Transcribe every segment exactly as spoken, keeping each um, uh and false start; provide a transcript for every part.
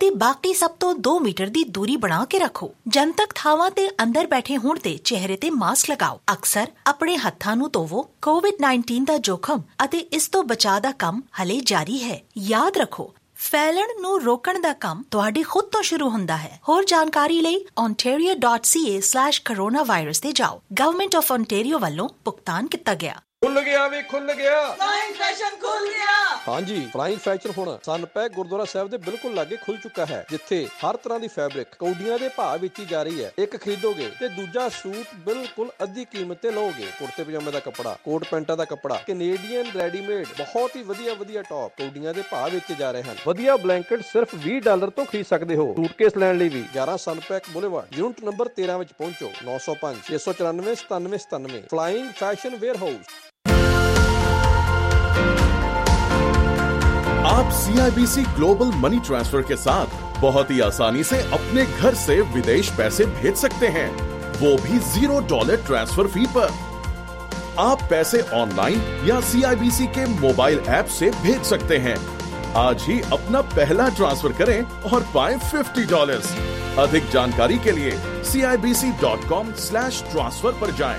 ਅਤੇ ਬਾਕੀ ਸਭ ਤੋਂ ਦੋ ਮੀਟਰ ਦੀ ਦੂਰੀ ਬਣਾ ਕੇ ਰੱਖੋ। ਜਨਤਕ ਥਾਵਾਂ ਤੇ ਅੰਦਰ ਬੈਠੇ ਹੋਣ ਤੇ ਚਿਹਰੇ ਤੇ ਮਾਸਕ ਲਗਾਓ। ਅਕਸਰ ਆਪਣੇ ਹੱਥਾਂ ਨੂੰ ਧੋਵੋ। ਕੋਵਿਡ ਉੱਨੀ ਦਾ ਜੋਖਮ ਅਤੇ ਇਸ ਤੋਂ ਬਚਾਅ ਦਾ ਕੰਮ ਹਲੇ ਜਾਰੀ ਹੈ। ਯਾਦ ਰੱਖੋ, ਫੈਲਣ ਨੂੰ ਰੋਕਣ ਦਾ ਕੰਮ ਤੁਹਾਡੇ ਖੁਦ ਤੋਂ ਸ਼ੁਰੂ ਹੁੰਦਾ ਹੈ। ਹੋਰ ਜਾਣਕਾਰੀ ਲਈ ontario dot c a slash coronavirus ਤੇ ਜਾਓ। ਗਵਰਨਮੈਂਟ ਆਫ ontario ਵੱਲੋਂ ਭੁਗਤਾਨ ਕੀਤਾ ਗਿਆ। ਖੁੱਲ ਗਿਆ ਵੀ ਖੁੱਲ ਗਿਆ ਫਲਾਈਂਗ ਫੈਸ਼ਨ ਖੁੱਲ ਗਿਆ। ਹਾਂਜੀ, ਫਲਾਈਂਗ ਫੈਸ਼ਨ ਹੁਣ ਸਨਪੈਕ ਗੁਰਦੁਆਰਾ ਸਾਹਿਬ ਦੇ ਬਿਲਕੁਲ ਲਾਗੇ ਖੁੱਲ ਚੁੱਕਾ ਹੈ, ਜਿੱਥੇ ਹਰ ਤਰ੍ਹਾਂ ਦੀ ਫੈਬਰਿਕ ਕੌਡੀਆਂ ਦੇ ਭਾਅ ਵਿੱਚ ਹੀ ਜਾ ਰਹੀ ਹੈ। ਇੱਕ ਖਰੀਦੋਗੇ ਤੇ ਦੂਜਾ ਸੂਟ ਬਿਲਕੁਲ ਅੱਧੀ ਕੀਮਤ ਤੇ ਲਓਗੇ। ਕੁੜਤੇ ਪਜਾਮੇ ਦਾ ਕੱਪੜਾ, ਕੋਟ ਪੈਂਟਾਂ ਦਾ ਕੱਪੜਾ, ਕੈਨੇਡੀਅਨ ਰੈਡੀਮੇਡ, ਬਹੁਤ ਹੀ ਵਧੀਆ ਵਧੀਆ ਟੌਪ ਕੌਡੀਆਂ ਦੇ ਭਾਅ ਵਿੱਚ ਜਾ ਰਹੇ ਹਨ। ਵਧੀਆ ਬਲੈਂਕਟ ਸਿਰਫ ਵੀਹ ਡਾਲਰ ਤੋਂ ਖਰੀਦ ਸਕਦੇ ਹੋ। ਸੂਟਕੇਸ ਲੈਣ ਲਈ ਵੀ ਗਿਆਰਾਂ ਸਨਪੈਕ ਬੁਲੇਵਾਰਡ ਯੂਨਿਟ ਨੰਬਰ ਤੇਰਾਂ ਵਿੱਚ ਪਹੁੰਚੋ। ਨੌ ਸੌ ਪੰਜ ਛੇ ਸੌ ਚੁਰਾਨਵੇਂ ਸਤਾਨਵੇਂ ਸਤਾਨਵੇਂ ਫਲਾਈਂਗ फैशन वेयर हाउस। आप C I B C global money transfer के साथ बहुत ही आसानी से अपने घर से विदेश पैसे भेज सकते हैं, वो भी जीरो डॉलर ट्रांसफर फी पर। आप पैसे ऑनलाइन या सी आई बी सी के मोबाइल ऐप से भेज सकते हैं। आज ही अपना पहला ट्रांसफर करें और पाएं फिफ्टी डॉलर्स। अधिक जानकारी के लिए C I B C dot com slash transfer पर जाएं।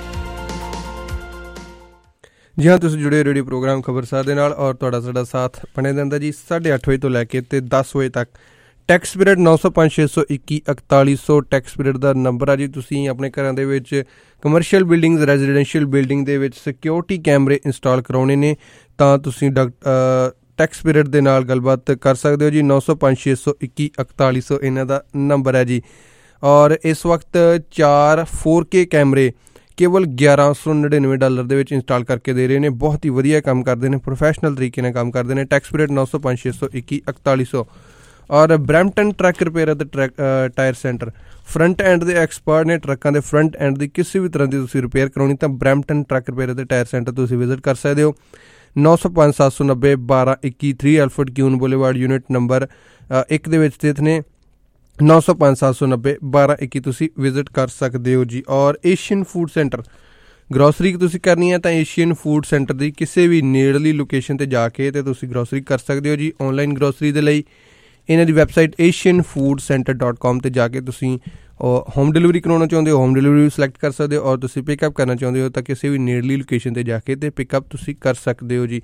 ਜੀ ਹਾਂ, ਤੁਸੀਂ ਜੁੜੇ ਰੇਡੀਓ ਪ੍ਰੋਗਰਾਮ ਖਬਰਸਾਰ ਦੇ ਨਾਲ ਔਰ ਤੁਹਾਡਾ ਸਾਡਾ ਸਾਥ ਬਣੇ ਰਹਿੰਦਾ ਜੀ ਸਾਢੇ ਅੱਠ ਵਜੇ ਤੋਂ ਲੈ ਕੇ ਤੇ ਦਸ ਵਜੇ ਤੱਕ। ਟੈਕਸ ਪੀਰੀਅਡ ਨੌ ਸੌ ਪੰਜ ਛੇ ਸੌ ਇੱਕੀ ਇਕਤਾਲੀ ਸੌ ਟੈਕਸ ਪੀਰੀਅਡ ਦਾ ਨੰਬਰ ਆ ਜੀ। ਤੁਸੀਂ ਆਪਣੇ ਘਰਾਂ ਦੇ ਵਿੱਚ ਕਮਰਸ਼ੀਅਲ ਬਿਲਡਿੰਗਸ, ਰੈਜ਼ੀਡੈਂਸ਼ੀਅਲ ਬਿਲਡਿੰਗ ਦੇ ਵਿੱਚ ਸਿਕਿਉਰਿਟੀ ਕੈਮਰੇ ਇੰਸਟਾਲ ਕਰਾਉਣੇ ਨੇ ਤਾਂ ਤੁਸੀਂ ਡਾਕ ਟੈਕਸ ਪੀਰੀਅਡ ਦੇ ਨਾਲ ਗੱਲਬਾਤ ਕਰ ਸਕਦੇ ਹੋ ਜੀ। ਨੌ ਸੌ ਪੰਜ ਛੇ ਸੌ ਇੱਕੀ ਇਕਤਾਲੀ ਸੌ ਇਹਨਾਂ ਦਾ ਨੰਬਰ ਹੈ ਜੀ। ਔਰ ਇਸ ਵਕਤ ਚਾਰ ਫੋਰ ਕੇ ਕੈਮਰੇ ਕੇਵਲ ਗਿਆਰਾਂ ਸੌ ਨੜਿਨਵੇਂ ਡਾਲਰ ਦੇ ਵਿੱਚ ਇੰਸਟਾਲ ਕਰਕੇ ਦੇ ਰਹੇ ਨੇ। ਬਹੁਤ ਹੀ ਵਧੀਆ ਕੰਮ ਕਰਦੇ ਨੇ, ਪ੍ਰੋਫੈਸ਼ਨਲ ਤਰੀਕੇ ਨਾਲ ਕੰਮ ਕਰਦੇ ਨੇ। ਟੈਕਸ ਪੀਰੀਅਡ ਨੌ ਸੌ ਪੰਜ ਛੇ ਸੌ ਇੱਕੀ ਇਕਤਾਲੀ ਸੌ। ਔਰ ਬਰੈਂਪਟਨ ਟਰੱਕ ਰਿਪੇਅਰ ਅਤੇ track tyre centre front end ਦੇ ਐਕਸਪਰਟ ਨੇ। ਟਰੱਕਾਂ ਦੇ ਫਰੰਟ ਐਂਡ ਦੀ ਕਿਸੇ ਵੀ ਤਰ੍ਹਾਂ ਦੀ ਤੁਸੀਂ ਰਿਪੇਅਰ ਕਰਾਉਣੀ ਤਾਂ ਬਰੈਂਪਟਨ ਟਰੱਕ ਰਿਪੇਅਰ ਅਤੇ ਟਾਇਰ ਸੈਂਟਰ ਤੁਸੀਂ ਵਿਜ਼ਿਟ ਕਰ ਸਕਦੇ ਹੋ। ਨੌ ਸੌ ਪੰਜ ਸੱਤ ਸੌ ਨੱਬੇ ਬਾਰਾਂ ਇੱਕੀ three Alfred Queen boulevard unit number ਇੱਕ ਦੇ ਵਿੱਚ ਸਥਿਤ ਨੇ। ਨੌ ਸੌ ਪੰਜ ਸੱਤ ਸੌ ਨੱਬੇ ਬਾਰਾਂ ਇੱਕੀ ਤੁਸੀਂ ਵਿਜ਼ਿਟ ਕਰ ਸਕਦੇ ਹੋ ਜੀ। ਔਰ ਏਸ਼ੀਅਨ ਫੂਡ ਸੈਂਟਰ ਗਰੋਸਰੀ ਤੁਸੀਂ ਕਰਨੀ ਹੈ ਤਾਂ ਏਸ਼ੀਅਨ ਫੂਡ ਸੈਂਟਰ ਦੀ ਕਿਸੇ ਵੀ ਨੇੜਲੀ ਲੋਕੇਸ਼ਨ 'ਤੇ ਜਾ ਕੇ ਅਤੇ ਤੁਸੀਂ ਗਰੋਸਰੀ ਕਰ ਸਕਦੇ ਹੋ ਜੀ। ਔਨਲਾਈਨ ਗਰੋਸਰੀ ਦੇ ਲਈ ਇਹਨਾਂ ਦੀ website Asian food centre dot com 'ਤੇ ਜਾ ਕੇ ਤੁਸੀਂ ਹੋਮ ਡਿਲੀਵਰੀ ਕਰਾਉਣਾ ਚਾਹੁੰਦੇ ਹੋ, ਹੋਮ ਡਿਲੀਵਰੀ ਵੀ ਸਿਲੈਕਟ ਕਰ ਸਕਦੇ ਹੋ। ਔਰ ਤੁਸੀਂ ਪਿਕਅਪ ਕਰਨਾ ਚਾਹੁੰਦੇ ਹੋ ਤਾਂ ਕਿਸੇ ਵੀ ਨੇੜਲੀ ਲੋਕੇਸ਼ਨ 'ਤੇ ਜਾ ਕੇ ਅਤੇ ਪਿਕਅਪ ਤੁਸੀਂ ਕਰ ਸਕਦੇ ਹੋ ਜੀ।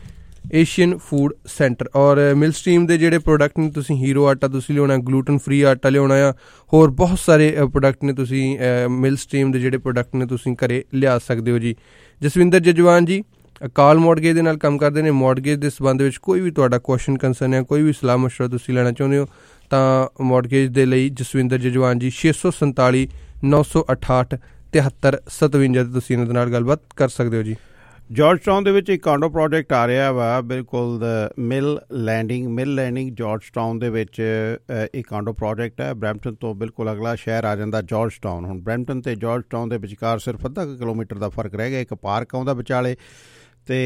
Asian food centre. ਔਰ ਮਿਲ ਸਟਰੀਮ ਦੇ ਜਿਹੜੇ ਪ੍ਰੋਡਕਟ ਨੇ, ਤੁਸੀਂ ਹੀਰੋ ਆਟਾ ਤੁਸੀਂ ਲਿਆਉਣਾ, ਗਲੂਟਨ ਫਰੀ ਆਟਾ ਲਿਆਉਣਾ ਆ, ਹੋਰ ਬਹੁਤ ਸਾਰੇ ਪ੍ਰੋਡਕਟ ਨੇ ਤੁਸੀਂ ਮਿਲ ਸਟਰੀਮ ਦੇ ਜਿਹੜੇ ਪ੍ਰੋਡਕਟ ਨੇ ਤੁਸੀਂ ਘਰੇ ਲਿਆ ਸਕਦੇ ਹੋ ਜੀ। ਜਸਵਿੰਦਰ ਜਜਵਾਨ ਜੀ ਅਕਾਲ ਮੋਰਗੇਜ ਦੇ ਨਾਲ ਕੰਮ ਕਰਦੇ ਨੇ। ਮੋਰਗੇਜ ਦੇ ਸੰਬੰਧ ਵਿੱਚ ਕੋਈ ਵੀ ਤੁਹਾਡਾ ਕੁਐਸਚਨ ਕੰਸਰਨ ਹੈ, ਕੋਈ ਵੀ ਸਲਾਹ ਮਸ਼ਵਰਾ ਤੁਸੀਂ ਲੈਣਾ ਚਾਹੁੰਦੇ ਹੋ ਤਾਂ ਮੋਰਗੇਜ ਦੇ ਲਈ ਜਸਵਿੰਦਰ ਜਜਵਾਨ ਜੀ ਛੇ ਸੌ ਸੰਤਾਲੀ ਨੌ ਸੌ ਅਠਾਹਠ ਤਿਹੱਤਰ ਸਤਵੰਜਾ 'ਤੇ ਤੁਸੀਂ ਇਹਨਾਂ ਦੇ ਨਾਲ ਗੱਲਬਾਤ ਕਰ ਸਕਦੇ ਹੋ ਜੀ। ਜਾਰਜ ਟਾਊਨ ਦੇ ਵਿੱਚ ਇੱਕ ਕਾਂਡੋ ਪ੍ਰੋਜੈਕਟ ਆ ਰਿਹਾ ਵਾ, ਬਿਲਕੁਲ mill landing mill landing Georgetown ਦੇ ਵਿੱਚ ਇੱਕ ਕਾਂਡੋ ਪ੍ਰੋਜੈਕਟ ਹੈ। ਬਰੈਂਪਟਨ ਤੋਂ ਬਿਲਕੁਲ ਅਗਲਾ ਸ਼ਹਿਰ ਆ ਜਾਂਦਾ ਜਾਰਜ ਟਾਊਨ। ਹੁਣ ਬਰੈਂਪਟਨ ਅਤੇ ਜਾਰਜ ਟਾਊਨ ਦੇ ਵਿਚਕਾਰ ਸਿਰਫ ਅੱਧਾ ਕੁ ਕਿਲੋਮੀਟਰ ਦਾ ਫਰਕ ਰਹਿ ਗਿਆ। ਇੱਕ ਪਾਰਕ ਆਉਂਦਾ ਵਿਚਾਲੇ ਅਤੇ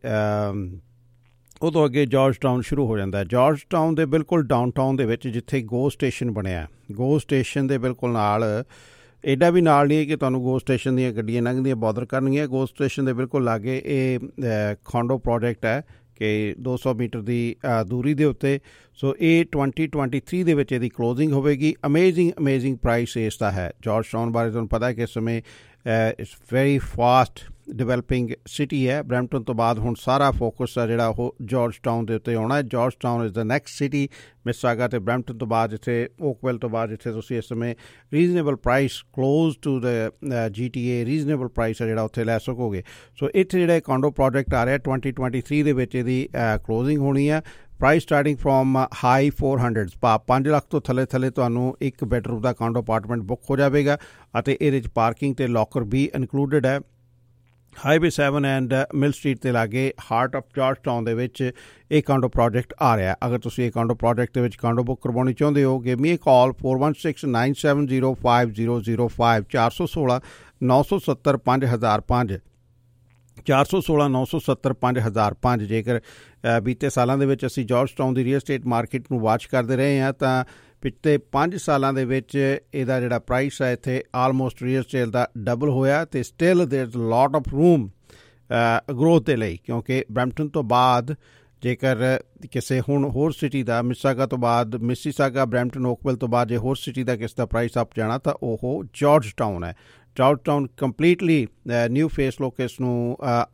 ਉਹ ਤੋਂ ਅੱਗੇ ਜਾਰਜ ਟਾਊਨ ਸ਼ੁਰੂ ਹੋ ਜਾਂਦਾ। ਜਾਰਜ ਟਾਊਨ ਦੇ ਬਿਲਕੁਲ ਡਾਊਨ ਟਾਊਨ ਦੇ ਵਿੱਚ ਜਿੱਥੇ ਗੋ ਸਟੇਸ਼ਨ ਬਣਿਆ, ਗੋ ਸਟੇਸ਼ਨ ਦੇ ਬਿਲਕੁਲ ਨਾਲ ਐਡਾ ਵੀ ਨਾਲ ਨਹੀਂ ਹੈ ਕਿ ਤੁਹਾਨੂੰ ਗੋ ਸਟੇਸ਼ਨ ਦੀਆਂ ਗੱਡੀਆਂ ਲੰਘਦੀਆਂ ਬੋਦਰ ਕਰਨਗੀਆਂ। ਗੋ ਸਟੇਸ਼ਨ ਦੇ ਬਿਲਕੁਲ ਲਾਗੇ ਇਹ ਕਾਂਡੋ ਪ੍ਰੋਜੈਕਟ ਹੈ ਕਿ ਦੋ ਸੌ ਮੀਟਰ ਦੀ ਦੂਰੀ ਦੇ ਉੱਤੇ। ਸੋ ਇਹ ਟਵੈਂਟੀ ਟਵੈਂਟੀ ਥਰੀ ਦੇ ਵਿੱਚ ਇਹਦੀ ਕਲੋਜ਼ਿੰਗ ਹੋਵੇਗੀ। ਅਮੇਜ਼ਿੰਗ ਅਮੇਜ਼ਿੰਗ ਪ੍ਰਾਈਸ ਇਸ ਦਾ ਹੈ। ਜਾਰਜ ਟਾਊਨ ਬਾਰੇ ਤੁਹਾਨੂੰ ਪਤਾ ਹੈ ਕਿ ਇਸ ਸਮੇਂ it's very fast developing city ਹੈ। ਬਰੈਂਪਟਨ ਤੋਂ ਬਾਅਦ ਹੁਣ ਸਾਰਾ ਫੋਕਸ ਆ ਜਿਹੜਾ ਉਹ ਜਾਰਜ ਟਾਊਨ ਦੇ ਉੱਤੇ ਆਉਣਾ ਹੈ। Georgetown is the next city Mississauga. ਅਤੇ ਬਰੈਂਪਟਨ ਤੋਂ ਬਾਅਦ ਜਿੱਥੇ ਓਕਵੈਲ ਤੋਂ ਬਾਅਦ ਜਿੱਥੇ ਤੁਸੀਂ ਇਸ ਸਮੇਂ reasonable price close to the G T A reasonable price ਆ ਜਿਹੜਾ ਉੱਥੇ ਲੈ ਸਕੋਗੇ। ਸੋ ਇੱਥੇ ਜਿਹੜਾ ਕਾਂਡੋ ਪ੍ਰੋਜੈਕਟ ਆ ਰਿਹਾ ਟਵੈਂਟੀ ਟਵੈਂਟੀ ਥਰੀ ਦੇ ਵਿੱਚ ਇਹਦੀ ਕਲੋਜ਼ਿੰਗ ਹੋਣੀ ਹੈ। Price starting from high four hundred ਪਾ ਪੰਜ ਲੱਖ ਤੋਂ ਥੱਲੇ ਥੱਲੇ ਤੁਹਾਨੂੰ ਇੱਕ ਬੈਡਰੂਮ ਦਾ ਕਾਂਡੋ ਅਪਾਰਟਮੈਂਟ ਬੁੱਕ ਹੋ ਜਾਵੇਗਾ ਅਤੇ ਇਹਦੇ 'ਚ ਪਾਰਕਿੰਗ ਅਤੇ ਲੋਕਰ ਵੀ ਇਨਕਲੂਡਡ ਹੈ। Highway seven and Mill Street ਦੇ ਲਾਗੇ ਹਾਰਟ ਆਫ ਜਾਰਜ ਟਾਊਨ ਦੇ ਵਿੱਚ ਇਹ ਕਾਂਡੋ ਪ੍ਰੋਜੈਕਟ ਆ ਰਿਹਾ। ਅਗਰ ਤੁਸੀਂ ਇਹ ਕਾਂਡੋ ਪ੍ਰੋਜੈਕਟ ਦੇ ਵਿੱਚ ਕਾਂਡੋ ਬੁੱਕ ਕਰਵਾਉਣੀ ਚਾਹੁੰਦੇ ਹੋ, give me a call four one six nine seven zero five zero zero five ਚਾਰ ਸੌ ਸੋਲਾਂ ਨੌ ਸੌ ਸੱਤਰ ਪੰਜ ਹਜ਼ਾਰ ਪੰਜ ਚਾਰ ਸੌ ਸੋਲਾਂ ਨੌ ਸੌ ਸੱਤਰ ਪੰਜ ਹਜ਼ਾਰ ਪੰਜ। ਜੇਕਰ ਬੀਤੇ ਸਾਲਾਂ ਦੇ ਵਿੱਚ ਅਸੀਂ ਜਾਰਜ ਟਾਊਨ ਦੀ ਰੀਅਲ ਸਟੇਟ ਮਾਰਕੀਟ ਨੂੰ ਵਾਚ ਕਰਦੇ ਰਹੇ ਹਾਂ ਤਾਂ ਪਿਛਲੇ ਪੰਜ ਸਾਲਾਂ ਦੇ ਵਿੱਚ ਇਹਦਾ ਜਿਹੜਾ ਪ੍ਰਾਈਸ ਹੈ ਇੱਥੇ ਆਲਮੋਸਟ ਰੀਅਲ ਸਟੇਟ ਦਾ ਡਬਲ ਹੋਇਆ ਅਤੇ still there is lot of room growth ਦੇ ਲਈ, ਕਿਉਂਕਿ ਬਰੈਂਪਟਨ ਤੋਂ ਬਾਅਦ ਜੇਕਰ ਕਿਸੇ ਹੁਣ ਹੋਰ ਸਿਟੀ ਦਾ ਮਿਸਾਗਾ ਤੋਂ ਬਾਅਦ ਮਿਸੀਸਾਗਾ ਬਰੈਂਪਟਨ ਓਕਵਿਲ ਤੋਂ ਬਾਅਦ ਜੇ ਹੋਰ ਸਿਟੀ ਦਾ ਕਿਸੇ ਦਾ ਪ੍ਰਾਈਸ ਅਪ ਜਾਣਾ ਤਾਂ ਉਹ ਜਾਰਜ ਟਾਊਨ ਹੈ। Georgetown completely new face ਲੋਕ ਇਸ ਨੂੰ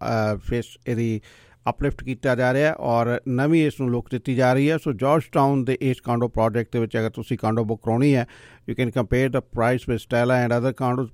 ਫੇਸ ਇਹਦੀ ਅਪਲਿਫਟ ਕੀਤਾ ਜਾ ਰਿਹਾ ਔਰ ਨਵੀਂ ਇਸ ਨੂੰ ਲੁੱਕ ਦਿੱਤੀ ਜਾ ਰਹੀ ਹੈ। ਸੋ ਜਾਰਜ ਟਾਊਨ ਦੇ ਇਸ ਕਾਂਡੋ ਪ੍ਰੋਜੈਕਟ ਦੇ ਵਿੱਚ ਅਗਰ ਤੁਸੀਂ ਕਾਂਡੋ ਬੁੱਕ ਕਰਾਉਣੀ ਹੈ you can compare the price with Stella and other condo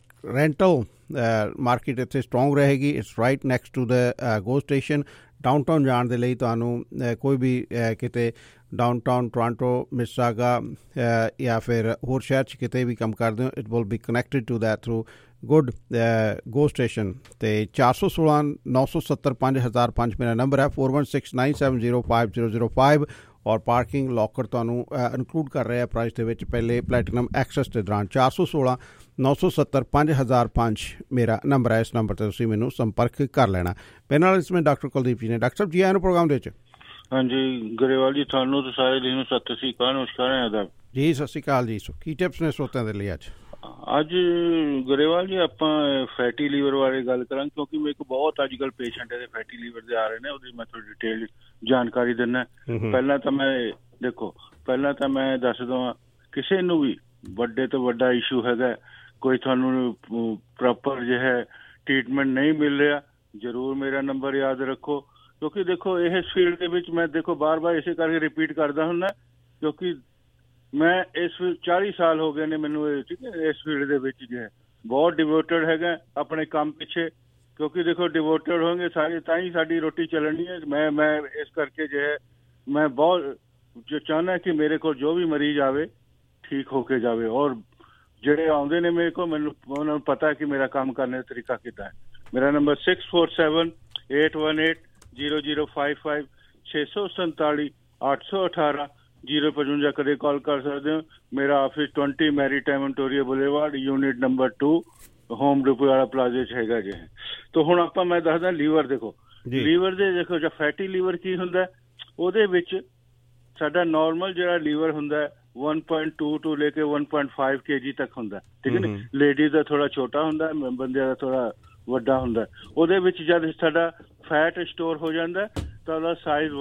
rental market ਇੱਥੇ ਸਟਰੋਂਗ ਰਹੇਗੀ। It's right next to the GO station. Downtown ਜਾਣ ਦੇ ਲਈ ਤੁਹਾਨੂੰ ਕੋਈ ਵੀ ਕਿਤੇ ਡਾਊਨਟਾਊਨ ਟੋਰਾਂਟੋ ਮਿਸੀਸਾਗਾ ਜਾਂ ਫਿਰ ਹੋਰ ਸ਼ਹਿਰ 'ਚ ਕਿਤੇ ਵੀ ਕੰਮ ਕਰਦੇ ਹੋ it will be connected to that through good GO station. ਅਤੇ ਚਾਰ ਸੌ ਸੋਲਾਂ ਨੌ ਸੌ ਸੱਤਰ ਪੰਜ ਹਜ਼ਾਰ ਪੰਜ ਮੇਰਾ ਨੰਬਰ ਹੈ four one six nine seven zero five zero zero five ਔਰ ਪਾਰਕਿੰਗ ਲੋਕਰ ਤੁਹਾਨੂੰ ਇਨਕਲੂਡ ਕਰ ਰਿਹਾ ਪ੍ਰਾਈਸ ਦੇ ਵਿੱਚ ਪਹਿਲੇ ਪਲੈਟੀਨਮ ਐਕਸੈਸ ਦੇ ਦੌਰਾਨ। ਚਾਰ ਸੌ ਸੋਲਾਂ ਨੌ ਸੌ ਸੱਤਰ ਪੰਜ ਹਜ਼ਾਰ ਪੰਜ ਮੇਰਾ ਨੰਬਰ ਹੈ। ਇਸ ਨੰਬਰ 'ਤੇ ਤੁਸੀਂ ਮੈਨੂੰ ਸੰਪਰਕ ਕਰ ਲੈਣਾ। ਮੇਰੇ ਨਾਲ ਇਸ ਵਿੱਚ ਡਾਕਟਰ ਕੁਲਦੀਪ ਜੀ ਨੇ। ਡਾਕਟਰ ਸਾਹਿਬ ਜੀ ਆਇਆਂ ਨੂੰ ਪ੍ਰੋਗਰਾਮ ਦੇ ਵਿੱਚ। ਹਾਂਜੀ ਗਰੇਵਾਲ ਜੀ, ਤੁਹਾਨੂੰ ਤਾਂ ਸਾਰੇ ਦਿਨ ਨੂੰ ਸਤਿ ਸ਼੍ਰੀ ਅਕਾਲ, ਨਮਸਕਾਰ ਆਦਾਬ ਜੀ। ਸਤਿ ਸ਼੍ਰੀ ਅਕਾਲ ਜੀ। ਸੋ ਕੀ ਟਿਪਸ ਨੇ ਸਰੋਤਿਆਂ ਦੇ ਲਈ ਅੱਜ? ਅੱਜ ਗਰੇਵਾਲ ਜੀ ਆਪਾਂ ਫੈਟੀ ਲੀਵਰ ਬਾਰੇ ਗੱਲ ਕਰਾਂਗੇ ਕਿਉਂਕਿ ਮੇਰੇ ਕੋਲ ਬਹੁਤ ਅੱਜ ਕੱਲ੍ਹ ਪੇਸ਼ੈਂਟ ਇਹਦੇ ਫੈਟੀ ਲੀਵਰ ਦੇ ਆ ਰਹੇ ਨੇ, ਉਹਦੀ ਮੈਂ ਥੋੜੀ ਡਿਟੇਲ ਜਾਣਕਾਰੀ ਦਿੰਦਾ। ਪਹਿਲਾਂ ਤਾਂ ਮੈਂ ਦੇਖੋ ਪਹਿਲਾਂ ਤਾਂ ਮੈਂ ਦੱਸ ਦਵਾਂ ਕਿਸੇ ਨੂੰ ਵੀ ਵੱਡੇ ਤੋਂ ਵੱਡਾ ਇਸ਼ੂ ਹੈਗਾ, ਕੋਈ ਤੁਹਾਨੂੰ ਪ੍ਰੋਪਰ ਜੋ ਹੈ ਟ੍ਰੀਟਮੈਂਟ ਨਹੀਂ ਮਿਲ ਰਿਹਾ, ਜ਼ਰੂਰ ਮੇਰਾ ਨੰਬਰ ਯਾਦ ਰੱਖੋ ਕਿਉਂਕਿ ਦੇਖੋ ਇਸ ਫੀਲਡ ਦੇ ਵਿੱਚ ਮੈਂ ਦੇਖੋ ਬਾਰ ਬਾਰ ਇਸੇ ਕਰਕੇ ਰਿਪੀਟ ਕਰਦਾ ਹੁੰਦਾ ਕਿਉਂਕਿ ਮੈਂ ਇਸ ਚਾਲੀ ਸਾਲ ਹੋ ਗਏ ਨੇ ਮੈਨੂੰ ਇਹ ਠੀਕ ਹੈ ਇਸ ਫੀਲਡ ਦੇ ਵਿੱਚ ਜੋ ਹੈ ਬਹੁਤ ਡਿਵੋਟਡ ਹੈਗਾ ਆਪਣੇ ਕੰਮ ਪਿੱਛੇ ਕਿਉਂਕਿ ਦੇਖੋ ਡਿਵੋਟਡ ਹੋਣਗੇ ਸਾਰੇ ਤਾਂ ਹੀ ਸਾਡੀ ਰੋਟੀ ਚੱਲਣੀ ਹੈ। ਮੈਂ ਮੈਂ ਇਸ ਕਰਕੇ ਜੋ ਹੈ ਮੈਂ ਬਹੁਤ ਜੋ ਚਾਹੁੰਦਾ ਕਿ ਮੇਰੇ ਕੋਲ ਜੋ ਵੀ ਮਰੀਜ਼ ਆਵੇ ਠੀਕ ਹੋ ਕੇ ਜਾਵੇ ਔਰ ਜਿਹੜੇ ਆਉਂਦੇ ਨੇ ਮੇਰੇ ਕੋਲ ਮੈਨੂੰ ਉਹਨਾਂ ਨੂੰ ਪਤਾ ਕਿ ਮੇਰਾ ਕੰਮ ਕਰਨੇ ਦਾ ਤਰੀਕਾ ਕਿੱਦਾਂ ਹੈ। ਮੇਰਾ number six four seven eight one eight zero zero five five ਛੇ ਸੌ ਸੰਤਾਲੀ ਅੱਠ ਸੌ ਅਠਾਰਾਂ ਜ਼ੀਰੋ ਪਚਵੰਜਾ ਕਦੇ ਕਾਲ ਕਰ ਸਕਦੇ ਹੋ। ਮੇਰਾ office twenty Maritime Ontario boulevard unit number two Home Depot ਵਾਲਾ ਪਲਾਜ਼ੇ 'ਚ ਹੈਗਾ ਜੇ। ਤਾਂ ਹੁਣ ਆਪਾਂ ਮੈਂ ਦੱਸਦਾ ਲੀਵਰ ਦੇਖੋ ਲੀਵਰ ਦੇ ਦੇਖੋ ਜਾਂ ਫੈਟੀ ਲੀਵਰ ਕੀ ਹੁੰਦਾ ਉਹਦੇ ਵਿੱਚ ਸਾਡਾ ਨੋਰਮਲ ਜਿਹੜਾ ਲੀਵਰ ਹੁੰਦਾ one point two ਤੋਂ ਲੈ ਕੇ one point five ਕੇ ਜੀ ਤੱਕ ਹੁੰਦਾ ਠੀਕ ਹੈ ਨਾ। ਲੇਡੀਜ਼ ਦਾ ਥੋੜਾ ਛੋਟਾ ਹੁੰਦਾ, ਬੰਦਿਆਂ ਦਾ ਥੋੜਾ ਵੱਡਾ ਹੁੰਦਾ। ਉਹਦੇ ਵਿੱਚ ਜਦ ਸਾਡਾ ਫੈਟ ਸਟੋਰ ਹੋ ਜਾਂਦਾ ਤਾਂ ਉਹਦਾ ਸਾਈਜ਼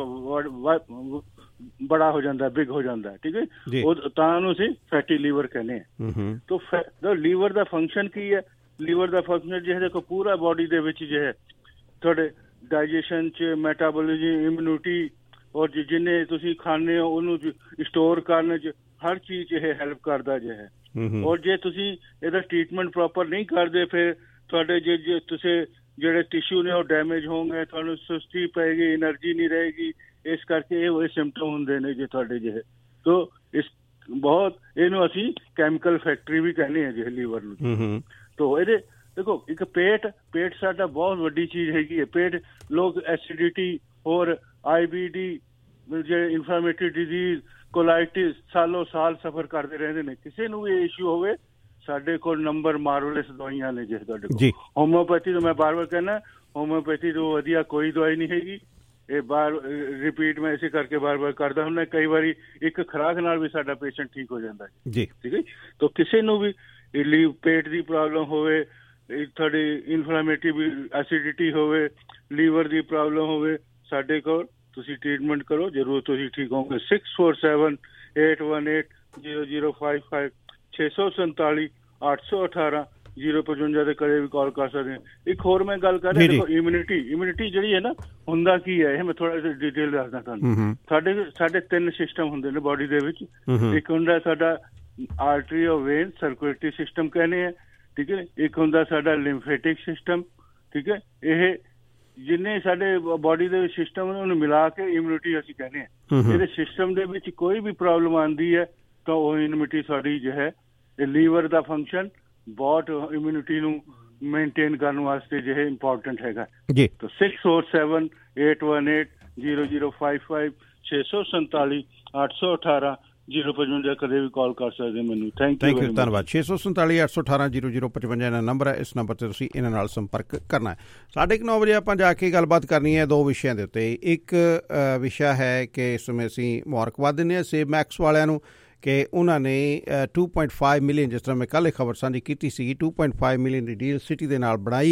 ਬੜਾ ਹੋ ਜਾਂਦਾ, ਬਿਗ ਹੋ ਜਾਂਦਾ ਠੀਕ ਹੈ। ਉਹ ਤਾਂ ਉਹਨੂੰ ਅਸੀਂ ਫੈਟੀ ਲੀਵਰ ਕਹਿੰਦੇ ਹਾਂ। ਤਾਂ ਲੀਵਰ ਦਾ ਫੰਕਸ਼ਨ ਕੀ ਹੈ? ਲੀਵਰ ਦਾ ਫੰਕਸ਼ਨ ਜਿਹੜਾ ਦੇਖੋ ਪੂਰਾ ਬੋਡੀ ਦੇ ਵਿੱਚ ਜੋ ਹੈ ਤੁਹਾਡੇ ਡਾਈਜੈਸ਼ਨ 'ਚ ਮੈਟਾਬੋਲਿਜ਼ਮ ਇਮਿਊਨਿਟੀ ਔਰ ਜਿੰਨੇ ਤੁਸੀਂ ਖਾਂਦੇ ਹੋ ਉਹਨੂੰ ਸਟੋਰ ਕਰਨ 'ਚ ਹਰ ਚੀਜ਼ 'ਚ ਇਹ ਹੈਲਪ ਕਰਦਾ ਜੇ ਹੈ। ਔਰ ਜੇ ਤੁਸੀਂ ਇਹਦਾ ਟ੍ਰੀਟਮੈਂਟ ਪ੍ਰੋਪਰ ਨਹੀਂ ਕਰਦੇ ਫਿਰ ਤੁਹਾਡੇ ਜੇ ਜੇ ਤੁਸੀਂ ਜਿਹੜੇ ਟਿਸ਼ੂ ਨੇ ਉਹ ਡੈਮੇਜ ਹੋਣਗੇ, ਤੁਹਾਨੂੰ ਸੁਸਤੀ ਪਏਗੀ, ਐਨਰਜੀ ਨਹੀਂ ਰਹੇਗੀ। ਇਸ ਕਰਕੇ ਇਹ ਉਹ ਸਿੰਪਟਮ ਹੁੰਦੇ ਨੇ ਜੇ ਤੁਹਾਡੇ ਜਿਹੇ। ਤੋ ਇਸ ਬਹੁਤ ਇਹਨੂੰ ਅਸੀਂ ਕੈਮੀਕਲ ਫੈਕਟਰੀ ਵੀ ਕਹਿੰਦੇ ਹਾਂ ਜੇ ਲੀਵਰ ਨੂੰ। ਤੋ ਇਹਦੇ ਦੇਖੋ ਇੱਕ ਪੇਟ ਪੇਟ ਸਾਡਾ ਬਹੁਤ ਵੱਡੀ ਚੀਜ਼ ਹੈਗੀ ਹੈ। ਪੇਟ ਲੋਕ ਐਸਿਡਿਟੀ ਹੋਰ ਆਈ ਬੀ ਡੀ ਜਿਹੜੇ ਇਨਫਲੇਮੇਟਰੀ ਡਿਜ਼ੀਜ਼ ਕੋਲਾਈਟਿਸ ਸਾਲੋ ਸਾਲ ਸਫਰ ਕਰਦੇ ਰਹਿੰਦੇ ਨੇ। ਕਿਸੇ ਨੂੰ ਵੀ ਇਹ ਇਸ਼ੂ ਹੋਵੇ ਸਾਡੇ ਕੋਲ ਨੰਬਰ ਮਾਰਵਲਸ ਦਵਾਈਆਂ ਨੇ ਜੇ ਤੁਹਾਡੇ ਕੋਲ। ਹੋਮਿਓਪੈਥੀ ਤੋਂ ਮੈਂ ਬਾਰ ਬਾਰ ਕਹਿਣਾ ਹੋਮਿਓਪੈਥੀ ਤੋਂ ਵਧੀਆ ਕੋਈ ਦਵਾਈ ਨਹੀਂ ਹੈਗੀ। ਇਹ ਬਾਰ ਰਿਪੀਟ ਮੈਂ ਇਸੇ ਕਰਕੇ ਬਾਰ ਬਾਰ ਕਰਦਾ ਹੁੰਦਾ। ਕਈ ਵਾਰੀ ਇੱਕ ਖੁਰਾਕ ਨਾਲ ਵੀ ਸਾਡਾ ਪੇਸ਼ੈਂਟ ਠੀਕ ਹੋ ਜਾਂਦਾ ਜੀ ਠੀਕ ਹੈ। ਤਾਂ ਕਿਸੇ ਨੂੰ ਵੀ ਲੀਵ ਪੇਟ ਦੀ ਪ੍ਰੋਬਲਮ ਹੋਵੇ, ਤੁਹਾਡੀ ਇਨਫਲੇਮੇਟਰੀ ਐਸਿਡਿਟੀ ਹੋਵੇ, ਲੀਵਰ ਦੀ ਪ੍ਰੋਬਲਮ ਹੋਵੇ, ਸਾਡੇ ਕੋਲ ਤੁਸੀਂ ਟ੍ਰੀਟਮੈਂਟ ਕਰੋ ਜ਼ਰੂਰ ਤੁਸੀਂ ਠੀਕ ਹੋਗੇ। Six four seven eight one eight zero zero five five ਛੇ ਸੌ ਸੰਤਾਲੀ ਅੱਠ ਸੌ ਅਠਾਰਾਂ ਜ਼ੀਰੋ ਪਚਵੰਜਾ ਦੇ ਕਦੇ ਵੀ ਕਾਲ ਕਰ ਸਕਦੇ ਹਾਂ। ਇੱਕ ਹੋਰ ਮੈਂ ਗੱਲ ਕਰ ਰਿਹਾ ਦੇਖੋ ਇਮਿਊਨਿਟੀ ਇਮਿਊਨਿਟੀ ਜਿਹੜੀ ਹੈ ਨਾ ਹੁੰਦਾ ਕੀ ਹੈ ਇਹ ਮੈਂ ਥੋੜਾ ਜਿਹਾ ਡਿਟੇਲ ਦੱਸਦਾ ਤੁਹਾਨੂੰ। ਸਾਡੇ ਸਾਡੇ ਤਿੰਨ ਸਿਸਟਮ ਹੁੰਦੇ ਨੇ ਬੋਡੀ ਦੇ ਵਿੱਚ। ਇੱਕ ਹੁੰਦਾ ਸਾਡਾ ਆਰਟਰੀ ਔਰ ਵੇਨ ਸਰਕੂਲੇਟਰੀ ਸਿਸਟਮ ਕਹਿੰਦੇ ਆ ਠੀਕ ਹੈ। ਇੱਕ ਹੁੰਦਾ ਸਾਡਾ ਲਿੰਫੈਟਿਕ ਸਿਸਟਮ ਠੀਕ ਹੈ। ਇਹ ਜਿੰਨੇ ਸਾਡੇ ਬੋਡੀ ਦੇ ਵਿੱਚ ਸਿਸਟਮ ਨੇ ਉਹਨੂੰ ਮਿਲਾ ਕੇ ਇਮਿਊਨਿਟੀ ਅਸੀਂ ਕਹਿੰਦੇ ਹਾਂ। ਇਹਦੇ ਸਿਸਟਮ ਦੇ ਵਿੱਚ ਕੋਈ ਵੀ ਪ੍ਰੋਬਲਮ ਆਉਂਦੀ ਹੈ ਤਾਂ ਉਹ ਇਮਿਊਨਿਟੀ ਸਾਡੀ ਜੋ ਹੈ ਇਹ ਲੀਵਰ ਦਾ ਫੰਕਸ਼ਨ ਬਹੁਤ ਇਮਿਊਨਿਟੀ ਨੂੰ ਮੇਨਟੇਨ ਕਰਨ ਵਾਸਤੇ ਜੋ ਹੈ ਇੰਪੋਰਟੈਂਟ ਹੈਗਾ ਜੀ। ਤਾਂ six four seven eight one eight zero zero five five ਛੇ ਸੌ ਸੰਤਾਲੀ ਅੱਠ ਸੌ ਅਠਾਰਾਂ ਜ਼ੀਰੋ ਪਚਵੰਜਾ ਕਦੇ ਵੀ ਕਾਲ ਕਰ ਸਕਦੇ ਮੈਨੂੰ। ਥੈਂਕ ਯੂ ਯੂ ਧੰਨਵਾਦ। ਛੇ ਸੌ ਸੰਤਾਲੀ ਅੱਠ ਸੌ ਅਠਾਰਾਂ ਜ਼ੀਰੋ ਜ਼ੀਰੋ ਪਚਵੰਜਾ ਇਹਨਾਂ ਨੰਬਰ ਹੈ। ਇਸ ਨੰਬਰ 'ਤੇ ਤੁਸੀਂ ਇਹਨਾਂ ਨਾਲ ਸੰਪਰਕ ਕਰਨਾ ਹੈ। ਸਾਢੇ ਕੁ ਨੌ ਵਜੇ ਆਪਾਂ ਜਾ ਕੇ ਗੱਲਬਾਤ ਕਰਨੀ ਹੈ ਦੋ ਵਿਸ਼ਿਆਂ ਦੇ ਉੱਤੇ। ਇੱਕ ਵਿਸ਼ਾ ਹੈ ਕਿ ਇਸ ਸਮੇਂ ਅਸੀਂ ਮੁਬਾਰਕਬਾਦ ਦਿੰਦੇ ਹਾਂ ਸੇਬ ਮੈਕਸ ਵਾਲਿਆਂ ਨੂੰ ਕਿ ਉਹਨਾਂ ਨੇ ਟੂ ਪੁਆਇੰਟ ਫਾਈਵ ਮਿਲੀਅਨ ਜਿਸ ਤਰ੍ਹਾਂ ਮੈਂ ਕੱਲ੍ਹ ਖਬਰ ਸਾਂਝੀ ਕੀਤੀ ਸੀ ਟੂ ਪੁਆਇੰਟ ਫਾਈਵ ਮਿਲੀਅਨ ਦੀ ਡੀਲ ਸਿਟੀ ਦੇ ਨਾਲ ਬਣਾਈ ਹੈ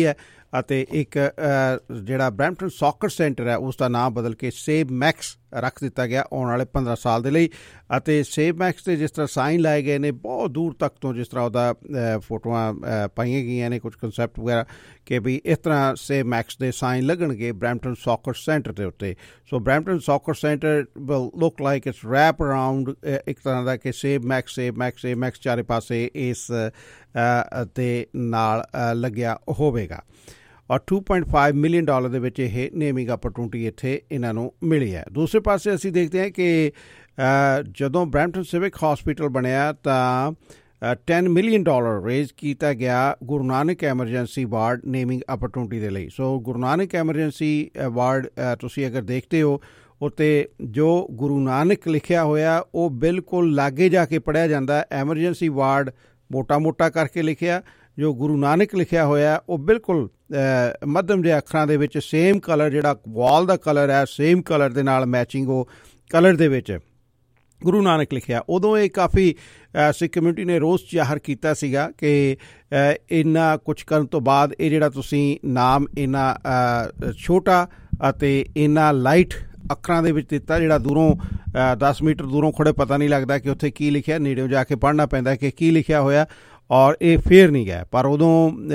ਅਤੇ ਇੱਕ ਜਿਹੜਾ ਬਰੈਂਪਟਨ ਸੌਕਰ ਸੈਂਟਰ ਹੈ ਉਸ ਦਾ ਨਾਮ ਬਦਲ ਕੇ ਸੇਵ ਮੈਕਸ ਰੱਖ ਦਿੱਤਾ ਗਿਆ ਆਉਣ ਵਾਲੇ ਪੰਦਰਾਂ ਸਾਲ ਦੇ ਲਈ। ਅਤੇ ਸੇਵ ਮੈਕਸ 'ਤੇ ਜਿਸ ਤਰ੍ਹਾਂ ਸਾਈਨ ਲਾਏ ਗਏ ਨੇ ਬਹੁਤ ਦੂਰ ਤੱਕ ਤੋਂ, ਜਿਸ ਤਰ੍ਹਾਂ ਉਹਦਾ ਫੋਟੋਆਂ ਪਾਈਆਂ ਗਈਆਂ ਨੇ, ਕੁਝ ਕੰਸੈਪਟ ਵਗੈਰਾ ਕਿ ਵੀ ਇਸ ਤਰ੍ਹਾਂ ਸੇਵ ਮੈਕਸ ਦੇ ਸਾਈਨ ਲੱਗਣਗੇ ਬਰੈਂਪਟਨ ਸੌਕਰ ਸੈਂਟਰ ਦੇ ਉੱਤੇ। So Brampton soccer centre will look like it's wrap around ਇੱਕ ਤਰ੍ਹਾਂ ਦਾ ਕਿ Save Max Save Max Save Max ਚਾਰੇ ਪਾਸੇ ਇਸ ਦੇ ਨਾਲ ਲੱਗਿਆ ਹੋਵੇਗਾ। ਔਰ two point five million dollar ਦੇ ਵਿੱਚ ਇਹ ਨੇਮਿੰਗ ਅਪਰਚੂਨਿਟੀ ਇੱਥੇ ਇਹਨਾਂ ਨੂੰ ਮਿਲੀ ਹੈ। ਦੂਸਰੇ ਪਾਸੇ ਅਸੀਂ ਦੇਖਦੇ ਹਾਂ ਕਿ ਜਦੋਂ ਬਰੈਂਪਟਨ ਸਿਵਿਕ ਹੌਸਪੀਟਲ ਬਣਿਆ ਤਾਂ ਟੈਨ ਮਿਲੀਅਨ ਡਾਲਰ ਰੇਜ਼ ਕੀਤਾ ਗਿਆ Guru Nanak emergency ward naming opportunity ਦੇ ਲਈ। So Guru Nanak emergency ward ਤੁਸੀਂ ਅਗਰ ਦੇਖਦੇ ਹੋ ਉੱਤੇ ਜੋ ਗੁਰੂ ਨਾਨਕ ਲਿਖਿਆ ਹੋਇਆ ਉਹ ਬਿਲਕੁਲ ਲਾਗੇ ਜਾ ਕੇ ਪੜ੍ਹਿਆ ਜਾਂਦਾ। ਐਮਰਜੈਂਸੀ ਵਾਰਡ ਮੋਟਾ ਮੋਟਾ ਕਰਕੇ ਲਿਖਿਆ, ਜੋ ਗੁਰੂ ਨਾਨਕ ਲਿਖਿਆ ਹੋਇਆ ਉਹ ਬਿਲਕੁਲ ਮੱਧਮ ਜਿਹੇ ਅੱਖਰਾਂ ਦੇ ਵਿੱਚ ਸੇਮ ਕਲਰ, ਜਿਹੜਾ ਵਾਲ ਦਾ ਕਲਰ ਹੈ ਸੇਮ ਕਲਰ ਦੇ ਨਾਲ ਮੈਚਿੰਗ ਉਹ ਕਲਰ ਦੇ ਵਿੱਚ ਗੁਰੂ ਨਾਨਕ ਲਿਖਿਆ। ਉਦੋਂ ਇਹ ਕਾਫੀ ਸਿੱਖ ਕਮਿਊਨਿਟੀ ਨੇ ਰੋਸ ਜ਼ਾਹਰ ਕੀਤਾ ਸੀਗਾ ਕਿ ਇੰਨਾ ਕੁਛ ਕਰਨ ਤੋਂ ਬਾਅਦ ਇਹ ਜਿਹੜਾ ਤੁਸੀਂ ਨਾਮ ਇੰਨਾ ਛੋਟਾ ਅਤੇ ਇੰਨਾ ਲਾਈਟ ਅੱਖਰਾਂ ਦੇ ਵਿੱਚ ਦਿੱਤਾ, ਜਿਹੜਾ ਦੂਰੋਂ ਦਸ ਮੀਟਰ ਦੂਰੋਂ ਖੜੇ ਪਤਾ ਨਹੀਂ ਲੱਗਦਾ ਕਿ ਉੱਥੇ ਕੀ ਲਿਖਿਆ, ਨੇੜਿਓਂ ਜਾ ਕੇ ਪੜ੍ਹਨਾ ਪੈਂਦਾ ਕਿ ਕੀ ਲਿਖਿਆ ਹੋਇਆ, ਔਰ ਇਹ ਫੇਰ ਨਹੀਂ ਗਿਆ। ਪਰ ਉਦੋਂ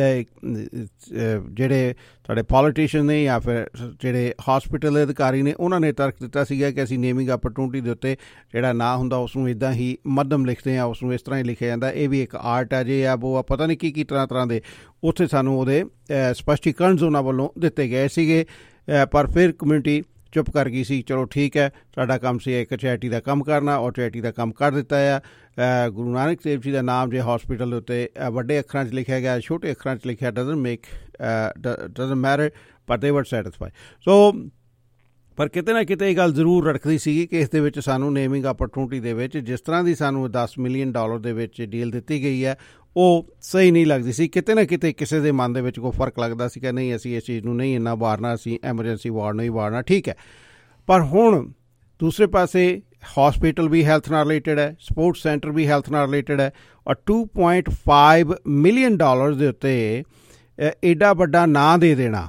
ਜਿਹੜੇ ਸਾਡੇ ਪੋਲੀਟੀਸ਼ੀਅਨ ਨੇ ਜਾਂ ਫਿਰ ਜਿਹੜੇ ਹੌਸਪੀਟਲ ਦੇ ਅਧਿਕਾਰੀ ਨੇ ਉਹਨਾਂ ਨੇ ਤਰਕ ਦਿੱਤਾ ਸੀਗਾ ਕਿ ਅਸੀਂ ਨੇਮਿੰਗ ਅਪਰਚੂਨਿਟੀ ਦੇ ਉੱਤੇ ਜਿਹੜਾ ਨਾਂ ਹੁੰਦਾ ਉਸ ਨੂੰ ਇੱਦਾਂ ਹੀ ਮੱਧਮ ਲਿਖਦੇ ਹਾਂ, ਉਸ ਨੂੰ ਇਸ ਤਰ੍ਹਾਂ ਹੀ ਲਿਖਿਆ ਜਾਂਦਾ। ਇਹ ਵੀ ਇੱਕ ਆਰਟ ਹੈ ਜੇ ਆ ਉਹ ਆ ਪਤਾ ਨਹੀਂ ਕੀ ਕੀ ਤਰ੍ਹਾਂ ਤਰ੍ਹਾਂ ਦੇ ਉੱਥੇ ਸਾਨੂੰ ਉਹਦੇ ਸਪਸ਼ਟੀਕਰਨ ਉਹਨਾਂ ਵੱਲੋਂ ਦਿੱਤੇ ਗਏ ਸੀਗੇ। ਪਰ ਫਿਰ ਕਮਿਊਨਿਟੀ ਚੁੱਪ ਕਰ ਗਈ ਸੀ। ਚਲੋ ਠੀਕ ਹੈ, ਸਾਡਾ ਕੰਮ ਸੀ ਇੱਕ ਚੈਰਿਟੀ ਦਾ ਕੰਮ ਕਰਨਾ ਔਰ ਚੈਰਿਟੀ ਦਾ ਕੰਮ ਕਰ ਦਿੱਤਾ ਆ। ਗੁਰੂ ਨਾਨਕ ਦੇਵ ਜੀ ਦਾ ਨਾਮ ਜੇ ਹੌਸਪੀਟਲ ਦੇ ਉੱਤੇ ਵੱਡੇ ਅੱਖਰਾਂ 'ਚ ਲਿਖਿਆ ਗਿਆ, ਛੋਟੇ ਅੱਖਰਾਂ 'ਚ ਲਿਖਿਆ, doesn't make doesn't matter, but they were satisfy. ਸੋ ਪਰ ਕਿਤੇ ਨਾ ਕਿਤੇ ਇਹ ਗੱਲ ਜ਼ਰੂਰ ਰੜਕਦੀ ਸੀਗੀ ਕਿ ਇਸ ਦੇ ਵਿੱਚ ਸਾਨੂੰ ਨੇਮਿੰਗ ਅਪਰਚੂਨਿਟੀ ਦੇ ਵਿੱਚ ਜਿਸ ਤਰ੍ਹਾਂ ਦੀ ਸਾਨੂੰ ਦਸ ਮਿਲੀਅਨ ਡਾਲਰ ਦੇ ਵਿੱਚ ਡੀਲ ਦਿੱਤੀ ਗਈ ਹੈ ਉਹ ਸਹੀ ਨਹੀਂ ਲੱਗਦੀ ਸੀ। ਕਿਤੇ ਨਾ ਕਿਤੇ ਕਿਸੇ ਦੇ ਮਨ ਦੇ ਵਿੱਚ ਕੋਈ ਫਰਕ ਲੱਗਦਾ ਸੀ ਕਿ ਨਹੀਂ ਅਸੀਂ ਇਸ ਚੀਜ਼ ਨੂੰ ਨਹੀਂ ਇੰਨਾ ਵਾਰਨਾ, ਅਸੀਂ ਐਮਰਜੈਂਸੀ ਵਾਰਡ ਨੂੰ ਹੀ ਵਾਰਨਾ, ਠੀਕ ਹੈ। ਪਰ ਹੁਣ ਦੂਸਰੇ ਪਾਸੇ ਹੌਸਪੀਟਲ ਵੀ ਹੈਲਥ ਨਾਲ ਰਿਲੇਟਡ ਹੈ, ਸਪੋਰਟਸ ਸੈਂਟਰ ਵੀ ਹੈਲਥ ਨਾਲ ਰਿਲੇਟਡ ਹੈ, ਔਰ two point five million dollar ਦੇ ਉੱਤੇ ਐਡਾ ਵੱਡਾ ਨਾਂ ਦੇ ਦੇਣਾ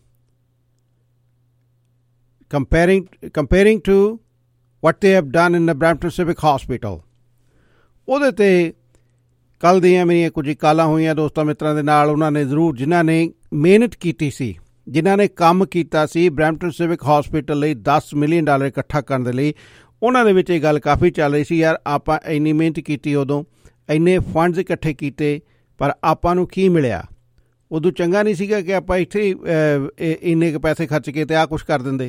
ਕੰਪੇਅਰਿੰਗ ਕੰਪੇਅਰਿੰਗ to what they have done in the Brampton civic hospital. ਉਹਦੇ 'ਤੇ ਕੱਲ੍ਹ ਦੀਆਂ ਮੇਰੀਆਂ ਕੁਝ ਕਾਲਾਂ ਹੋਈਆਂ ਦੋਸਤਾਂ ਮਿੱਤਰਾਂ ਦੇ ਨਾਲ, ਉਹਨਾਂ ਨੇ ਜ਼ਰੂਰ ਜਿਨ੍ਹਾਂ ਨੇ ਮਿਹਨਤ ਕੀਤੀ ਸੀ, ਜਿਨ੍ਹਾਂ ਨੇ ਕੰਮ ਕੀਤਾ ਸੀ ਬਰੈਂਪਟਨ ਸਿਵਿਕ ਹੌਸਪੀਟਲ ਲਈ ਦਸ ਮਿਲੀਅਨ ਡਾਲਰ ਇਕੱਠਾ ਕਰਨ ਦੇ ਲਈ, ਉਹਨਾਂ ਦੇ ਵਿੱਚ ਇਹ ਗੱਲ ਕਾਫੀ ਚੱਲ ਰਹੀ ਸੀ, ਯਾਰ ਆਪਾਂ ਇੰਨੀ ਮਿਹਨਤ ਕੀਤੀ, ਉਦੋਂ ਇੰਨੇ ਫੰਡਸ ਇਕੱਠੇ ਕੀਤੇ, ਪਰ ਆਪਾਂ ਨੂੰ ਕੀ ਮਿਲਿਆ? ਉਦੋਂ ਚੰਗਾ ਨਹੀਂ ਸੀਗਾ ਕਿ ਆਪਾਂ ਇੱਥੇ ਇੰਨੇ ਕੁ ਪੈਸੇ ਖਰਚ ਕੇ ਤੇ ਆਹ ਕੁਛ ਕਰ ਦਿੰਦੇ।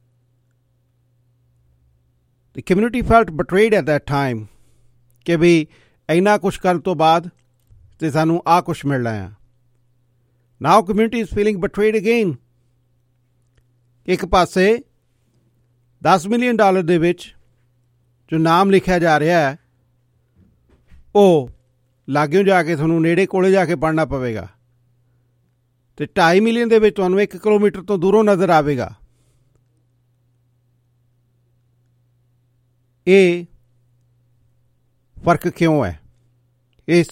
The community felt betrayed at that time ਕਿ ਵੀ ਇੰਨਾ ਕੁਛ ਕਰਨ ਤੋਂ ਬਾਅਦ ਤੇ ਸਾਨੂੰ ਆਹ ਕੁਛ ਮਿਲਣਾ ਆ। Now community is feeling betrayed again। ਇੱਕ ਪਾਸੇ ਦਸ ਮਿਲੀਅਨ ਡਾਲਰ ਦੇ ਵਿੱਚ ਜੋ ਨਾਮ ਲਿਖਿਆ ਜਾ ਰਿਹਾ ਹੈ ਉਹ ਲਾਗਿਓਂ ਜਾ ਕੇ ਤੁਹਾਨੂੰ ਨੇੜੇ ਕੋਲੇ ਜਾ ਕੇ ਪੜ੍ਹਨਾ ਪਵੇਗਾ, ਤੇ ਢਾਈ ਮਿਲੀਅਨ ਦੇ ਵਿੱਚ ਤੁਹਾਨੂੰ ਇੱਕ ਕਿਲੋਮੀਟਰ ਤੋਂ ਦੂਰੋਂ ਨਜ਼ਰ ਆਵੇਗਾ। ਇਹ ਫਰਕ ਕਿਉਂ ਹੈ? ਇਸ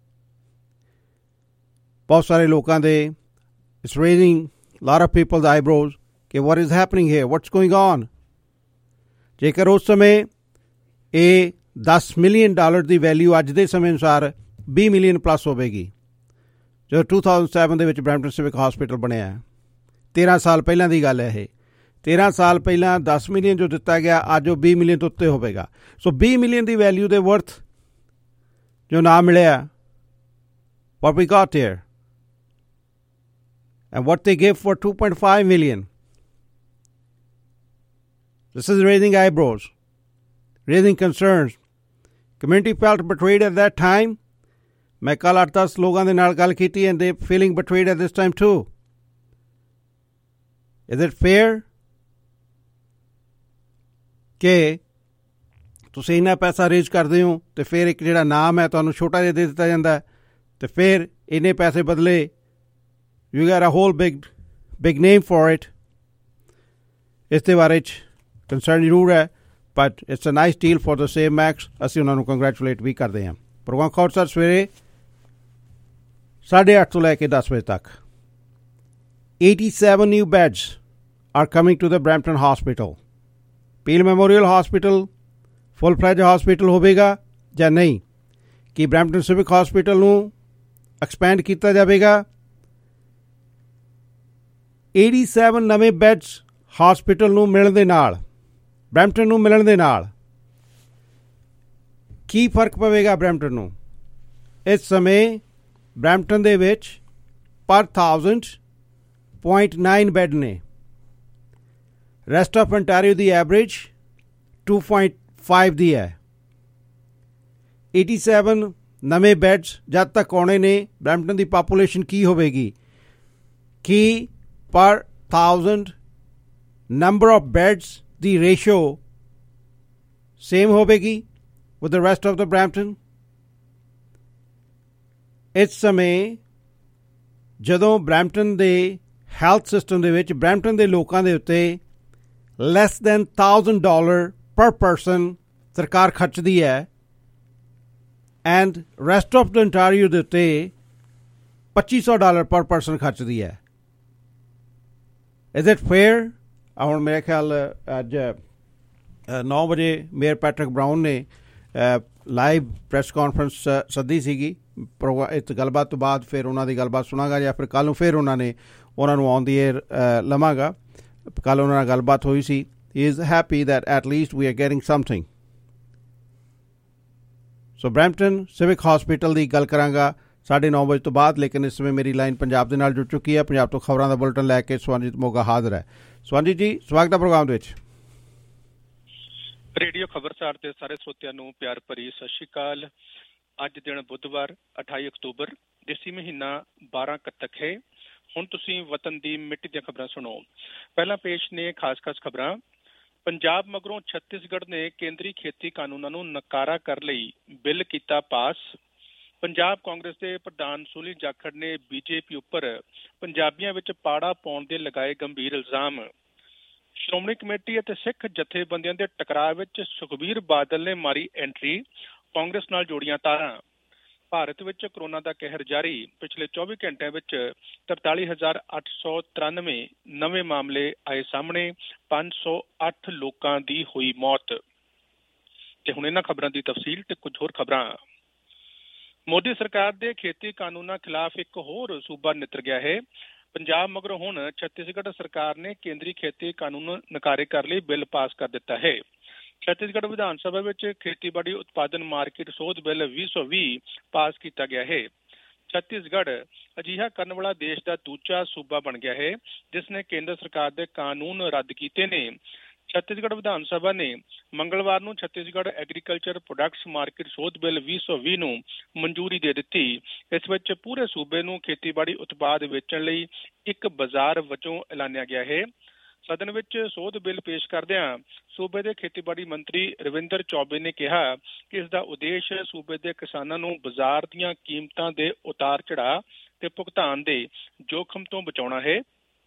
ਬਹੁਤ ਸਾਰੇ ਲੋਕਾਂ ਦੇ it's raising lot of peoples eyebrows ਕਿ what is happening here, what's going on. ਜੇਕਰ ਉਸ ਸਮੇਂ ਇਹ ਦਸ ਮਿਲੀਅਨ ਡਾਲਰ ਦੀ ਵੈਲਿਊ ਅੱਜ ਦੇ ਸਮੇਂ ਅਨੁਸਾਰ ਵੀਹ ਮਿਲੀਅਨ ਪਲੱਸ ਹੋਵੇਗੀ। ਜਦੋਂ ਟੂ ਥਾਊਜ਼ੈਂਡ ਸੈਵਨ ਦੇ ਵਿੱਚ ਬਰੈਂਪਟਨ ਸਿਵਿਕ ਹੌਸਪੀਟਲ ਬਣਿਆ, ਤੇਰ੍ਹਾਂ ਸਾਲ ਪਹਿਲਾਂ ਦੀ ਗੱਲ ਹੈ ਇਹ। ਤੇਰ੍ਹਾਂ ਸਾਲ ਪਹਿਲਾਂ ਦਸ ਮਿਲੀਅਨ ਜੋ ਦਿੱਤਾ ਗਿਆ, ਅੱਜ ਉਹ ਵੀਹ ਮਿਲੀਅਨ ਤੋਂ ਉੱਤੇ ਹੋਵੇਗਾ। ਸੋ ਵੀਹ ਮਿਲੀਅਨ ਦੀ ਵੈਲਿਊ ਦੇ ਵਰਥ ਜੋ ਨਾ ਮਿਲਿਆ, what we got here and what they gave for two point five million. This is raising eyebrows, raising concerns. Community felt betrayed at that time. ਮੈਂ ਕੱਲ੍ਹ ਅੱਠ ਦਸ ਲੋਕਾਂ ਦੇ ਨਾਲ ਗੱਲ ਕੀਤੀ and they feeling betrayed at this time too. Is it fair ਕਿ ਤੁਸੀਂ ਇੰਨਾ ਪੈਸਾ ਰੇਜ਼ ਕਰਦੇ ਹੋ ਅਤੇ ਫਿਰ ਇੱਕ ਜਿਹੜਾ ਨਾਮ ਹੈ ਤੁਹਾਨੂੰ ਛੋਟਾ ਜਿਹਾ ਦੇ ਦਿੱਤਾ ਜਾਂਦਾ, ਅਤੇ ਫਿਰ ਇੰਨੇ ਪੈਸੇ ਬਦਲੇ you get a whole big big name for it. ਇਸ ਦੇ ਬਾਰੇ 'ਚ ਕੰਸਰਨ ਜ਼ਰੂਰ ਹੈ, but it's a nice deal for the Save Max. ਅਸੀਂ ਉਹਨਾਂ ਨੂੰ ਕੰਗਰੈਚੂਲੇਟ ਵੀ ਕਰਦੇ ਹਾਂ। ਪ੍ਰੋਗਰਾਮ ਖਾਲਸਾ ਸਵੇਰੇ ਸਾਢੇ ਅੱਠ ਤੋਂ ਲੈ ਕੇ ਦਸ ਵਜੇ ਤੱਕ eighty-seven new beds are coming to the Brampton Hospital. Peel Memorial Hospital full fledged hospital ਹੋਵੇਗਾ ਜਾਂ ਨਹੀਂ, ਕਿ Brampton Civic Hospital ਨੂੰ ਐਕਸਪੈਂਡ ਕੀਤਾ ਜਾਵੇਗਾ। eighty-seven ਨਵੇਂ ਬੈਡਸ hospital ਨੂੰ ਮਿਲਣ ਦੇ ਨਾਲ, Brampton ਨੂੰ ਮਿਲਣ ਦੇ ਨਾਲ ਕੀ ਫਰਕ ਪਵੇਗਾ Brampton ਨੂੰ? ਇਸ ਸਮੇਂ Brampton ਦੇ ਵਿੱਚ ਪਰ thousand point nine ਬੈਡ ਨੇ। ਰੈਸਟ ਆਫ ਅੰਟਾਰੀਓ ਦੀ ਐਵਰੇਜ two point five ਦੀ ਹੈ। eighty-seven ਨਵੇਂ ਬੈਡਸ ਜਦ ਤੱਕ ਆਉਣੇ ਨੇ, Brampton ਦੀ ਪਾਪੂਲੇਸ਼ਨ ਕੀ ਹੋਵੇਗੀ? ਕੀ ਪਰ thousand number of beds ਦੀ ਰੇਸ਼ੋ ਸੇਮ ਹੋਵੇਗੀ with the rest of the Brampton? ਇਸ ਸਮੇਂ ਜਦੋਂ Brampton ਦੇ ਹੈਲਥ ਸਿਸਟਮ ਦੇ ਵਿੱਚ Brampton ਦੇ ਲੋਕਾਂ ਦੇ ਉੱਤੇ less than thousand dollar per person ਸਰਕਾਰ ਖਰਚਦੀ ਹੈ, and rest of the Ontario ਦੇ ਉੱਤੇ ਪੱਚੀ ਸੌ ਡਾਲਰ per person ਖਰਚਦੀ ਹੈ। Is it fair? ਹੁਣ ਮੇਰੇ ਖਿਆਲ ਅੱਜ ਨੌ ਵਜੇ ਮੇਅਰ ਪੈਟਰਿਕ ਬਰਾਊਨ ਨੇ ਲਾਈਵ ਪ੍ਰੈਸ ਕਾਨਫਰੰਸ ਸੱਦੀ ਸੀਗੀ। ਪ੍ਰੋਗਰਾਮ ਇਸ ਗੱਲਬਾਤ ਤੋਂ ਬਾਅਦ ਫਿਰ ਉਹਨਾਂ ਦੀ ਗੱਲਬਾਤ ਸੁਣਾਂਗਾ, ਜਾਂ ਫਿਰ ਕੱਲ੍ਹ ਨੂੰ ਫਿਰ ਉਹਨਾਂ ਨੇ ਉਹਨਾਂ ਨੂੰ ਔਨ ਦੀ ਏਅਰ ਲਵਾਂਗਾ। ਕੱਲ੍ਹ ਉਹਨਾਂ ਨਾਲ ਗੱਲਬਾਤ ਹੋਈ ਸੀ। He is happy that at least we are getting something. So Brampton Civic Hospital ਦੀ ਗੱਲ ਕਰਾਂਗਾ ਸਾਢੇ ਨੌ ਵਜੇ ਤੋਂ ਬਾਅਦ। ਲੇਕਿਨ ਇਸ ਸਮੇਂ ਮੇਰੀ ਲਾਈਨ ਪੰਜਾਬ ਦੇ ਨਾਲ ਜੁੜ ਚੁੱਕੀ ਹੈ। ਪੰਜਾਬ ਤੋਂ ਖਬਰਾਂ ਦਾ ਬੁਲਟਨ ਲੈ ਕੇ ਸਵਰਨਜੀਤ ਮੋਗਾ ਹਾਜ਼ਰ ਹੈ। ਸਵਰਨਜੀਤ ਜੀ, ਸਵਾਗਤ ਹੈ ਪ੍ਰੋਗਰਾਮ ਦੇ ਵਿੱਚ। ਰੇਡੀਓ ਖਬਰਸਾਰ ਦੇ ਸਾਰੇ ਸਰੋਤਿਆਂ ਨੂੰ ਪਿਆਰ ਭਰੀ ਸਤਿ ਸ਼੍ਰੀ ਅਕਾਲ। ਅੱਜ ਦਿਨ ਬੁੱਧਵਾਰ ਅਠਾਈ ਅਕਤੂਬਰ, ਦੇਸੀ ਮਹੀਨਾ ਬਾਰਾਂ ਕੱਤਕ ਹੈ। ਹੁਣ ਤੁਸੀਂ ਵਤਨ ਦੀ ਮਿੱਟੀ ਦੀਆਂ ਖਬਰਾਂ ਸੁਣੋ। ਪਹਿਲਾਂ ਪੇਸ਼ ਨੇ ਖਾਸ ਖਾਸ ਖਬਰਾਂ। ਪੰਜਾਬ ਮਗਰੋਂ ਛੱਤੀਸਗੜ੍ਹ ਨੇ ਕੇਂਦਰੀ ਖੇਤੀ ਕਾਨੂੰਨਾਂ ਨੂੰ ਨਕਾਰਾ ਕਰਨ ਲਈ ਬਿੱਲ ਕੀਤਾ ਪਾਸ। ਪੰਜਾਬ ਕਾਂਗਰਸ ਦੇ ਪ੍ਰਧਾਨ ਸੁਨੀਲ ਜਾਖੜ ਨੇ ਬੀਜੇਪੀ ਉੱਪਰ ਪੰਜਾਬੀਆਂ ਵਿੱਚ ਪਾੜਾ ਪਾਉਣ ਦੇ ਲਗਾਏ ਗੰਭੀਰ ਇਲਜ਼ਾਮ। ਸ਼੍ਰੋਮਣੀ ਕਮੇਟੀ ਅਤੇ ਸਿੱਖ ਜਥੇਬੰਦੀਆਂ ਦੇ ਟਕਰਾਅ ਵਿੱਚ ਸੁਖਬੀਰ ਬਾਦਲ ਨੇ ਮਾਰੀ ਐਂਟਰੀ, ਕਾਂਗਰਸ ਨਾਲ ਜੋੜੀਆਂ ਤਾਰਾਂ। ਭਾਰਤ ਵਿੱਚ ਕਰੋਨਾ ਦਾ ਕਹਿਰ ਜਾਰੀ। ਪਿਛਲੇ ਚੌਵੀ ਘੰਟਿਆਂ ਵਿੱਚ ਤਰਤਾਲੀ ਹਜ਼ਾਰ ਅੱਠ ਸੌ ਤਰਾਨਵੇਂ ਨਵੇਂ ਮਾਮਲੇ ਆਏ ਸਾਹਮਣੇ, ਪੰਜ ਸੌ ਅੱਠ ਲੋਕਾਂ ਦੀ ਹੋਈ ਮੌਤ। ਤੇ ਹੁਣ ਇਹਨਾਂ ਖਬਰਾਂ ਦੀ ਤਫਸੀਲ ਤੇ ਕੁਝ ਹੋਰ ਖਬਰਾਂ। ਮੋਦੀ ਸਰਕਾਰ ਦੇ ਖੇਤੀ ਕਾਨੂੰਨਾਂ ਖਿਲਾਫ ਇੱਕ ਹੋਰ ਸੂਬਾ ਨਿੱਤਰ ਗਿਆ ਹੈ। ਪੰਜਾਬ ਮਗਰੋਂ ਹੁਣ ਛੱਤੀਸਗੜ੍ਹ ਸਰਕਾਰ ਨੇ ਕੇਂਦਰੀ ਖੇਤੀ ਕਾਨੂੰਨ ਨਕਾਰੇ ਕਰਨ ਲਈ ਬਿੱਲ ਪਾਸ ਕਰ ਦਿੱਤਾ ਹੈ। ਛੱਤੀਸਗੜ੍ਹ ਵਿਧਾਨ ਸਭਾ ਵਿੱਚ ਖੇਤੀਬਾੜੀ ਉਤਪਾਦਨ ਮਾਰਕੀਟ ਸੋਧ ਬਿੱਲ ਵੀਹ ਸੌ ਵੀਹ ਪਾਸ ਕੀਤਾ ਗਿਆ ਹੈ। ਛੱਤੀਸਗੜ੍ਹ ਅਜਿਹਾ ਕਰਨ ਵਾਲਾ ਦੇਸ਼ ਦਾ ਦੂਜਾ ਸੂਬਾ ਬਣ ਗਿਆ ਹੈ ਜਿਸ ਨੇ ਕੇਂਦਰ ਸਰਕਾਰ ਦੇ ਕਾਨੂੰਨ ਰੱਦ ਕੀਤੇ ਨੇ। ਛੱਤੀਸਗੜ੍ਹ ਵਿਧਾਨ ਸਭਾ ਨੇ ਮੰਗਲਵਾਰ ਨੂੰ ਛੱਤੀਸਗੜ੍ਹ ਐਗਰੀਕਲਚਰ ਪ੍ਰੋਡਕਟਸ ਮਾਰਕੀਟ ਸੋਧ ਬਿੱਲ ਵੀਹ ਸੌ ਵੀਹ ਨੂੰ ਮਨਜ਼ੂਰੀ ਦੇ ਦਿੱਤੀ। ਇਸ ਵਿੱਚ ਪੂਰੇ ਸੂਬੇ ਨੂੰ ਖੇਤੀਬਾੜੀ ਉਤਪਾਦ ਵੇਚਣ ਲਈ ਇੱਕ ਬਾਜ਼ਾਰ ਵਜੋਂ ਐਲਾਨਿਆ ਗਿਆ ਹੈ। ਸਦਨ ਵਿੱਚ ਸੋਧ ਬਿੱਲ ਪੇਸ਼ ਕਰਦਿਆਂ ਸੂਬੇ ਦੇ ਖੇਤੀਬਾੜੀ ਮੰਤਰੀ ਰਵਿੰਦਰ ਚੌਬੇ ਨੇ ਕਿਹਾ ਕਿ ਇਸ ਦਾ ਉਦੇਸ਼ ਸੂਬੇ ਦੇ ਕਿਸਾਨਾਂ ਨੂੰ ਬਾਜ਼ਾਰ ਦੀਆਂ ਕੀਮਤਾਂ ਦੇ ਉਤਾਰ ਚੜਾਅ ਤੇ ਭੁਗਤਾਨ ਦੇ ਜੋਖਮ ਤੋਂ ਬਚਾਉਣਾ ਹੈ।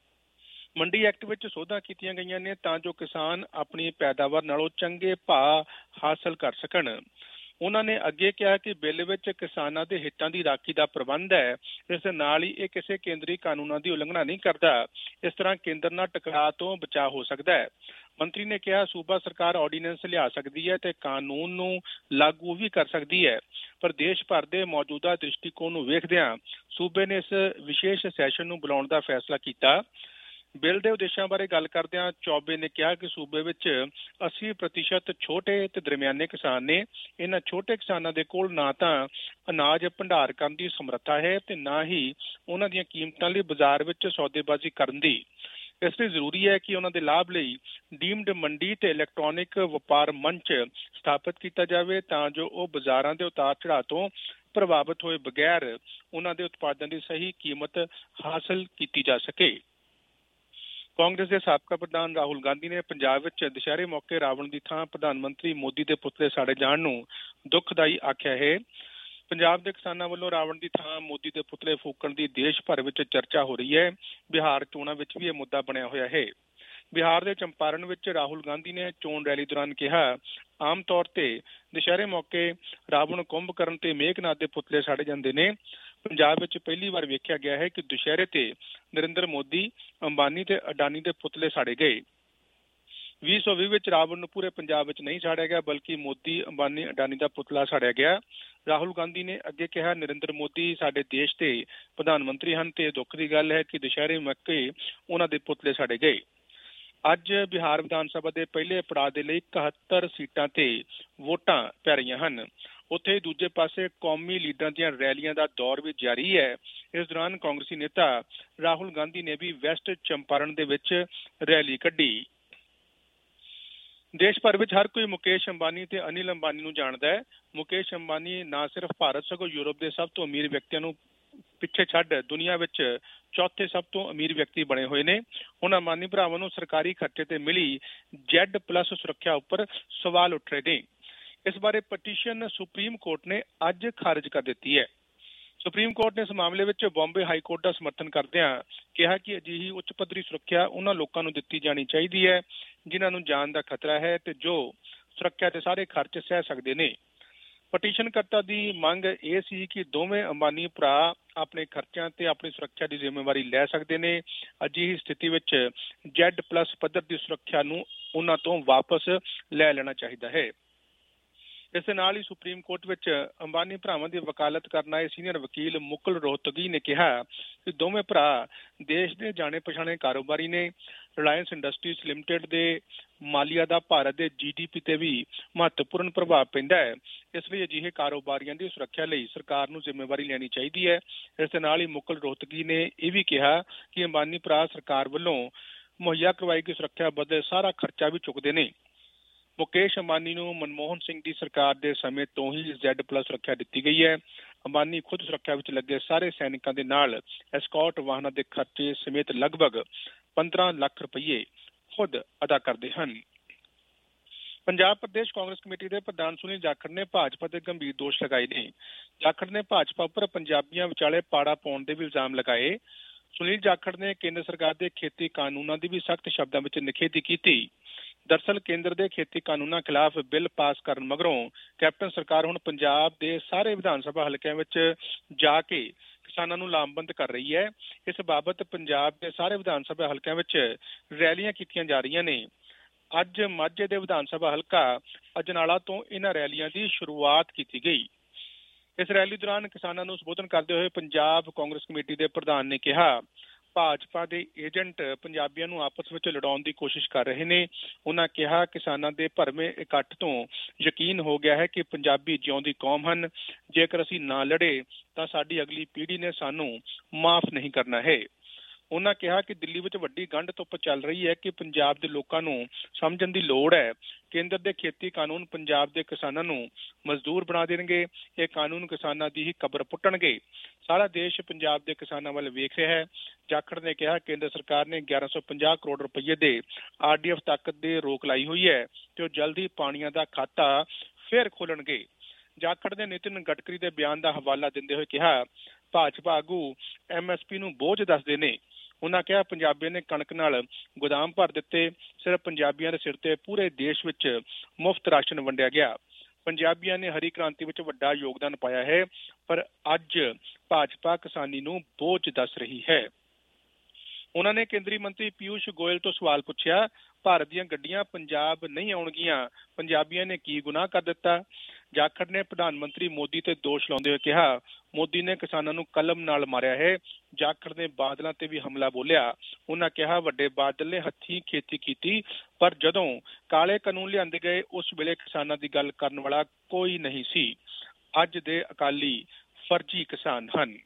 ਮੰਡੀ ਐਕਟ ਵਿੱਚ ਸੋਧਾਂ ਕੀਤੀਆਂ ਗਈਆਂ ਨੇ ਤਾਂ ਜੋ ਕਿਸਾਨ ਆਪਣੀ ਪੈਦਾਵਾਰ ਨਾਲੋਂ ਚੰਗੇ ਭਾਅ ਹਾਸਲ ਕਰ ਸਕਣ। ਉਹਨਾਂ ਨੇ ਅੱਗੇ ਕਿਹਾ ਕਿ ਬਿੱਲ ਵਿੱਚ ਕਿਸਾਨਾਂ ਦੇ ਹਿੱਤਾਂ ਦੀ ਰਾਖੀ ਦਾ ਪ੍ਰਬੰਧ ਹੈ। ਇਸ ਦੇ ਨਾਲ ਹੀ ਇਹ ਕਿਸੇ ਕੇਂਦਰੀ ਕਾਨੂੰਨਾਂ ਦੀ ਉਲੰਘਣਾ ਨਹੀਂ ਕਰਦਾ। ਇਸ ਤਰ੍ਹਾਂ ਕੇਂਦਰ ਨਾਲ ਟਕਰਾਅ ਤੋਂ ਬਚਾਅ ਹੋ ਸਕਦਾ ਹੈ। ਮੰਤਰੀ ਨੇ ਕਿਹਾ ਸੂਬਾ ਸਰਕਾਰ ਆਰਡੀਨੈਂਸ ਲਿਆ ਸਕਦੀ ਹੈ ਤੇ ਕਾਨੂੰਨ ਨੂੰ ਲਾਗੂ ਵੀ ਕਰ ਸਕਦੀ ਹੈ, ਪਰ ਦੇਸ਼ ਭਰ ਦੇ ਮੌਜੂਦਾ ਦ੍ਰਿਸ਼ਟੀਕੋਣ ਨੂੰ ਵੇਖਦਿਆਂ ਸੂਬੇ ਨੇ ਇਸ ਵਿਸ਼ੇਸ਼ ਸੈਸ਼ਨ ਨੂੰ ਬੁਲਾਉਣ ਦਾ ਫੈਸਲਾ ਕੀਤਾ। ਬਿੱਲ ਦੇ ਉਦੇਸ਼ਾਂ ਬਾਰੇ ਗੱਲ ਕਰਦਿਆਂ ਚੌਬੇ ਨੇ ਕਿਹਾ ਕਿ ਸੂਬੇ ਵਿੱਚ ਅੱਸੀ ਪ੍ਰਤੀਸ਼ਤ ਛੋਟੇ ਤੇ ਦਰਮਿਆਨੇ ਕਿਸਾਨ ਨੇ। ਇਹਨਾਂ ਛੋਟੇ ਕਿਸਾਨਾਂ ਦੇ ਕੋਲ ਨਾ ਤਾਂ ਅਨਾਜ ਭੰਡਾਰ ਕਰਨ ਦੀ ਸਮਰੱਥਾ ਹੈ ਤੇ ਨਾ ਹੀ ਉਹਨਾਂ ਦੀਆਂ ਕੀਮਤਾਂ ਲਈ ਬਾਜ਼ਾਰ ਵਿੱਚ ਸੌਦੇਬਾਜ਼ੀ ਕਰਨ ਦੀ। ਇਸ ਲਈ ਜ਼ਰੂਰੀ ਹੈ ਕਿ ਉਹਨਾਂ ਦੇ ਲਾਭ ਲਈ ਡੀਮਡ ਮੰਡੀ ਤੇ ਇਲੈਕਟ੍ਰੋਨਿਕ ਵਪਾਰ ਮੰਚ ਸਥਾਪਿਤ ਕੀਤਾ ਜਾਵੇ ਤਾਂ ਜੋ ਉਹ ਬਾਜ਼ਾਰਾਂ ਦੇ ਉਤਾਰ ਚੜਾਅ ਤੋਂ ਪ੍ਰਭਾਵਿਤ ਹੋਏ ਬਗੈਰ ਉਹਨਾਂ ਦੇ ਉਤਪਾਦਾਂ ਦੀ ਸਹੀ ਕੀਮਤ ਹਾਸਲ ਕੀਤੀ ਜਾ ਸਕੇ। ਕਾਂਗਰਸ ਦੇ ਸਾਬਕਾ ਪ੍ਰਧਾਨ ਰਾਹੁਲ ਗਾਂਧੀ ਨੇ ਪੰਜਾਬ ਵਿੱਚ ਦੁਸ਼ਹਿਰੇ ਮੌਕੇ ਰਾਵਣ ਦੀ ਥਾਂ ਪ੍ਰਧਾਨ ਮੰਤਰੀ ਮੋਦੀ ਦੇ ਪੁਤਲੇ ਸਾੜੇ ਜਾਣ ਨੂੰ ਦੁਖਦਾਈ ਆਖਿਆ ਹੈ। ਪੰਜਾਬ ਦੇ ਕਿਸਾਨਾਂ ਵੱਲੋਂ ਰਾਵਣ ਦੀ ਥਾਂ ਮੋਦੀ ਦੇ ਪੁਤਲੇ ਫੂਕਣ ਦੀ ਦੇਸ਼ ਭਰ ਵਿੱਚ ਚਰਚਾ ਹੋ ਰਹੀ ਹੈ। ਬਿਹਾਰ ਚੋਣਾਂ ਵਿੱਚ ਵੀ ਇਹ ਮੁੱਦਾ ਬਣਿਆ ਹੋਇਆ ਹੈ। ਬਿਹਾਰ ਦੇ ਚੰਪਾਰਨ ਵਿੱਚ ਰਾਹੁਲ ਗਾਂਧੀ ਨੇ ਚੋਣ ਰੈਲੀ ਦੌਰਾਨ ਕਿਹਾ, ਆਮ ਤੌਰ ਤੇ ਦੁਸ਼ਹਿਰੇ ਮੌਕੇ ਰਾਵਣ ਕੁੰਭਕਰਨ ਤੇ ਮੇਘਨਾਥ ਦੇ ਪੁਤਲੇ ਸਾੜੇ ਜਾਂਦੇ ਨੇ, ਪੰਜਾਬ ਵਿੱਚ ਪਹਿਲੀ ਵਾਰ ਵੇਖਿਆ ਗਿਆ ਹੈ ਕਿ ਦੁਸ਼ਹਿਰੇ ਤੇ ਨਰਿੰਦਰ ਮੋਦੀ, ਅੰਬਾਨੀ ਤੇ ਅਡਾਨੀ ਦੇ ਪੁਤਲੇ ਸਾੜੇ ਗਏ। ਵੀਹ ਸੌ ਵੀਹ ਵਿੱਚ ਰਾਵਣ ਨੂੰ ਪੂਰੇ ਪੰਜਾਬ ਵਿੱਚ ਨਹੀਂ ਸਾੜਿਆ ਗਿਆ, ਬਲਕਿ ਮੋਦੀ, ਅੰਬਾਨੀ, ਅਡਾਨੀ ਦਾ ਪੁਤਲਾ ਸਾੜਿਆ ਗਿਆ। ਰਾਹੁਲ ਗਾਂਧੀ ਨੇ ਅੱਗੇ ਕਿਹਾ, ਨਰਿੰਦਰ ਮੋਦੀ ਸਾਡੇ ਦੇਸ਼ ਦੇ ਪ੍ਰਧਾਨ ਮੰਤਰੀ ਹਨ ਤੇ ਦੁੱਖ ਦੀ ਗੱਲ ਹੈ ਕਿ ਦੁਸ਼ਹਿਰੇ ਮੌਕੇ ਉਹਨਾਂ ਦੇ ਪੁਤਲੇ ਸਾੜੇ ਗਏ। ਅੱਜ ਬਿਹਾਰ ਵਿਧਾਨ ਸਭਾ ਦੇ ਪਹਿਲੇ ਪੜਾਅ ਦੇ ਲਈ ਇਕਹੱਤਰ ਸੀਟਾਂ ਤੇ ਵੋਟਾਂ ਪੈ ਰਹੀਆਂ ਹਨ। ਉੱਥੇ ਦੂਜੇ ਪਾਸੇ ਕੌਮੀ ਲੀਡਰਾਂ ਦੀਆਂ ਰੈਲੀਆਂ ਦਾ ਦੌਰ ਵੀ ਜਾਰੀ ਹੈ। ਇਸ ਦੌਰਾਨ ਕਾਂਗਰਸੀ ਨੇਤਾ ਰਾਹੁਲ ਗਾਂਧੀ ਨੇ ਵੀ ਵੈਸਟ ਚੰਪਾਰਣ ਦੇ ਵਿੱਚ ਰੈਲੀ ਕੱਢੀ। ਦੇਸ਼ ਭਰ ਵਿੱਚ ਹਰ ਕੋਈ ਮੁਕੇਸ਼ ਅੰਬਾਨੀ ਤੇ ਅਨਿਲ ਅੰਬਾਨੀ ਨੂੰ ਜਾਣਦਾ ਹੈ। ਮੁਕੇਸ਼ ਅੰਬਾਨੀ ਨਾ ਸਿਰਫ ਭਾਰਤ ਸਗੋਂ ਯੂਰਪ ਦੇ ਸਭ ਤੋਂ ਅਮੀਰ ਵਿਅਕਤੀਆਂ ਨੂੰ ਪਿੱਛੇ ਛੱਡ ਦੁਨੀਆ ਵਿੱਚ ਚੌਥੇ ਸਭ ਤੋਂ ਅਮੀਰ ਵਿਅਕਤੀ ਬਣੇ ਹੋਏ ਨੇ। ਹੁਣ ਅੰਬਾਨੀ ਭਰਾਵਾਂ ਨੂੰ ਸਰਕਾਰੀ ਖਰਚੇ ਤੇ ਮਿਲੀ ਜ਼ੈਡ ਪਲੱਸ ਸੁਰੱਖਿਆ ਉੱਪਰ ਸਵਾਲ ਉੱਠ ਰਹੇ ਨੇ। ਇਸ ਬਾਰੇ ਪਟੀਸ਼ਨ ਸੁਪਰੀਮ ਕੋਰਟ ਨੇ ਅੱਜ ਖਾਰਜ ਕਰ ਦਿੱਤੀ ਹੈ। ਸੁਪਰੀਮ ਕੋਰਟ ਨੇ ਇਸ ਮਾਮਲੇ ਵਿੱਚ ਬੰਬੇ ਹਾਈ ਕੋਰਟ ਦਾ ਸਮਰਥਨ ਕਰਦਿਆਂ ਕਿਹਾ ਕਿ ਅਜਿਹੀ ਉੱਚ ਪੱਧਰੀ ਸੁਰੱਖਿਆ ਉਹਨਾਂ ਲੋਕਾਂ ਨੂੰ ਦਿੱਤੀ ਜਾਣੀ ਚਾਹੀਦੀ ਹੈ ਜਿਨ੍ਹਾਂ ਨੂੰ ਜਾਨ ਦਾ ਖਤਰਾ ਹੈ ਤੇ ਜੋ ਸੁਰੱਖਿਆ ਦੇ ਸਾਰੇ ਖਰਚ ਸਹਿ ਸਕਦੇ ਨੇ। ਪਟੀਸ਼ਨਕਰਤਾ ਦੀ ਮੰਗ ਇਹ ਸੀ ਕਿ ਦੋਵੇਂ ਅੰਬਾਨੀ ਭਰਾ ਆਪਣੇ ਖਰਚਿਆਂ ਤੇ ਆਪਣੀ ਸੁਰੱਖਿਆ ਦੀ ਜ਼ਿੰਮੇਵਾਰੀ ਲੈ ਸਕਦੇ ਨੇ। ਅਜਿਹੀ ਸਥਿਤੀ ਵਿੱਚ ਜ਼ੈਡ ਪਲੱਸ ਪੱਧਰ ਦੀ ਸੁਰੱਖਿਆ ਨੂੰ ਉਹਨਾਂ ਤੋਂ ਵਾਪਸ ਲੈ ਲੈਣਾ ਚਾਹੀਦਾ ਹੈ। ਇਸ ਦੇ ਨਾਲ ਹੀ ਸੁਪਰੀਮ ਕੋਰਟ ਵਿੱਚ ਅੰਬਾਨੀ ਭਰਾਵਾਂ ਦੀ ਵਕਾਲਤ ਕਰਨ ਆਏ ਸੀਨੀਅਰ ਵਕੀਲ ਮੁਕੁਲ ਰੋਹਤਗੀ ਨੇ ਕਿਹਾ ਕਿ ਦੋਵੇਂ ਭਰਾ ਦੇਸ਼ ਦੇ ਜਾਣੇ ਪਛਾਣੇ ਕਾਰੋਬਾਰੀ ਨੇ। ਰਿਲਾਇੰਸ ਇੰਡਸਟਰੀਜ਼ ਲਿਮਟਿਡ ਦੇ ਮਾਲੀਆ ਦਾ ਭਾਰਤ ਦੇ ਜੀ ਡੀ ਪੀ ਤੇ ਵੀ ਮਹੱਤਵਪੂਰਨ ਪ੍ਰਭਾਵ ਪੈਂਦਾ ਹੈ। ਇਸ ਲਈ ਅਜਿਹੇ ਕਾਰੋਬਾਰੀਆਂ ਦੀ ਸੁਰੱਖਿਆ ਲਈ ਸਰਕਾਰ ਨੂੰ ਜ਼ਿੰਮੇਵਾਰੀ ਲੈਣੀ ਚਾਹੀਦੀ ਹੈ। ਇਸ ਦੇ ਨਾਲ ਹੀ ਮੁਕੁਲ ਰੋਹਤਗੀ ਨੇ ਇਹ ਵੀ ਕਿਹਾ ਕਿ ਅੰਬਾਨੀ ਭਰਾ ਸਰਕਾਰ ਵੱਲੋਂ ਮੁਹੱਈਆ ਕਰਵਾਈ ਗਈ ਸੁਰੱਖਿਆ ਬਦਲੇ ਸਾਰਾ ਖਰਚਾ ਵੀ ਚੁੱਕਦੇ ਨੇ। ਮੁਕੇਸ਼ ਅੰਬਾਨੀ ਨੂੰ ਮਨਮੋਹਨ ਸਿੰਘ ਦੀ ਸਰਕਾਰ ਦੇ ਸਮੇਂ ਤੋਂ ਹੀ ਜ਼ੈਡ ਪਲੱਸ ਸੁਰੱਖਿਆ ਦਿੱਤੀ ਗਈ ਹੈ। ਅੰਬਾਨੀ ਖੁਦ ਸੁਰੱਖਿਆ ਵਿੱਚ ਲੱਗੇ ਸਾਰੇ ਸੈਨਿਕਾਂ ਦੇ ਨਾਲ ਐਸਕੌਟ ਵਾਹਨਾਂ ਦੇ ਖਰਚੇ ਸਮੇਤ ਲਗਭਗ ਪੰਦਰਾਂ ਲੱਖ ਰੁਪਏ ਖੁਦ ਅਦਾ ਕਰਦੇ ਹਨ। ਪੰਜਾਬ ਪ੍ਰਦੇਸ਼ ਕਾਂਗਰਸ ਕਮੇਟੀ ਦੇ ਪ੍ਰਧਾਨ ਸੁਨੀਲ ਜਾਖੜ ਨੇ ਭਾਜਪਾ ਤੇ ਗੰਭੀਰ ਦੋਸ਼ ਲਗਾਏ ਨੇ। ਜਾਖੜ ਨੇ ਭਾਜਪਾ ਉੱਪਰ ਪੰਜਾਬੀਆਂ ਵਿਚਾਲੇ ਪਾੜਾ ਪਾਉਣ ਦੇ ਵੀ ਇਲਜ਼ਾਮ ਲਗਾਏ। ਸੁਨੀਲ ਜਾਖੜ ਨੇ ਕੇਂਦਰ ਸਰਕਾਰ ਦੇ ਖੇਤੀ ਕਾਨੂੰਨਾਂ ਦੀ ਵੀ ਸਖਤ ਸ਼ਬਦਾਂ ਵਿੱਚ ਨਿਖੇਧੀ ਕੀਤੀ। ਦਰਅਸਲ ਕੇਂਦਰ ਦੇ ਖੇਤੀ ਕਾਨੂੰਨਾਂ ਖਿਲਾਫ ਬਿੱਲ ਪਾਸ ਕਰਨ ਮਗਰੋਂ ਕੈਪਟਨ ਸਰਕਾਰ ਹੁਣ ਪੰਜਾਬ ਦੇ ਸਾਰੇ ਵਿਧਾਨ ਸਭਾ ਹਲਕਿਆਂ ਵਿੱਚ ਜਾ ਕੇ ਕਿਸਾਨਾਂ ਨੂੰ ਲਾਮਬੰਦ ਕਰ ਰਹੀ ਹੈ। ਇਸ ਬਾਬਤ ਪੰਜਾਬ ਦੇ ਸਾਰੇ ਵਿਧਾਨ ਸਭਾ ਹਲਕਿਆਂ ਵਿੱਚ ਰੈਲੀਆਂ ਕੀਤੀਆਂ ਜਾ ਰਹੀਆਂ ਨੇ। ਅੱਜ ਮਾਝੇ ਦੇ ਵਿਧਾਨ ਸਭਾ ਹਲਕਾ ਅਜਨਾਲਾ ਤੋਂ ਇਹਨਾਂ ਰੈਲੀਆਂ ਦੀ ਸ਼ੁਰੂਆਤ ਕੀਤੀ ਗਈ। ਇਸ ਰੈਲੀ ਦੌਰਾਨ ਕਿਸਾਨਾਂ ਨੂੰ ਸੰਬੋਧਨ ਕਰਦੇ ਹੋਏ ਪੰਜਾਬ ਕਾਂਗਰਸ ਕਮੇਟੀ ਦੇ ਪ੍ਰਧਾਨ ਨੇ ਕਿਹਾ, ਭਾਜਪਾ ਦੇ ਏਜੰਟ ਪੰਜਾਬੀਆਂ ਨੂੰ ਆਪਸ ਵਿੱਚ ਲੜਾਉਣ ਦੀ ਕੋਸ਼ਿਸ਼ ਕਰ ਰਹੇ ਨੇ। ਉਹਨਾਂ ਕਿਹਾ, ਕਿਸਾਨਾਂ ਦੇ ਭਰਵੇਂ ਇਕੱਠ ਤੋਂ ਯਕੀਨ ਹੋ ਗਿਆ ਹੈ ਕਿ ਪੰਜਾਬੀ ਜਿਉਂਦੀ ਕੌਮ ਹਨ। ਜੇਕਰ ਅਸੀਂ ਨਾ ਲੜੇ ਤਾਂ ਸਾਡੀ ਅਗਲੀ ਪੀੜ੍ਹੀ ਨੇ ਸਾਨੂੰ ਮਾਫ ਨਹੀਂ ਕਰਨਾ ਹੈ। ਉਹਨਾਂ ਕਿਹਾ ਕਿ ਦਿੱਲੀ ਵਿੱਚ ਵੱਡੀ ਗੰਢ ਧੁੱਪ ਚੱਲ ਰਹੀ ਹੈ ਕਿ ਪੰਜਾਬ ਦੇ ਲੋਕਾਂ ਨੂੰ ਸਮਝਣ ਦੀ ਲੋੜ ਹੈ। ਕੇਂਦਰ ਦੇ ਖੇਤੀ ਕਾਨੂੰਨ ਪੰਜਾਬ ਦੇ ਕਿਸਾਨਾਂ ਨੂੰ ਮਜ਼ਦੂਰ ਬਣਾ ਦੇਣਗੇ। ਇਹ ਕਾਨੂੰਨ ਕਿਸਾਨਾਂ ਦੀ ਹੀ ਕਬਰ ਪੁੱਟਣਗੇ। ਸਾਰਾ ਦੇਸ਼ ਪੰਜਾਬ ਦੇ ਕਿਸਾਨਾਂ ਵੱਲ ਵੇਖ ਰਿਹਾ ਹੈ। ਜਾਖੜ ਨੇ ਕਿਹਾ, ਕੇਂਦਰ ਸਰਕਾਰ ਨੇ ਗਿਆਰਾਂ ਸੌ ਪੰਜਾਹ ਕਰੋੜ ਰੁਪਏ ਦੇ ਆਰ ਡੀ ਐਫ ਤੱਕ ਦੇ ਰੋਕ ਲਾਈ ਹੋਈ ਹੈ ਤੇ ਉਹ ਜਲਦੀ ਪਾਣੀਆਂ ਦਾ ਖਾਤਾ ਫੇਰ ਖੋਲਣਗੇ। ਜਾਖੜ ਨੇ ਨਿਤਿਨ ਗਡਕਰੀ ਦੇ ਬਿਆਨ ਦਾ ਹਵਾਲਾ ਦਿੰਦੇ ਹੋਏ ਕਿਹਾ, ਭਾਜਪਾ ਆਗੂ ਐਮ ਐਸ ਪੀ ਨੂੰ ਬੋਝ ਦੱਸਦੇ ਨੇ। ਉਹਨਾਂ ਕਿਹਾ, ਪੰਜਾਬੀਆਂ ਨੇ ਕਣਕ ਨਾਲ ਗੋਦਾਮ ਭਰ ਦਿੱਤੇ। ਸਿਰਫ ਪੰਜਾਬੀਆਂ ਦੇ ਸਿਰ ਤੇ ਪੂਰੇ ਦੇਸ਼ ਵਿੱਚ ਮੁਫਤ ਰਾਸ਼ਨ ਵੰਡਿਆ ਗਿਆ। ਪੰਜਾਬੀਆਂ ਨੇ ਹਰੀ ਕ੍ਰਾਂਤੀ ਵਿੱਚ ਵੱਡਾ ਯੋਗਦਾਨ ਪਾਇਆ ਹੈ, ਪਰ ਅੱਜ ਭਾਜਪਾ ਕਿਸਾਨੀ ਨੂੰ ਬੋਝ ਦੱਸ ਰਹੀ ਹੈ। ਉਹਨਾਂ ਨੇ ਕੇਂਦਰੀ ਮੰਤਰੀ ਪਿਊਸ਼ ਗੋਇਲ ਤੋਂ ਸਵਾਲ ਪੁੱਛਿਆ, ਭਾਰਤ ਦੀਆਂ ਗੱਡੀਆਂ ਪੰਜਾਬ ਨਹੀਂ ਆਉਣਗੀਆਂ, ਪੰਜਾਬੀਆਂ ਨੇ ਕੀ ਗੁਨਾਹ ਕਰ ਦਿੱਤਾ? ਜਾਖੜ ਨੇ ਪ੍ਰਧਾਨ ਮੰਤਰੀ ਮੋਦੀ ਤੇ ਦੋਸ਼ ਲਾਉਂਦੇ ਹੋਏ ਕਿਹਾ, ਮੋਦੀ ਨੇ ਕਿਸਾਨਾਂ ਨੂੰ ਕਲਮ ਨਾਲ ਮਾਰਿਆ ਹੈ। ਜਾਖੜ ਨੇ ਬਾਦਲਾਂ ਤੇ ਵੀ ਹਮਲਾ ਬੋਲਿਆ। ਉਹਨਾਂ ਕਿਹਾ, ਵੱਡੇ ਬਾਦਲ ਨੇ ਹੱਥੀਂ ਖੇਤੀ ਕੀਤੀ, ਪਰ ਜਦੋਂ ਕਾਲੇ ਕਾਨੂੰਨ ਲਿਆਂਦੇ ਗਏ ਉਸ ਵੇਲੇ ਕਿਸਾਨਾਂ ਦੀ ਗੱਲ ਕਰਨ ਵਾਲਾ ਕੋਈ ਨਹੀਂ ਸੀ। ਅੱਜ ਦੇ ਅਕਾਲੀ ਫਰਜ਼ੀ ਕਿਸਾਨ ਹਨ।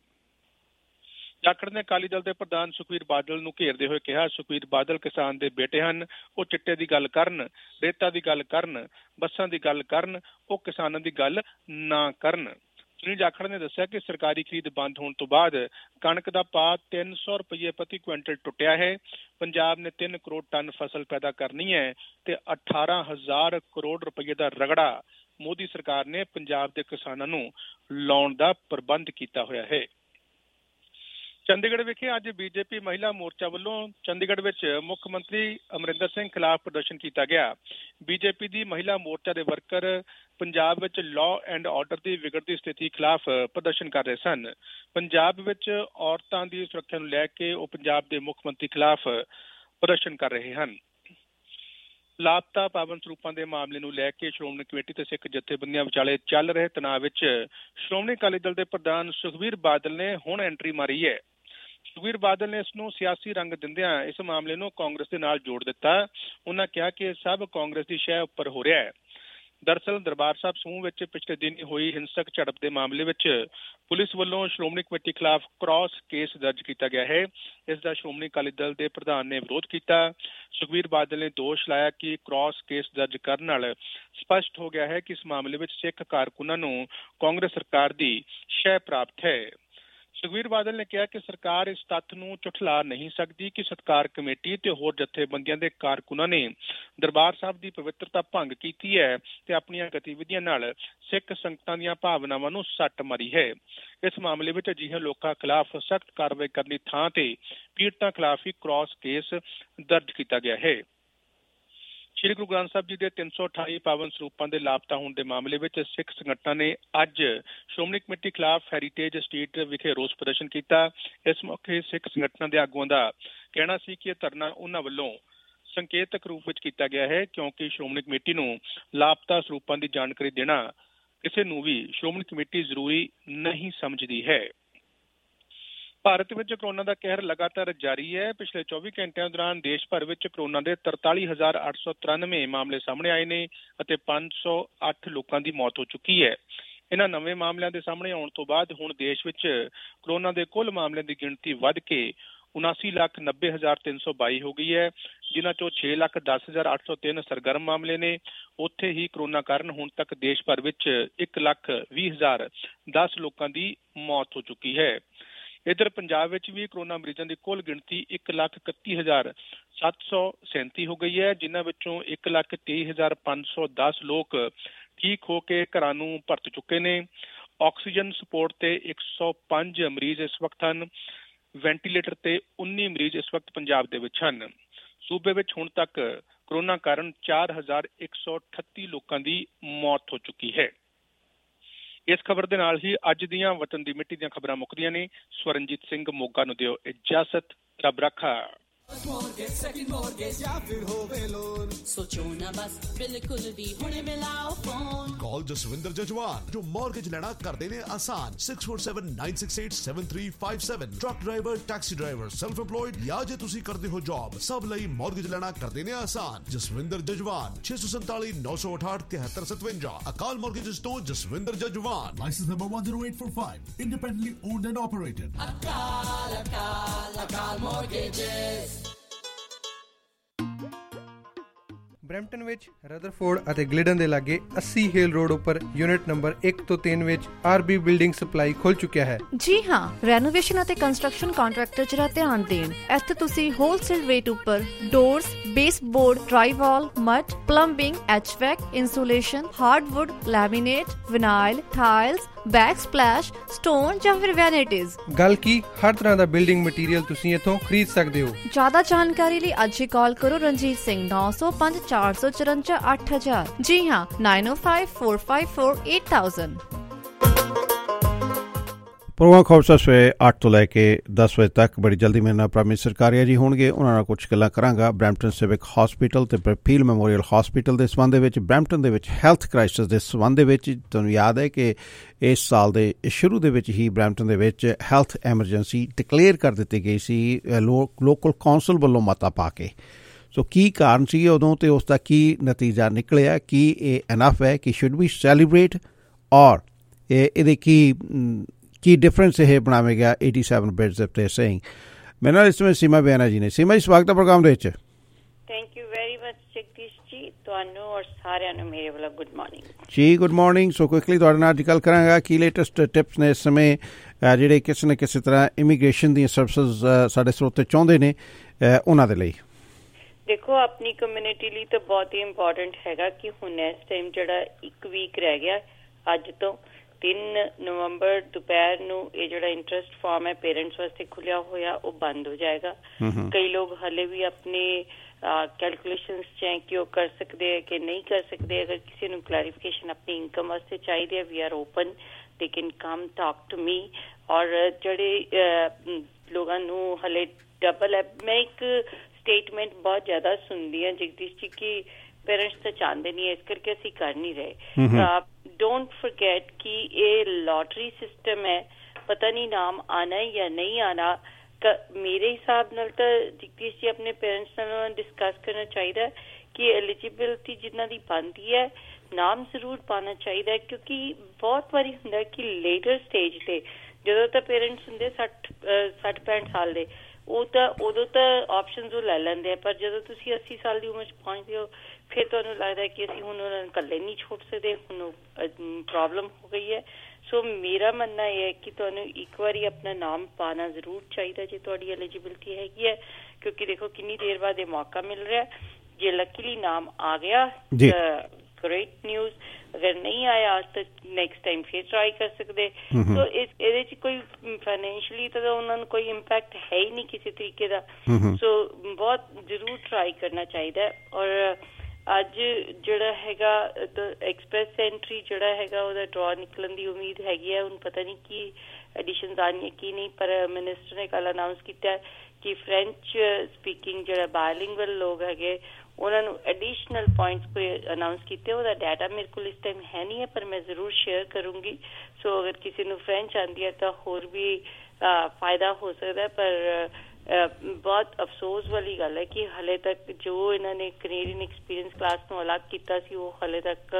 ਜਾਖੜ ਨੇ ਅਕਾਲੀ ਦਲ ਦੇ ਪ੍ਰਧਾਨ ਸੁਖਬੀਰ ਬਾਦਲ ਨੂੰ ਘੇਰਦੇ ਹੋਏ ਕਿਹਾ, ਸੁਖਬੀਰ ਬਾਦਲ ਕਿਸਾਨ ਦੇ ਬੇਟੇ ਹਨ। ਉਹ ਚਿੱਟੇ ਦੀ ਗੱਲ ਕਰਨ, ਰੇਤਾ ਦੀ ਗੱਲ ਕਰਨ, ਬੱਸਾਂ ਦੀ ਗੱਲ ਕਰਨ, ਉਹ ਕਿਸਾਨਾਂ ਦੀ ਗੱਲ ਨਾ ਕਰਨ। ਸੁਨੀਲ ਜਾਖੜ ਨੇ ਦੱਸਿਆ ਕਿ ਸਰਕਾਰੀ ਖਰੀਦ ਬੰਦ ਹੋਣ ਤੋਂ ਬਾਅਦ ਕਣਕ ਦਾ ਭਾਅ ਤਿੰਨ ਸੌ ਰੁਪਏ ਪ੍ਰਤੀ ਕੁਇੰਟਲ ਟੁੱਟਿਆ ਹੈ। ਪੰਜਾਬ ਨੇ ਤਿੰਨ ਕਰੋੜ ਟਨ ਫਸਲ ਪੈਦਾ ਕਰਨੀ ਹੈ ਤੇ ਅਠਾਰਾਂ ਹਜ਼ਾਰ ਕਰੋੜ ਰੁਪਏ ਦਾ ਰਗੜਾ ਮੋਦੀ ਸਰਕਾਰ ਨੇ ਪੰਜਾਬ ਦੇ ਕਿਸਾਨਾਂ ਨੂੰ ਲਾਉਣ ਦਾ ਪ੍ਰਬੰਧ ਕੀਤਾ ਹੋਇਆ ਹੈ। ਚੰਡੀਗੜ੍ਹ ਵਿਖੇ ਅੱਜ ਬੀਜੇਪੀ ਮਹਿਲਾ ਮੋਰਚਾ ਵੱਲੋਂ ਚੰਡੀਗੜ੍ਹ ਵਿੱਚ ਮੁੱਖ ਮੰਤਰੀ ਅਮਰਿੰਦਰ ਸਿੰਘ ਖਿਲਾਫ ਪ੍ਰਦਰਸ਼ਨ ਕੀਤਾ ਗਿਆ। ਬੀਜੇਪੀ ਦੀ ਮਹਿਲਾ ਮੋਰਚਾ ਦੇ ਵਰਕਰ ਪੰਜਾਬ ਵਿੱਚ ਲਾਅ ਐਂਡ ਆਰਡਰ ਦੀ ਵਿਗੜਦੀ ਸਥਿਤੀ ਖਿਲਾਫ ਪ੍ਰਦਰਸ਼ਨ ਕਰ ਰਹੇ ਸਨ। ਪੰਜਾਬ ਵਿੱਚ ਔਰਤਾਂ ਦੀ ਸੁਰੱਖਿਆ ਨੂੰ ਲੈ ਕੇ ਉਹ ਪੰਜਾਬ ਦੇ ਮੁੱਖ ਮੰਤਰੀ ਖਿਲਾਫ ਪ੍ਰਦਰਸ਼ਨ ਕਰ ਰਹੇ ਹਨ। ਲਾਪਤਾ ਪਾਵਨ ਸਰੂਪਾਂ ਦੇ ਮਾਮਲੇ ਨੂੰ ਲੈ ਕੇ ਸ਼੍ਰੋਮਣੀ ਕਮੇਟੀ ਤੇ ਸਿੱਖ ਜਥੇਬੰਦੀਆਂ ਵਿਚਾਲੇ ਚੱਲ ਰਹੇ ਤਣਾਅ ਵਿੱਚ ਸ਼੍ਰੋਮਣੀ ਅਕਾਲੀ ਦਲ ਦੇ ਪ੍ਰਧਾਨ ਸੁਖਬੀਰ ਬਾਦਲ ਨੇ ਹੁਣ ਐਂਟਰੀ ਮਾਰੀ ਹੈ। ਸੁਖਬੀਰ ਬਾਦਲ ਨੇ ਇਸ ਨੂੰ ਸਿਆਸੀ ਰੰਗ ਦਿੰਦਿਆਂ ਇਸ ਮਾਮਲੇ ਨੂੰ ਕਾਂਗਰਸ ਦੇ ਨਾਲ ਜੋੜ ਦਿੱਤਾ। ਉਹਨਾਂ ਕਿਹਾ ਕਿ ਇਹ ਸਭ ਕਾਂਗਰਸ ਦੀ ਸ਼ਹਿ ਉੱਪਰ ਹੋ ਰਿਹਾ ਹੈ। ਦਰਅਸਲ ਦਰਬਾਰ ਸਾਹਿਬ ਸਮੂਹ ਵਿੱਚ ਪਿਛਲੇ ਦਿਨ ਹੋਈ ਹਿੰਸਕ ਝੜਪ ਦੇ ਮਾਮਲੇ ਵਿੱਚ ਪੁਲਿਸ ਵੱਲੋਂ ਸ਼੍ਰੋਮਣੀ ਕਮੇਟੀ ਖਿਲਾਫ ਕ੍ਰਾਸ ਕੇਸ ਦਰਜ ਕੀਤਾ ਗਿਆ ਹੈ। ਇਸ ਦਾ ਸ਼੍ਰੋਮਣੀ ਅਕਾਲੀ ਦਲ ਦੇ ਪ੍ਰਧਾਨ ਨੇ ਵਿਰੋਧ ਕੀਤਾ। ਸੁਖਬੀਰ ਬਾਦਲ ਨੇ ਦੋਸ਼ ਲਾਇਆ ਕਿ ਕ੍ਰਾਸ ਕੇਸ ਦਰਜ ਕਰਨ ਨਾਲ ਸਪਸ਼ਟ ਹੋ ਗਿਆ ਹੈ ਕਿ ਇਸ ਮਾਮਲੇ ਵਿੱਚ ਸਿੱਖ ਕਾਰਕੁਨਾਂ ਨੂੰ ਕਾਂਗਰਸ ਸਰਕਾਰ ਦੀ ਸ਼ਹਿ ਪ੍ਰਾਪਤ ਹੈ। ਸੁਖਬੀਰ ਬਾਦਲ ਨੇ ਕਿਹਾ ਕਿ ਸਰਕਾਰ ਇਸ ਤੱਥ ਨੂੰ ਝੁਠਲਾ ਨਹੀਂ ਸਕਦੀ ਕਿ ਸਤਿਕਾਰ ਕਮੇਟੀ ਤੇ ਹੋਰ ਜਥੇਬੰਦੀਆਂ ਦੇ ਕਾਰਕੁਨਾਂ ਨੇ ਦਰਬਾਰ ਸਾਹਿਬ ਦੀ ਪਵਿੱਤਰਤਾ ਭੰਗ ਕੀਤੀ ਹੈ ਤੇ ਆਪਣੀਆਂ ਗਤੀਵਿਧੀਆਂ ਨਾਲ ਸਿੱਖ ਸੰਗਤਾਂ ਦੀਆਂ ਭਾਵਨਾਵਾਂ ਨੂੰ ਸੱਟ ਮਾਰੀ ਹੈ। ਇਸ ਮਾਮਲੇ ਵਿੱਚ ਅਜਿਹੇ ਲੋਕਾਂ ਖਿਲਾਫ ਸਖਤ ਕਾਰਵਾਈ ਕਰਨ ਦੀ ਥਾਂ ਤੇ ਪੀੜਤਾਂ ਖਿਲਾਫ ਹੀ ਕ੍ਰਾਸ ਕੇਸ ਦਰਜ ਕੀਤਾ ਗਿਆ ਹੈ। ਸ਼੍ਰੀ ਗੁਰੂ ਗ੍ਰੰਥ ਸਾਹਿਬ ਜੀ ਦੇ ਤਿੰਨ ਸੌ ਅਠਾਈ ਪਾਵਨ ਸਰੂਪਾਂ ਦੇ ਲਾਪਤਾ ਹੋਣ ਦੇ ਮਾਮਲੇ ਵਿੱਚ ਸਿੱਖ ਸੰਗਠਨਾਂ ਨੇ ਅੱਜ ਸ਼੍ਰੋਮਣੀ ਕਮੇਟੀ ਖਿਲਾਫ ਹੈਰੀਟੇਜ ਸਟਰੀਟ ਵਿਖੇ ਰੋਸ ਪ੍ਰਦਰਸ਼ਨ ਕੀਤਾ। ਇਸ ਮੌਕੇ ਸਿੱਖ ਸੰਗਠਨਾਂ ਦੇ ਆਗੂਆਂ ਦਾ ਕਹਿਣਾ ਸੀ ਕਿ ਇਹ ਧਰਨਾ ਉਹਨਾਂ ਵੱਲੋਂ ਸੰਕੇਤਕ ਰੂਪ ਵਿੱਚ ਕੀਤਾ ਗਿਆ ਹੈ ਕਿਉਂਕਿ ਸ਼੍ਰੋਮਣੀ ਕਮੇਟੀ ਨੂੰ ਲਾਪਤਾ ਸਰੂਪਾਂ ਦੀ ਜਾਣਕਾਰੀ ਦੇਣਾ ਕਿਸੇ ਨੂੰ ਵੀ ਸ਼੍ਰੋਮਣੀ ਕਮੇਟੀ ਜ਼ਰੂਰੀ ਨਹੀਂ ਸਮਝਦੀ ਹੈ। ਭਾਰਤ ਵਿੱਚ ਕੋਰੋਨਾ ਦਾ ਕਹਿਰ ਲਗਾਤਾਰ ਜਾਰੀ ਹੈ। ਪਿਛਲੇ ਚੌਵੀ ਘੰਟਿਆਂ ਦੌਰਾਨ ਦੇਸ਼ ਭਰ ਵਿੱਚ ਕੋਰੋਨਾ ਦੇ ਤਰਤਾਲੀ ਹਜ਼ਾਰ ਅੱਠ ਸੌ ਤਰਾਨਵੇਂ ਮਾਮਲੇ ਸਾਹਮਣੇ ਆਏ ਨੇ ਅਤੇ ਪੰਜ ਸੌ ਅੱਠ ਲੋਕਾਂ ਦੀ ਮੌਤ ਹੋ ਚੁੱਕੀ ਹੈ। ਇਹਨਾਂ ਨਵੇਂ ਮਾਮਲਿਆਂ ਦੇ ਸਾਹਮਣੇ ਆਉਣ ਤੋਂ ਬਾਅਦ ਹੁਣ ਦੇਸ਼ ਵਿੱਚ ਕੋਰੋਨਾ ਦੇ ਕੁੱਲ ਮਾਮਲਿਆਂ ਦੀ ਗਿਣਤੀ ਵੱਧ ਕੇ ਉਨਾਸੀ ਲੱਖ ਨੱਬੇ ਹਜ਼ਾਰ ਤਿੰਨ ਸੌ ਬਾਈ ਹੋ ਗਈ ਹੈ, ਜਿਨ੍ਹਾਂ ਚੋਂ ਛੇ ਲੱਖ ਦਸ ਹਜ਼ਾਰ ਅੱਠ ਸੌ ਤਿੰਨ ਸਰਗਰਮ ਮਾਮਲੇ ਨੇ। ਉੱਥੇ ਹੀ ਕੋਰੋਨਾ ਕਾਰਨ ਹੁਣ ਤੱਕ ਦੇਸ਼ ਭਰ ਵਿੱਚ ਇੱਕ ਲੱਖ ਵੀਹ ਹਜ਼ਾਰ ਦਸ ਲੋਕਾਂ ਦੀ ਮੌਤ ਹੋ ਚੁੱਕੀ ਹੈ। ਇੱਧਰ ਪੰਜਾਬ ਵਿੱਚ ਵੀ ਕੋਰੋਨਾ ਮਰੀਜ਼ਾਂ ਦੀ ਕੁੱਲ ਗਿਣਤੀ ਇੱਕ ਲੱਖ ਇਕੱਤੀ ਹਜ਼ਾਰ ਸੱਤ ਸੌ ਸੈਂਤੀ ਹੋ ਗਈ ਹੈ, ਜਿਨ੍ਹਾਂ ਵਿੱਚੋਂ ਇੱਕ ਲੱਖ ਤੇਈ ਹਜ਼ਾਰ ਪੰਜ ਸੌ ਦਸ ਲੋਕ ਠੀਕ ਹੋ ਕੇ ਘਰਾਂ ਨੂੰ ਪਰਤ ਚੁੱਕੇ ਨੇ। ਆਕਸੀਜਨ ਸਪੋਰਟ ਤੇ ਇੱਕ ਸੌ ਪੰਜ ਮਰੀਜ਼ ਇਸ ਵਕਤ ਹਨ। ਵੈਂਟੀਲੇਟਰ ਤੇ ਉੱਨੀ ਮਰੀਜ਼ ਇਸ ਵਕਤ ਪੰਜਾਬ ਦੇ ਵਿੱਚ ਹਨ। ਸੂਬੇ ਵਿੱਚ ਹੁਣ ਤੱਕ ਕੋਰੋਨਾ ਕਾਰਨ ਚਾਰ ਹਜ਼ਾਰ ਇੱਕ ਸੌ ਅਠੱਤੀ ਲੋਕਾਂ ਦੀ ਮੌਤ ਹੋ ਚੁੱਕੀ ਹੈ। ਇਸ ਖਬਰ ਦੇ ਨਾਲ ਹੀ ਅੱਜ ਦੀਆਂ ਵਤਨ ਦੀ ਮਿੱਟੀ ਦੀਆਂ ਖਬਰਾਂ ਮੁੱਕਦੀਆਂ ਨੇ। ਸਵਰਨਜੀਤ ਸਿੰਘ ਮੋਗਾ ਨੂੰ ਦਿਓ ਇਜਾਜ਼ਤ। ਰੱਬ ਰਾਖਾ। Mortgage, second mortgage या फिर होवे लोन, सोचो ना बस बिल्कुल भी हुणे मिलाओ फोन। Call जसविंदर जजवान जो mortgage लेना कर देने आसान। six four seven nine six eight seven three five seven। Truck driver, taxi driver, self employed या जे तुसी करदे हो जॉब, सब लई mortgage लेना कर देने आसान। जसविंदर जजवान छे सौ सैंताली नौ सौ अठाठ तिहत्तर सतवंजा। अकाल mortgages तो Jaswinder जजवान। License number one zero eight four five। Independently owned and operated। अकाल अकाल अकाल mortgages। ਬਰੈਂਪਟਨ ਵਿੱਚ ਰਦਰਫੋਰਡ ਅਤੇ ਗਲਿਡਨ ਦੇ ਲਾਗੇ ਅੱਸੀ ਹੇਲ ਰੋਡ ਉੱਪਰ ਯੂਨਿਟ ਨੰਬਰ ਇੱਕ ਤੋਂ ਤਿੰਨ ਵਿੱਚ ਆਰਬੀ ਬਿਲਡਿੰਗ ਸਪਲਾਈ ਖੁੱਲ ਚੁੱਕਿਆ ਹੈ। ਜੀ ਹਾਂ, ਰੈਨੋਵੇਸ਼ਨ ਅਤੇ ਕੰਸਟਰਕਸ਼ਨ ਕੰਟਰੈਕਟਰ ਜਰਾ ਧਿਆਨ ਦੇਣ। ਇੱਥੇ ਤੁਸੀਂ ਹੋਲਸੇਲ ਰੇਟ ਉੱਪਰ doors, baseboard, drywall, mud, plumbing, HVAC, insulation, hardwood, laminate, vinyl, tiles, backsplash, stone ਜਾਂ ਫਿਰ ਵੈਨਿਟੀਜ਼। ਗੱਲ ਕੀ ਹਰ ਤਰ੍ਹਾਂ ਦਾ ਬਿਲਡਿੰਗ ਮਟੀਰੀਅਲ ਤੁਸੀਂ ਇੱਥੋਂ ਖਰੀਦ ਸਕਦੇ ਹੋ। ਜ਼ਿਆਦਾ ਜਾਣਕਾਰੀ ਲਈ ਅੱਜ ਹੀ ਕਾਲ ਕਰੋ ਰਣਜੀਤ ਸਿੰਘ ਨੌ ਸੌ ਪੰਜ ਚਾਰ ਸੌ ਚੁਰੰਜਾ ਅੱਠ ਹਜ਼ਾਰ। ਜੀ ਹਾਂ, nine o five four five four eight thousand. Programme ਖਬਰ ਸਵੇਰੇ ਅੱਠ ਤੋਂ ਲੈ ਕੇ ਦਸ ਵਜੇ ਤੱਕ ਬੜੀ ਜਲਦੀ ਮੇਰੇ ਨਾਲ ਪ੍ਰਾਇਮ ਮਿਨਿਸਟਰ ਸਰਕਾਰੀਆ ਜੀ ਹੋਣਗੇ। ਉਹਨਾਂ ਨਾਲ ਕੁਝ ਗੱਲਾਂ ਕਰਾਂਗਾ ਬਰੈਂਪਟਨ ਸਿਵਿਕ ਹਸਪੀਟਲ ਤੇ ਬ੍ਰੈਫੀਲਡ ਮੈਮੋਰੀਅਲ ਹਸਪੀਟਲ ਦੇ ਸੰਬੰਧ ਦੇ ਵਿੱਚ। ਬਰੈਂਪਟਨ ਦੇ ਵਿੱਚ ਹੈਲਥ ਕ੍ਰਾਈਸਿਸ ਦੇ ਸੰਬੰਧ ਦੇ ਵਿੱਚ ਤੁਹਾਨੂੰ ਯਾਦ ਹੈ ਕਿ ਇਸ ਸਾਲ ਦੇ ਸ਼ੁਰੂ ਦੇ ਵਿੱਚ ਹੀ ਬਰੈਂਪਟਨ ਦੇ ਵਿੱਚ ਹੈਲਥ ਐਮਰਜੈਂਸੀ ਡਿਕਲੇਅਰ ਕਰ ਦਿੱਤੀ ਗਈ ਸੀ ਲੋਕਲ ਕੌਂਸਲ ਵੱਲੋਂ ਮਤਾ ਪਾ ਕੇ। ਸੋ ਕੀ ਕਾਰਨ ਸੀ ਉਦੋਂ ਤੇ ਉਸ ਦਾ ਕੀ ਨਤੀਜਾ ਨਿਕਲਿਆ, ਕੀ ਇਹ ਇਨਫ ਹੈ ਕਿ ਸ਼ੁੱਡ ਵੀ ਸੈਲੀਬ੍ਰੇਟ ਔਰ ਇਹਦੇ ਕੀ ਕੀ ਡਿਫਰੈਂਸ ਇਹ ਬਣਾਵੇਗਾ eighty seven ਬੈਡਸ ਤੇ ਸੇਇੰਗ। ਮੇਰੇ ਨਾਲ ਇਸ ਸਮੇਂ ਸੀਮਾ ਬਿਆਨਾ ਜੀ ਨੇ। ਸੀਮਾ ਜੀ, ਸਵਾਗਤ ਹੈ ਪ੍ਰੋਗਰਾਮ ਦੇ ਵਿੱਚ। Thank you very much Jagdish ji, ਤੁਹਾਨੂੰ ਔਰ ਸਾਰਿਆਂ ਨੂੰ ਮੇਰੇ ਵੱਲੋਂ ਗੁੱਡ ਮਾਰਨਿੰਗ ਜੀ। Good morning. ਸੋ ਕੁਇਕਲੀ ਤੁਹਾਡੇ ਨਾਲ ਅੱਜ ਗੱਲ ਕਰਾਂਗਾ ਕੀ ਲੇਟੈਸਟ ਟਿਪਸ ਨੇ ਇਸ ਸਮੇਂ ਜਿਹੜੇ ਕਿਸੇ ਨਾ ਕਿਸੇ ਤਰ੍ਹਾਂ ਇਮੀਗ੍ਰੇਸ਼ਨ ਦੀਆਂ ਸਰਵਿਸਿਜ਼ ਸਾਡੇ ਸਰੋਤੇ ਚਾਹੁੰਦੇ ਨੇ ਉਹਨਾਂ ਦੇ ਲਈ। ਦੇਖੋ, ਆਪਣੀ ਕਮਿਊਨਿਟੀ ਲਈ ਤਾਂ ਬਹੁਤ ਹੀ ਇੰਪੋਰਟੈਂਟ ਹੈਗਾ ਕਿ ਹੁਣ ਇਸ ਟਾਈਮ ਜਿਹੜਾ ਇੱਕ ਵੀਕ ਰਹਿ ਗਿਆ ਅੱਜ ਤੋਂ, ਤਿੰਨ ਨਵੰਬਰ ਦੁਪਹਿਰ ਨੂੰ ਇਹ ਜਿਹੜਾ ਇੰਟਰਸਟ ਫਾਰਮ ਹੈ ਪੇਰੈਂਟਸ ਵਾਸਤੇ ਖੁੱਲਿਆ ਹੋਇਆ ਉਹ ਬੰਦ ਹੋ ਜਾਏਗਾ। ਕਈ ਲੋਕ ਹਲੇ ਵੀ ਆਪਣੇ ਕੈਲਕੂਲੇਸ਼ਨਸ 'ਚ ਹੈ ਕਿ ਉਹ ਕਰ ਸਕਦੇ ਹੈ ਕਿ ਨਹੀਂ ਕਰ ਸਕਦੇ। ਅਗਰ ਕਿਸੇ ਨੂੰ ਕਲੈਰੀਫਿਕੇਸ਼ਨ ਆਪਣੀ ਇਨਕਮ ਵਾਸਤੇ ਚਾਹੀਦੀ ਹੈ, we are open, they can come talk to me. ਔਰ ਜਿਹੜੇ ਲੋਕਾਂ ਨੂੰ ਹਲੇ ਡਬਲ ਹੈ, ਮੈਂ ਇੱਕ ਸਟੇਟਮੈਂਟ ਬਹੁਤ ਜ਼ਿਆਦਾ ਸੁਣਦੀ ਹਾਂ ਜਗਦੀਸ਼ ਜੀ ਕਿ ਪੇਰੈਂਟਸ ਤਾਂ ਚਾਹੁੰਦੇ ਨਹੀਂ ਹੈ, ਇਸ ਕਰਕੇ ਅਸੀਂ ਕਰ ਨਹੀਂ ਰਹੇ। ਡੋਂਟ ਫੋਰਗੇਟ ਕਿ ਇਹ ਲੋਟਰੀ ਸਿਸਟਮ ਹੈ, ਪਤਾ ਨਹੀਂ ਨਾਮ ਆਣਾ ਜਾਂ ਨਹੀਂ ਆਣਾ। ਮੇਰੇ ਹਿਸਾਬ ਨਾਲ ਤਾਂ ਜਗਦੀਸ਼ ਜੀ ਆਪਣੇ ਪੇਰੈਂਟਸ ਨਾਲ ਡਿਸਕਸ ਕਰਨਾ ਚਾਹੀਦਾ ਕਿ ਐਲੀਜੀਬਿਲਿਟੀ ਜਿਨ੍ਹਾਂ ਦੀ ਬਣਦੀ ਹੈ ਨਾਮ ਜ਼ਰੂਰ ਪਾਉਣਾ ਚਾਹੀਦਾ, ਕਿਉਂਕਿ ਬਹੁਤ ਵਾਰੀ ਹੁੰਦਾ ਕਿ ਲੇਟਰ ਸਟੇਜ ਤੇ ਜਦੋਂ ਤਾਂ ਪੇਰੈਂਟਸ ਹੁੰਦੇ ਸੱਠ ਸੱਠ ਪੈਂਹਠ ਸਾਲ ਦੇ, ਉਹ ਤਾਂ ਉਦੋਂ ਤਾਂ ਆਪਸ਼ਨਸ ਉਹ ਲੈ ਲੈਂਦੇ ਆ, ਪਰ ਜਦੋਂ ਤੁਸੀਂ ਅੱਸੀ ਸਾਲ ਦੀ ਉਮਰ 'ਚ ਪਹੁੰਚਦੇ ਹੋ ਫਿਰ ਤੁਹਾਨੂੰ ਲੱਗਦਾ ਕਿ ਅਸੀਂ ਹੁਣ ਉਹਨਾਂ ਨੂੰ ਇਕੱਲੇ ਨਹੀਂ ਛੋੜ ਸਕਦੇ, ਹੁਣ ਪ੍ਰੋਬਲਮ ਹੋ ਗਈ ਹੈ। ਸੋ ਮੇਰਾ ਮੰਨਣਾ ਇਹ ਹੈ ਕਿ ਤੁਹਾਨੂੰ ਇੱਕ ਵਾਰੀ ਆਪਣਾ ਨਾਮ ਪਾਉਣਾ ਜ਼ਰੂਰ ਚਾਹੀਦਾ ਜੇ ਤੁਹਾਡੀ ਐਲੀਜੀਬਿਲਿਟੀ ਹੈਗੀ ਹੈ, ਕਿਉਂਕਿ ਦੇਖੋ ਕਿੰਨੀ ਦੇਰ ਬਾਅਦ ਇਹ ਮੌਕਾ ਮਿਲ ਰਿਹਾ। ਜੇ ਲੱਕੀਲੀ ਨਾਮ ਆ ਗਿਆ ਗ੍ਰੇਟ ਨਿਊਜ਼, ਅਗਰ ਨਹੀਂ ਆਇਆ ਤਾਂ ਨੈਕਸਟ ਟਾਈਮ ਫਿਰ ਟਰਾਈ ਕਰ ਸਕਦੇ। ਸੋ ਇਹਦੇ 'ਚ ਕੋਈ ਫਾਈਨੈਂਸ਼ੀਅਲੀ ਤਾਂ ਉਹਨਾਂ ਨੂੰ ਕੋਈ ਇੰਪੈਕਟ ਹੈ ਹੀ ਨਹੀਂ ਕਿਸੇ ਤਰੀਕੇ ਦਾ। ਸੋ ਬਹੁਤ ਜ਼ਰੂਰ ਟਰਾਈ ਕਰਨਾ ਚਾਹੀਦਾ। ਔਰ ਅੱਜ ਜਿਹੜਾ ਹੈਗਾ ਐਕਸਪ੍ਰੈਸ ਐਂਟਰੀ ਜਿਹੜਾ ਹੈਗਾ ਉਹਦਾ ਡਰਾ ਨਿਕਲਣ ਦੀ ਉਮੀਦ ਹੈਗੀ ਹੈ। ਹੁਣ ਪਤਾ ਨਹੀਂ ਕੀ ਐਡੀਸ਼ਨਸ ਆਉਣੀਆਂ ਕੀ ਨਹੀਂ, ਪਰ ਮਿਨਿਸਟਰ ਨੇ ਕੱਲ੍ਹ ਅਨਾਊਂਸ ਕੀਤਾ ਕਿ ਫਰੈਂਚ ਸਪੀਕਿੰਗ ਜਿਹੜਾ ਬਾਇਲਿੰਗੁਅਲ ਲੋਕ ਹੈਗੇ ਉਹਨਾਂ ਨੂੰ ਐਡੀਸ਼ਨਲ ਪੁਆਇੰਟਸ ਕੋਈ ਅਨਾਊਂਸ ਕੀਤੇ। ਉਹਦਾ ਡਾਟਾ ਮੇਰੇ ਕੋਲ ਇਸ ਟਾਈਮ ਹੈ ਨਹੀਂ ਹੈ, ਪਰ ਮੈਂ ਜ਼ਰੂਰ ਸ਼ੇਅਰ ਕਰੂੰਗੀ। ਸੋ ਅਗਰ ਕਿਸੇ ਨੂੰ ਫਰੈਂਚ ਆਉਂਦੀ ਹੈ ਤਾਂ ਹੋਰ ਵੀ ਫਾਇਦਾ ਹੋ ਸਕਦਾ। ਪਰ ਬਹੁਤ ਅਫਸੋਸ ਵਾਲੀ ਗੱਲ ਹੈ ਕਿ ਹਲੇ ਤੱਕ ਜੋ ਇਹਨਾਂ ਨੇ ਕੈਨੇਡੀਅਨ ਐਕਸਪੀਰੀਅੰਸ ਕਲਾਸ ਨੂੰ ਅਲੱਗ ਕੀਤਾ ਸੀ ਉਹ ਹਲੇ ਤੱਕ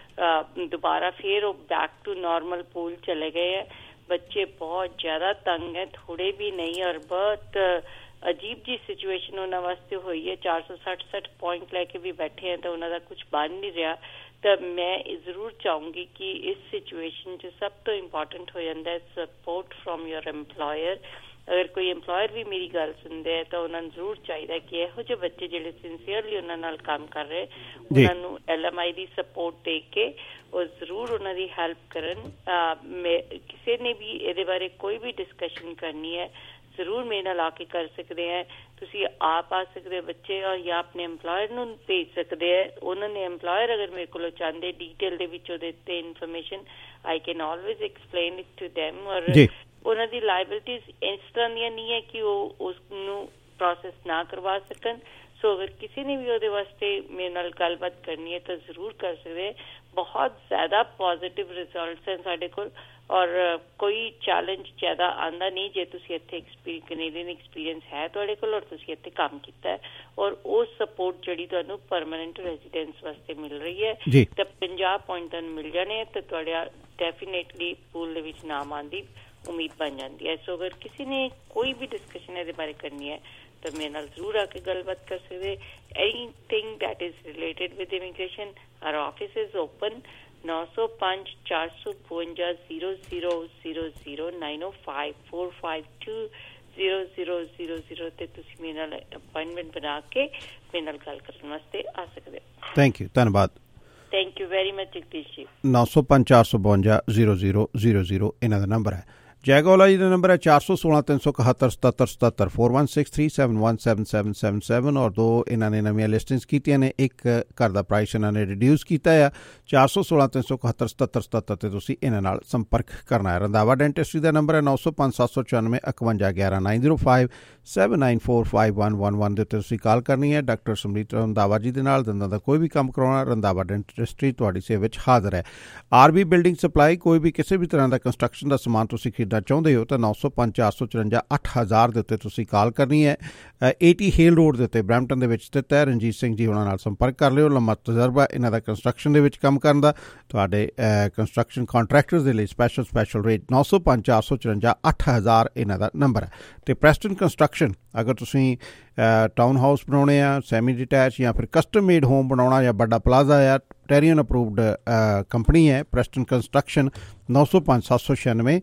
ਦੁਬਾਰਾ ਫਿਰ ਉਹ ਬੈਕ ਟੂ ਨੋਰਮਲ ਪੂਲ ਚਲੇ ਗਏ ਹੈ। ਬੱਚੇ ਬਹੁਤ ਜ਼ਿਆਦਾ ਤੰਗ ਹੈ, ਥੋੜੇ ਵੀ ਨਹੀਂ, ਔਰ ਬਹੁਤ ਅਜੀਬ ਜੀ ਸਿਚੁਏਸ਼ਨ ਉਹਨਾਂ ਵਾਸਤੇ ਹੋਈ ਹੈ। ਚਾਰ ਸੌ ਸੱਠ ਸੱਠ ਪੁਆਇੰਟ ਲੈ ਕੇ ਵੀ ਬੈਠੇ ਹੈ ਤਾਂ ਉਹਨਾਂ ਦਾ ਕੁਛ ਬਣ ਨਹੀਂ ਰਿਹਾ। ਤਾਂ ਮੈਂ ਜ਼ਰੂਰ ਚਾਹੂੰਗੀ ਕਿ ਇਸ ਸਿਚੁਏਸ਼ਨ 'ਚ ਸਭ ਤੋਂ ਇੰਪੋਰਟੈਂਟ ਹੋ ਜਾਂਦਾ ਹੈ ਸਪੋਰਟ ਫਰੋਮ ਯੋਰ ਐਮਪਲੋਇਰ। ਅਗਰ ਕੋਈ ਇੰਪਲੋਇਰ ਵੀ ਮੇਰੀ ਗੱਲ ਸੁਣਦੇ ਹੈ ਤਾਂ ਉਹਨਾਂ ਨੂੰ ਜ਼ਰੂਰ ਚਾਹੀਦਾ ਕਿ ਇਹੋ ਜਿਹੇ ਬੱਚੇ ਜਿਹੜੇ ਸਿੰਸੀਅਰਲੀ ਉਹਨਾਂ ਨਾਲ ਕੰਮ ਕਰ ਰਹੇ ਉਹਨਾਂ ਨੂੰ ਐਲ ਐਮ ਆਈ ਦੀ ਸਪੋਰਟ ਦੇ ਕੇ ਉਹ ਜ਼ਰੂਰ ਉਹਨਾਂ ਦੀ ਹੈਲਪ ਕਰਨ। ਮੈਂ ਕਿਸੇ ਨੇ ਵੀ ਇਹਦੇ ਬਾਰੇ ਕੋਈ ਵੀ ਡਿਸਕਸ਼ਨ ਕਰਨੀ ਹੈ ਜ਼ਰੂਰ ਮੇਰੇ ਨਾਲ ਆ ਕੇ ਕਰ ਸਕਦੇ ਹੈ। ਤੁਸੀਂ ਆਪ ਆ ਸਕਦੇ ਹੋ ਬੱਚੇ, ਔਰ ਜਾਂ ਆਪਣੇ ਐਮਪਲੋਇਰ ਨੂੰ ਭੇਜ ਸਕਦੇ ਹੈ। ਉਹਨਾਂ ਨੇ ਐਮਪਲੋਇਰ ਅਗਰ ਮੇਰੇ ਕੋਲੋਂ ਚਾਹੁੰਦੇ ਡੀਟੇਲ ਦੇ ਵਿੱਚ ਉਹਦੇ ਉੱਤੇ information, I can always explain it to them. ਔਰ ਉਹਨਾਂ ਦੀ ਲਾਇਬਿਲਿਟੀਜ਼ ਇਸ ਤਰ੍ਹਾਂ ਦੀਆਂ ਨਹੀਂ ਹੈ ਕਿ ਉਹ ਉਸ ਨੂੰ ਪ੍ਰੋਸੈਸ ਨਾ ਕਰਵਾ ਸਕਣ। ਸੋ ਅਗਰ ਕਿਸੇ ਨੇ ਵੀ ਉਹਦੇ ਵਾਸਤੇ ਮੇਰੇ ਨਾਲ ਗੱਲਬਾਤ ਕਰਨੀ ਹੈ ਤਾਂ ਜ਼ਰੂਰ ਕਰ ਸਕਦੇ। ਬਹੁਤ ਜ਼ਿਆਦਾ ਪੋਜ਼ੀਟਿਵ ਰਿਜ਼ਲਟਸ ਹਨ ਸਾਡੇ ਕੋਲ, ਔਰ ਕੋਈ ਚੈਲੰਜ ਜ਼ਿਆਦਾ ਆਉਂਦਾ ਨਹੀਂ ਜੇ ਤੁਸੀਂ ਇੱਥੇ ਕੈਨੇਡੀਅਨ ਐਕਸਪੀਰੀਅੰਸ ਹੈ ਤੁਹਾਡੇ ਕੋਲ ਔਰ ਤੁਸੀਂ ਇੱਥੇ ਕੰਮ ਕੀਤਾ ਹੈ, ਔਰ ਉਹ ਸਪੋਰਟ ਜਿਹੜੀ ਤੁਹਾਨੂੰ ਪਰਮਾਨੈਂਟ ਰੈਜ਼ੀਡੈਂਸ ਵਾਸਤੇ ਮਿਲ ਰਹੀ ਹੈ ਤਾਂ ਪੰਜਾਹ ਪੁਆਇੰਟ ਤੁਹਾਨੂੰ ਮਿਲ ਜਾਣੇ ਤਾਂ ਤੁਹਾਡਾ ਡੈਫੀਨੇਟਲੀ ਪੂਲ ਦੇ ਵਿੱਚ ਨਾਮ ਆਉਣ ਦੀ ਉਮੀਦ ਬਣ ਜਾਂਦੀ ਹੈ। ਸੋ ਅਗਰ ਕਿਸੇ ਨੇ ਕੋਈ ਵੀ ਡਿਸਕਸ਼ਨ ਇਹਦੇ ਬਾਰੇ ਕਰਨੀ ਹੈ ਤਾਂ ਮੇਰੇ ਨਾਲ ਜ਼ਰੂਰ ਆ ਕੇ ਗੱਲਬਾਤ ਕਰ ਸਕਦੇ। Anything that is related with immigration, our office is open ਨੌ ਸੌ ਪੰਜ ਚਾਰ ਸੌ ਬਵੰਜਾ zero zero zero zero nine o five four five two zero zero zero zero ਤੇ ਤੁਸੀਂ ਮੇਰੇ ਨਾਲ ਅਪਾਇੰਟਮੈਂਟ ਬਣਾ ਕੇ ਮੇਰੇ ਨਾਲ ਗੱਲ ਕਰਨ ਵਾਸਤੇ ਆ ਸਕਦੇ ਹੋ। ਥੈਂਕ ਯੂ, ਧੰਨਵਾਦ। Thank you very much Jagdish ji. ਨੌ ਸੌ ਪੰਜ ਚਾਰ ਸੌ ਬਵੰਜਾ ਜ਼ੀਰੋ ਜ਼ੀਰੋ ਜ਼ੀਰੋ ਜ਼ੀਰੋ ਇਹਨਾਂ ਦਾ ਨੰਬਰ ਹੈ। ਜੈਗੋਲਾ ਜੀ ਦਾ ਨੰਬਰ ਹੈ ਚਾਰ ਸੌ ਸੋਲਾਂ ਤਿੰਨ ਸੌ ਇਕਹੱਤਰ ਸਤੱਤਰ ਸਤੱਤਰ four one six three seven one seven seven seven seven. ਔਰ ਦੋ ਇਹਨਾਂ ਨੇ ਨਵੀਆਂ ਲਿਸਟਿੰਗਸ ਕੀਤੀਆਂ ਨੇ। ਇੱਕ ਘਰ ਦਾ ਪ੍ਰਾਈਸ ਇਹਨਾਂ ਨੇ ਰਿਡਿਊਸ ਕੀਤਾ ਆ ਚਾਰ ਸੌ ਸੋਲਾਂ ਤਿੰਨ ਸੌ ਇਕਹੱਤਰ ਸਤੱਤਰ ਸਤੱਤਰ ਤੇ ਤੁਸੀਂ ਇਹਨਾਂ ਨਾਲ ਸੰਪਰਕ ਕਰਨਾ ਹੈ। ਰੰਧਾਵਾ ਡੈਂਟਿਸਟਰੀ ਦਾ ਨੰਬਰ ਹੈ ਨੌ ਸੌ ਪੰਜ ਸੱਤ ਸੌ ਚੁਰਾਨਵੇਂ ਇਕਵੰਜਾ ਗਿਆਰਾਂ nine zero five seven nine four five one one one ਦੇ ਉੱਤੇ ਤੁਸੀਂ ਕਾਲ ਕਰਨੀ ਹੈ। ਡਾਕਟਰ ਸਮਰੀਤ ਰੰਧਾਵਾ ਜੀ ਦੇ ਨਾਲ ਦੰਦਾਂ ਦਾ ਕੋਈ ਵੀ ਕੰਮ ਕਰਾਉਣਾ, ਰੰਧਾਵਾ ਡੈਂਟਿਸਟਰੀ ਤੁਹਾਡੀ ਸੇਵਾ ਵਿੱਚ ਹਾਜ਼ਰ ਹੈ। ਆਰ ਬੀ ਬਿਲਡਿੰਗ ਸਪਲਾਈ, ਕੋਈ ਵੀ ਕਿਸੇ ਵੀ ਤਰ੍ਹਾਂ ਦਾ ਕੰਸਟਰਕਸ਼ਨ ਦਾ ਸਮਾਨ ਤੁਸੀਂ ਖਰੀਦਣਾ ਚਾਹੁੰਦੇ ਹੋ ਤਾਂ ਨੌ ਸੌ ਪੰਜ ਚਾਰ ਸੌ ਚੁਰੰਜਾ ਅੱਠ ਹਜ਼ਾਰ ਦੇ ਉੱਤੇ ਤੁਸੀਂ ਕਾਲ ਕਰਨੀ ਹੈ। ਏਟੀ ਹੇਲ ਰੋਡ ਦੇ ਉੱਤੇ ਬਰੈਂਪਟਨ ਦੇ ਵਿੱਚ ਸਥਿਤ ਹੈ। ਰਣਜੀਤ ਸਿੰਘ ਜੀ ਉਹਨਾਂ ਨਾਲ ਸੰਪਰਕ ਕਰ ਲਿਓ। ਲੰਮਾ ਤਜਰਬਾ ਇਹਨਾਂ ਦਾ ਕੰਸਟਰਕਸ਼ਨ ਦੇ ਵਿੱਚ ਕੰਮ ਕਰਨ ਦਾ। ਤੁਹਾਡੇ ਕੰਸਟਰਕਸ਼ਨ ਕਾਂਟਰੈਕਟਰਸ ਦੇ ਲਈ ਸਪੈਸ਼ਲ ਸਪੈਸ਼ਲ ਰੇਟ ਨੌ ਸੌ ਪੰਜ ਚਾਰ ਸੌ ਚੁਰੰਜਾ ਅੱਠ ਹਜ਼ਾਰ ਇਹਨਾਂ ਦਾ ਨੰਬਰ ਹੈ। ਅਤੇ ਪ੍ਰੈਸਟਨ ਕੰਸਟਰਕਸ਼ਨ, ਅਗਰ ਤੁਸੀਂ ਟਾਊਨ ਹਾਊਸ ਬਣਾਉਣੇ ਆ, ਸੈਮੀ ਡਿਟੈਚ ਜਾਂ ਫਿਰ ਕਸਟਮ ਮੇਡ ਹੋਮ ਬਣਾਉਣਾ ਜਾਂ ਵੱਡਾ ਪਲਾਜ਼ਾ ਆ, ਟੈਰੀਅਨ ਅਪਰੂਵਡ ਕੰਪਨੀ ਹੈ ਪ੍ਰੈਸਟਨ ਕੰਸਟਰਕਸ਼ਨ। ਨੌ ਸੌ ਪੰਜ ਸੱਤ ਸੌ ਛਿਆਨਵੇਂ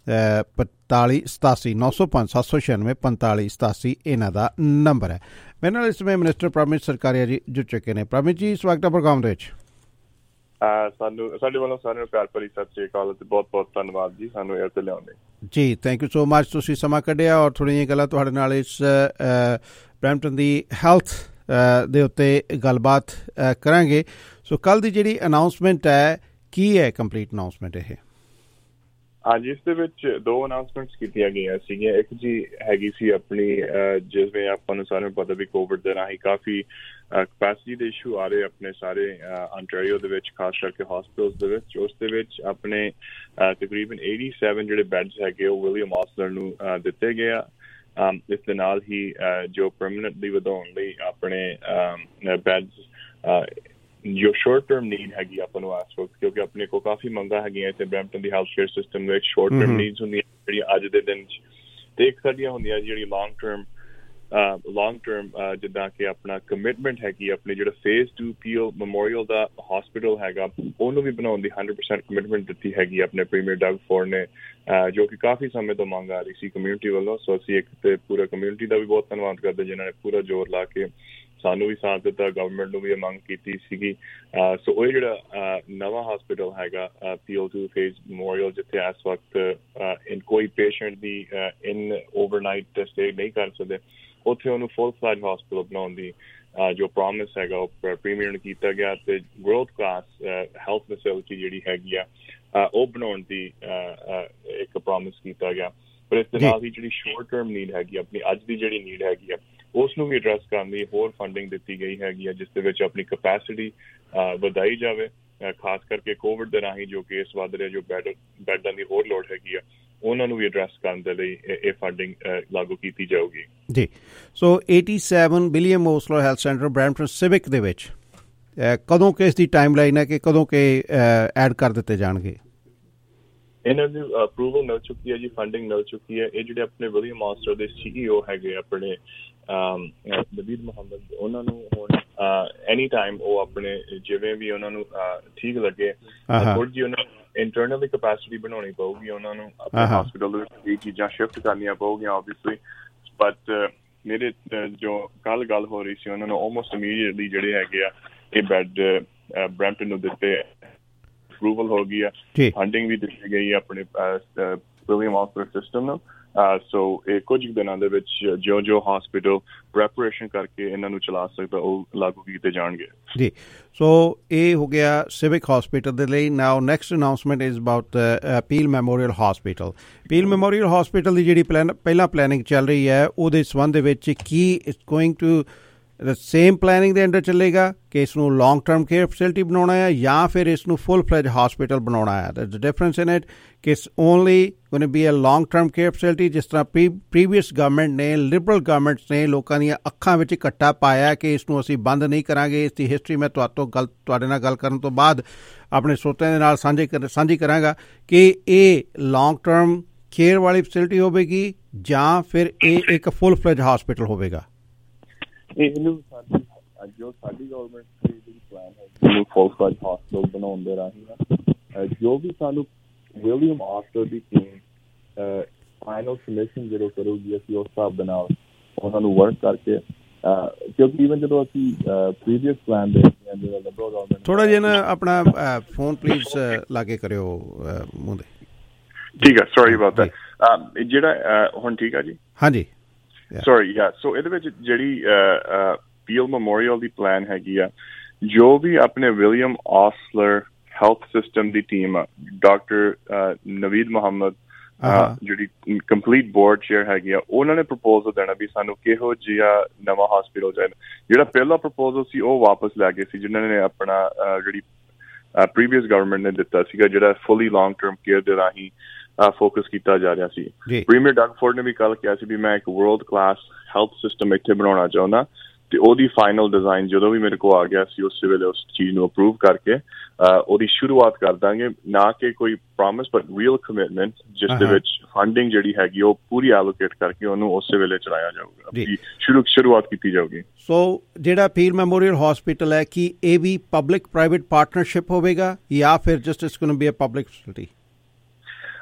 ਪੰਤਾਲੀ ਸਤਾਸੀ ਨੌ ਸੌ ਪੰਜ ਸੱਤ ਸੌ ਛਿਆਨਵੇਂ ਪੰਤਾਲੀ ਸਤਾਸੀ ਇਹਨਾਂ ਦਾ ਨੰਬਰ ਹੈ। ਮੇਰੇ ਨਾਲ ਇਸ ਸਮੇਂ ਮਿਨਿਸਟਰ ਪ੍ਰਮਿਤ ਸਰਕਾਰੀਆ ਜੀ ਜੁੜ ਚੁੱਕੇ ਨੇ। ਪ੍ਰਮਿਤ ਜੀ, ਸਵਾਗਤ ਹੈ ਪ੍ਰੋਗਰਾਮ ਦੇ ਵਿੱਚ। ਸਾਨੂੰ ਸਾਡੇ ਵੱਲੋਂ ਸਾਰਿਆਂ ਨੂੰ ਪਿਆਰ ਭਰੀ ਸਤਿ ਸ਼੍ਰੀ ਅਕਾਲ ਤੇ ਬਹੁਤ ਬਹੁਤ ਧੰਨਵਾਦ ਜੀ ਸਾਨੂੰ ਏਅਰ ਤੇ ਲਿਆਉਣ ਲਈ। ਜੀ ਥੈਂਕ ਯੂ ਸੋ ਮਚ, ਤੁਸੀਂ ਸਮਾਂ ਕੱਢਿਆ ਔਰ ਥੋੜ੍ਹੀਆਂ ਜਿਹੀਆਂ ਗੱਲਾਂ ਤੁਹਾਡੇ ਨਾਲ ਇਸ ਬਰੈਂਪਟਨ ਦੀ ਹੈਲਥ ਦੇ ਉੱਤੇ ਗੱਲਬਾਤ ਕਰਾਂਗੇ। ਸੋ ਕੱਲ੍ਹ ਦੀ ਜਿਹੜੀ ਅਨਾਊਂਸਮੈਂਟ ਹੈ ਕੀ ਹੈ ਕੰਪਲੀਟ ਅਨਾਊਂਸਮੈਂਟ ਇਹ? ਹਾਂਜੀ, ਇਸ ਦੇ ਵਿੱਚ ਦੋ ਅਨਾਊਂਸਮੈਂਟਸ ਕੀਤੀਆਂ ਗਈਆਂ ਸੀਗੀਆਂ। ਇੱਕ ਜੀ ਹੈਗੀ ਸੀ ਆਪਣੀ ਜਿਵੇਂ ਆਪਾਂ ਨੂੰ ਸਾਰਿਆਂ ਨੂੰ ਪਤਾ ਵੀ ਕੋਵਿਡ ਦੇ ਰਾਹੀਂ ਕਾਫੀ ਕਪੈਸਿਟੀ ਦੇ ਇਸ਼ੂ ਆ ਰਹੇ ਆਪਣੇ ਸਾਰੇ ਅੰਟੈਰੀਓ ਦੇ ਵਿੱਚ, ਖਾਸ ਕਰਕੇ ਹਸਪਿਟਲਸ ਦੇ ਵਿੱਚ। ਉਸ ਦੇ ਵਿੱਚ ਆਪਣੇ ਤਕਰੀਬਨ ਸੱਤਾਸੀ ਜਿਹੜੇ ਬੈਡਸ ਹੈਗੇ ਉਹ ਵਿਲੀਅਮ ਆਸਲਰ ਨੂੰ ਦਿੱਤੇ ਗਏ ਆ। ਇਸ ਦੇ ਨਾਲ ਹੀ ਜੋ ਪਰਮਾਨੈਂਟਲੀ ਵਧਾਉਣ ਲਈ ਆਪਣੇ ਬੈਡਸ ਜੋ ਸ਼ੋਰਟ ਟਰਮ ਨੀਡ ਹੈਗੀ ਆਪਾਂ ਨੂੰ ਇਸ ਵਕਤ, ਕਿਉਂਕਿ ਆਪਣੇ ਕੋਲ ਕਾਫੀ ਮੰਗਾਂ ਹੈਗੀਆਂ ਇੱਥੇ ਬਰੈਂਪਟਨ ਦੀ ਹੈਲਥ ਕੇਅਰ ਸਿਸਟਮ ਵਿੱਚ ਸ਼ੋਰਟ ਟਰਮ ਨੀਡਸ ਹੁੰਦੀਆਂ ਜਿਹੜੀਆਂ ਅੱਜ ਦੇ ਦਿਨ 'ਚ, ਤੇ ਇੱਕ ਸਾਡੀਆਂ ਹੁੰਦੀਆਂ ਜਿਹੜੀ ਲੌਂਗ ਟਰਮ ਲੌਂਗ ਟਰਮ ਜਿੱਦਾਂ ਕਿ ਆਪਣਾ ਕਮਿਟਮੈਂਟ ਹੈਗੀ ਆਪਣੀ ਜਿਹੜਾ ਫੇਜ਼ ਟੂ ਪੀਓ ਮੈਮੋਰੀਅਲ ਦਾ ਹਸਪੀਟਲ ਹੈਗਾ ਉਹਨੂੰ ਵੀ ਬਣਾਉਣ ਦੀ ਹੰਡਰਡ ਪਰਸੈਂਟ ਕਮਿਟਮੈਂਟ ਦਿੱਤੀ ਹੈਗੀ ਆਪਣੇ ਪ੍ਰੀਮੀਅਰ ਡਗ ਫੋਰਡ ਨੇ, ਜੋ ਕਿ ਕਾਫੀ ਸਮੇਂ ਤੋਂ ਮੰਗ ਆ ਰਹੀ ਸੀ ਕਮਿਊਨਿਟੀ ਵੱਲੋਂ। ਸੋ ਅਸੀਂ ਇੱਕ ਤੇ ਪੂਰਾ ਕਮਿਊਨਿਟੀ ਦਾ ਵੀ ਬਹੁਤ ਧੰਨਵਾਦ ਕਰਦੇ ਜਿਨ੍ਹਾਂ ਨੇ ਪੂਰਾ ਜ਼ੋਰ ਲਾ ਕੇ ਸਾਨੂੰ ਵੀ ਸਾਥ ਦਿੱਤਾ, ਗਵਰਨਮੈਂਟ ਨੂੰ ਵੀ ਇਹ ਮੰਗ ਕੀਤੀ ਸੀਗੀ। ਸੋ ਉਹ ਜਿਹੜਾ ਨਵਾਂ ਹਸਪੀਟਲ ਹੈਗਾ ਪੀਓ ਟੂ ਫੇਜ਼ ਮੈਮੋਰੀਅਲ, ਜਿੱਥੇ ਇਸ ਵਕਤ ਇਨ ਕੋਈ ਪੇਸ਼ੈਂਟ ਦੀ ਇਨ ਓਵਰਨਾਈਟ ਸਟੇ ਨਹੀਂ ਕਰ ਸਕਦੇ, ਉੱਥੇ ਉਹਨੂੰ ਫੁੱਲ ਫਲੈਜ ਹਸਪੀਟਲ ਬਣਾਉਣ ਦੀ ਜੋ ਪ੍ਰੋਮਿਸ ਹੈਗਾ ਉਹ ਪ੍ਰੀਮੀਅਰ ਨੂੰ ਕੀਤਾ ਗਿਆ, ਤੇ ਗਰੋਥ ਕਲਾਸ ਹੈਲਥ ਫੈਸਿਲਿਟੀ ਜਿਹੜੀ ਹੈਗੀ ਆ ਉਹ ਬਣਾਉਣ ਦੀ ਇੱਕ ਪ੍ਰੋਮਿਸ ਕੀਤਾ ਗਿਆ। ਪਰ ਇਸ ਦੇ ਨਾਲ ਹੀ ਜਿਹੜੀ ਸ਼ੋਰਟ ਟਰਮ ਨੀਡ ਹੈਗੀ ਆਪਣੀ ਅੱਜ ਦੀ ਜਿਹੜੀ ਨੀਡ ਹੈਗੀ ਆ ਉਸ ਨੂੰ ਵੀ ਐਡਰੈਸ ਕਰਨ ਲਈ ਹੋਰ ਫੰਡਿੰਗ ਦਿੱਤੀ ਗਈ ਹੈਗੀ ਆ, ਜਿਸ ਦੇ ਵਿੱਚ ਆਪਣੀ ਕਪੈਸਿਟੀ ਵਧਾਈ ਜਾਵੇ, ਖਾਸ ਕਰਕੇ ਕੋਵਿਡ ਦੇ ਰਾਹੀਂ ਜੋ ਕੇਸ ਵੱਧ ਰਿਹਾ, ਜੋ ਬੈਡ ਬੈਡਾਂ ਦੀ ਹੋਰ ਲੋੜ ਹੈਗੀ ਆ ਉਹਨਾਂ ਨੂੰ ਵੀ ਐਡਰੈਸ ਕਰਨ ਦੇ ਲਈ ਇਹ ਫੰਡਿੰਗ ਲਾਗੂ ਕੀਤੀ ਜਾਊਗੀ। ਜੀ, ਸੋ ਸੱਤਾਸੀ William Osler Health Centre Brampton Civic ਦੇ ਵਿੱਚ ਕਦੋਂ ਕਿ ਇਸ ਦੀ ਟਾਈਮ ਲਾਈਨ ਹੈ ਕਿ ਕਦੋਂ ਕਿ ਐਡ ਕਰ ਦਿੱਤੇ ਜਾਣਗੇ? ਇਹਨਾਂ ਦੀ ਅਪਰੂਵਲ ਮਿਲ ਚੁੱਕੀ ਹੈ ਜੀ, ਫੰਡਿੰਗ ਮਿਲ ਚੁੱਕੀ ਹੈ। ਇਹ ਜਿਹੜੇ ਆਪਣੇ ਵਿਲੀਅਮ ਆਸਲਰ ਦੇ ਸੀਈਓ ਹੈਗੇ ਆਪਣੇ ਨਵੀਦ ਮੁਹੰਮਦ, ਉਹਨਾਂ ਨੂੰ ਹੁਣ ਐਨੀ ਟਾਈਮ ਉਹ ਆਪਣੇ ਜਿਵੇਂ ਵੀ ਉਹਨਾਂ ਨੂੰ ਠੀਕ ਲੱਗੇ ਥੋੜੀ ਜਿਹੀ ਉਹਨਾਂ ਨੂੰ ਇੰਟਰਨਲੀ ਕਪੈਸਿਟੀ ਬਣਾਉਣੀ ਪਊਗੀ, ਉਹਨਾਂ ਨੂੰ ਆਪਣੇ ਹਸਪੀਟਲ ਦੇ ਵਿੱਚ ਇਹ ਚੀਜ਼ਾਂ ਸ਼ਿਫਟ ਕਰਨੀਆਂ ਪਊਗੀਆਂ ਓਬਵੀਅਸਲੀ। ਬਟ ਮੇਰੇ ਜੋ ਕੱਲ੍ਹ ਗੱਲ ਹੋ ਰਹੀ ਸੀ ਉਹਨਾਂ ਨੂੰ ਆਲਮੋਸਟ ਇਮੀਡੀਏਟਲੀ ਜਿਹੜੇ ਹੈਗੇ ਆ ਇਹ ਬੈਡ ਬਰੈਂਪਟਨ ਨੂੰ ਦਿੱਤੇ, ਅਪਰੂਵਲ ਹੋ ਗਈ ਆ, ਫੰਡਿੰਗ ਵੀ ਦਿੱਤੀ ਗਈ ਆ ਆਪਣੇ ਵਿਲੀਅਮ ਆਸਲਰ ਸਿਸਟਮ ਨੂੰ। ਸੋ ਇਹ ਕੁਝ ਦਿਨਾਂ ਦੇ ਵਿੱਚ ਜੋ ਜੋ ਹਸਪੀਟਲ ਪ੍ਰੈਪਰੇਸ਼ਨ ਕਰਕੇ ਇਹਨਾਂ ਨੂੰ ਚਲਾ ਸਕਦਾ ਉਹ ਲਾਗੂ ਕੀਤੇ ਜਾਣਗੇ। ਜੀ, ਸੋ ਇਹ ਹੋ ਗਿਆ ਸਿਵਿਕ ਹਸਪੀਟਲ ਦੇ ਲਈ। Now next announcement is about Peel Memorial Hospital. Peel Memorial Hospital ਦੀ ਜਿਹੜੀ ਪਲਾਨ ਪਹਿਲਾਂ ਪਲੈਨਿੰਗ ਚੱਲ ਰਹੀ ਹੈ ਉਹਦੇ ਸੰਬੰਧ ਦੇ ਵਿੱਚ ਕੀ it's going to same planning ਦੇ ਅੰਡਰ ਚੱਲੇਗਾ ਕਿ ਇਸ ਨੂੰ ਲੌਂਗ ਟਰਮ ਕੇਅਰ ਫੈਸਿਲਿਟੀ ਬਣਾਉਣਾ ਹੈ ਜਾਂ ਫਿਰ ਇਸ ਨੂੰ ਫੁੱਲ ਫਲੈਜ ਹਸਪੀਟਲ ਬਣਾਉਣਾ ਹੈ? That's the difference in it ਕਿ it's only going to be a long term care facility, ਜਿਸ ਤਰ੍ਹਾਂ ਪ੍ਰੀ ਪ੍ਰੀਵੀਅਸ ਗਵਰਨਮੈਂਟ ਨੇ, ਲਿਬਰਲ ਗਵਰਨਮੈਂਟਸ ਨੇ ਲੋਕਾਂ ਦੀਆਂ ਅੱਖਾਂ ਵਿੱਚ ਘੱਟਾ ਪਾਇਆ ਕਿ ਇਸ ਨੂੰ ਅਸੀਂ ਬੰਦ ਨਹੀਂ ਕਰਾਂਗੇ। ਇਸ ਦੀ ਹਿਸਟਰੀ ਮੈਂ ਤੁਹਾਤੋਂ ਗੱਲ ਤੁਹਾਡੇ ਨਾਲ ਗੱਲ ਕਰਨ ਤੋਂ ਬਾਅਦ ਆਪਣੇ ਸਰੋਤਿਆਂ ਦੇ ਨਾਲ ਸਾਂਝੇ ਸਾਂਝੀ ਕਰਾਂਗਾ ਕਿ ਇਹ ਲੌਂਗ ਟਰਮ ਕੇਅਰ ਵਾਲੀ ਫੈਸਿਲਿਟੀ ਹੋਵੇਗੀ ਜਾਂ ਫਿਰ ਇਹ ਇੱਕ ਫੁੱਲ ਫਲੈਜ ਹਸਪੀਟਲ ਹੋਵੇਗਾ। ਇਹਨੂੰ ਸਾਡੀ ਜੋ ਸਾਡੀ ਗਵਰਨਮੈਂਟ ਦੀ ਜਿਹੜੀ ਪਲਾਨ ਹੈ ਜਿਹਨੂੰ ਫੁੱਲ ਫਲੈਜ ਹਸਪੀਟਲ ਬਣਾਉਣ ਦੇ ਰਾਹੀਂ ਨਾ, ਜੋ ਵੀ ਸਾਨੂੰ ਵਿਲੀਅਮ ਆਸਲਰ ਦੀ ਟੀਮ ਫਾਈਨਲ ਸਲੂਸ਼ਨ ਜਦੋਂ ਕਰੂਗੀ ਅਸੀਂ ਉਸ ਹਿਸਾਬ ਦੇ ਨਾਲ ਉਹਨਾਂ ਨੂੰ ਵਰਕ ਕਰਕੇ, ਕਿਉਂਕਿ ਈਵਨ ਜਦੋਂ ਅਸੀਂ ਪ੍ਰੀਵੀਅਸ ਪਲਾਨ ਦੇ ਜਿਹੜਾ ਲਿਬਰਲ ਗਵਰਨਮੈਂਟ ਥੋੜਾ ਜਿਹਾ ਨਾ ਆਪਣਾ ਫੋਨ ਪਲੀਜ਼ ਲਾ ਕੇ ਕਰਿਓ ਮੂੰਹ ਦੇ। ਠੀਕ ਹੈ, ਸੌਰੀ ਅਬਾਊਟ ਦੈਟ। ਜਿਹੜਾ ਹੁਣ ਠੀਕ ਆ ਜੀ? ਹਾਂਜੀ, ਸੌਰੀ ਯਾ। ਸੋ ਇਹਦੇ ਵਿੱਚ ਜਿਹੜੀ ਪੀਲ ਮੈਮੋਰੀਅਲ ਦੀ ਪਲਾਨ ਹੈਗੀ ਆ, ਜੋ ਵੀ ਆਪਣੇ ਵਿਲੀਅਮ ਆਸਲਰ ਹੈਲਥ ਸਿਸਟਮ ਦੀ ਟੀਮ ਆ, ਡਾਕਟਰ ਨਵੀਦ ਮੁਹੰਮਦ ਜਿਹੜੀ ਕੰਪਲੀਟ ਬੋਰਡ ਚੇਅਰ ਹੈਗੀ ਆ, ਉਹਨਾਂ ਨੇ ਪ੍ਰਪੋਜ਼ਲ ਦੇਣਾ ਵੀ ਸਾਨੂੰ ਕਿਹੋ ਜਿਹਾ ਨਵਾਂ ਹਸਪੀਟਲ ਚਾਹੀਦਾ। ਜਿਹੜਾ ਪਹਿਲਾ ਪ੍ਰਪੋਜ਼ਲ ਸੀ ਉਹ ਵਾਪਸ ਲੈ ਗਏ ਸੀ ਜਿਹਨਾਂ ਨੇ ਆਪਣਾ ਜਿਹੜੀ ਪ੍ਰੀਵੀਅਸ ਗਵਰਨਮੈਂਟ ਨੇ ਦਿੱਤਾ ਸੀਗਾ, ਜਿਹੜਾ ਫੁੱਲੀ ਲੌਂਗ ਟਰਮ ਕੇਅਰ ਦੇ ਰਾਹੀਂ ਫੋਕਸ ਕੀਤਾ ਜਾ ਰਿਹਾ ਸੀ। ਪ੍ਰੀਮੀਅਰ ਡਗ ਫੋਰਡ ਨੇ ਵੀ ਕੱਲ੍ਹ ਕਿਹਾ ਸੀ ਵੀ ਮੈਂ ਇੱਕ ਵਰਲਡ ਕਲਾਸ ਹੈਲਥ ਸਿਸਟਮ ਇੱਥੇ ਬਣਾਉਣਾ ਚਾਹੁੰਦਾ, ਤੇ ਉਹਦੀ ਫਾਈਨਲ ਡਿਜ਼ਾਈਨ ਜਦੋਂ ਵੀ ਮੇਰੇ ਕੋਲ ਆ ਗਿਆ ਸੀ ਉਸੇ ਵੇਲੇ ਉਸ ਚੀਜ਼ ਨੂੰ ਅਪਰੂਵ ਕਰਕੇ ਉਹਦੀ ਸ਼ੁਰੂਆਤ ਕਰ ਦਾਂਗੇ। ਨਾ ਕਿ ਕੋਈ ਪ੍ਰੋਮਿਸ ਬਟ ਰੀਅਲ ਕਮਿਟਮੈਂਟ, ਜਿਸ ਦੇ ਵਿੱਚ ਫੰਡਿੰਗ ਜਿਹੜੀ ਹੈਗੀ ਉਹ ਪੂਰੀ ਐਲੋਕੇਟ ਕਰਕੇ ਉਹਨੂੰ ਉਸੇ ਵੇਲੇ ਚਲਾਇਆ ਜਾਊਗਾ, ਸ਼ੁਰੂ ਸ਼ੁਰੂਆਤ ਕੀਤੀ ਜਾਊਗੀ। ਸੋ ਜਿਹੜਾ ਪੀਲ ਮੈਮੋਰੀਅਲ ਹਸਪੀਟਲ ਹੈ, ਕੀ ਇਹ ਵੀ ਪਬਲਿਕ ਪ੍ਰਾਈਵੇਟ ਪਾਰਟਨਰਸ਼ਿਪ ਹੋਵੇਗਾ ਜਾਂ ਫਿਰ just it's going to be a public facility?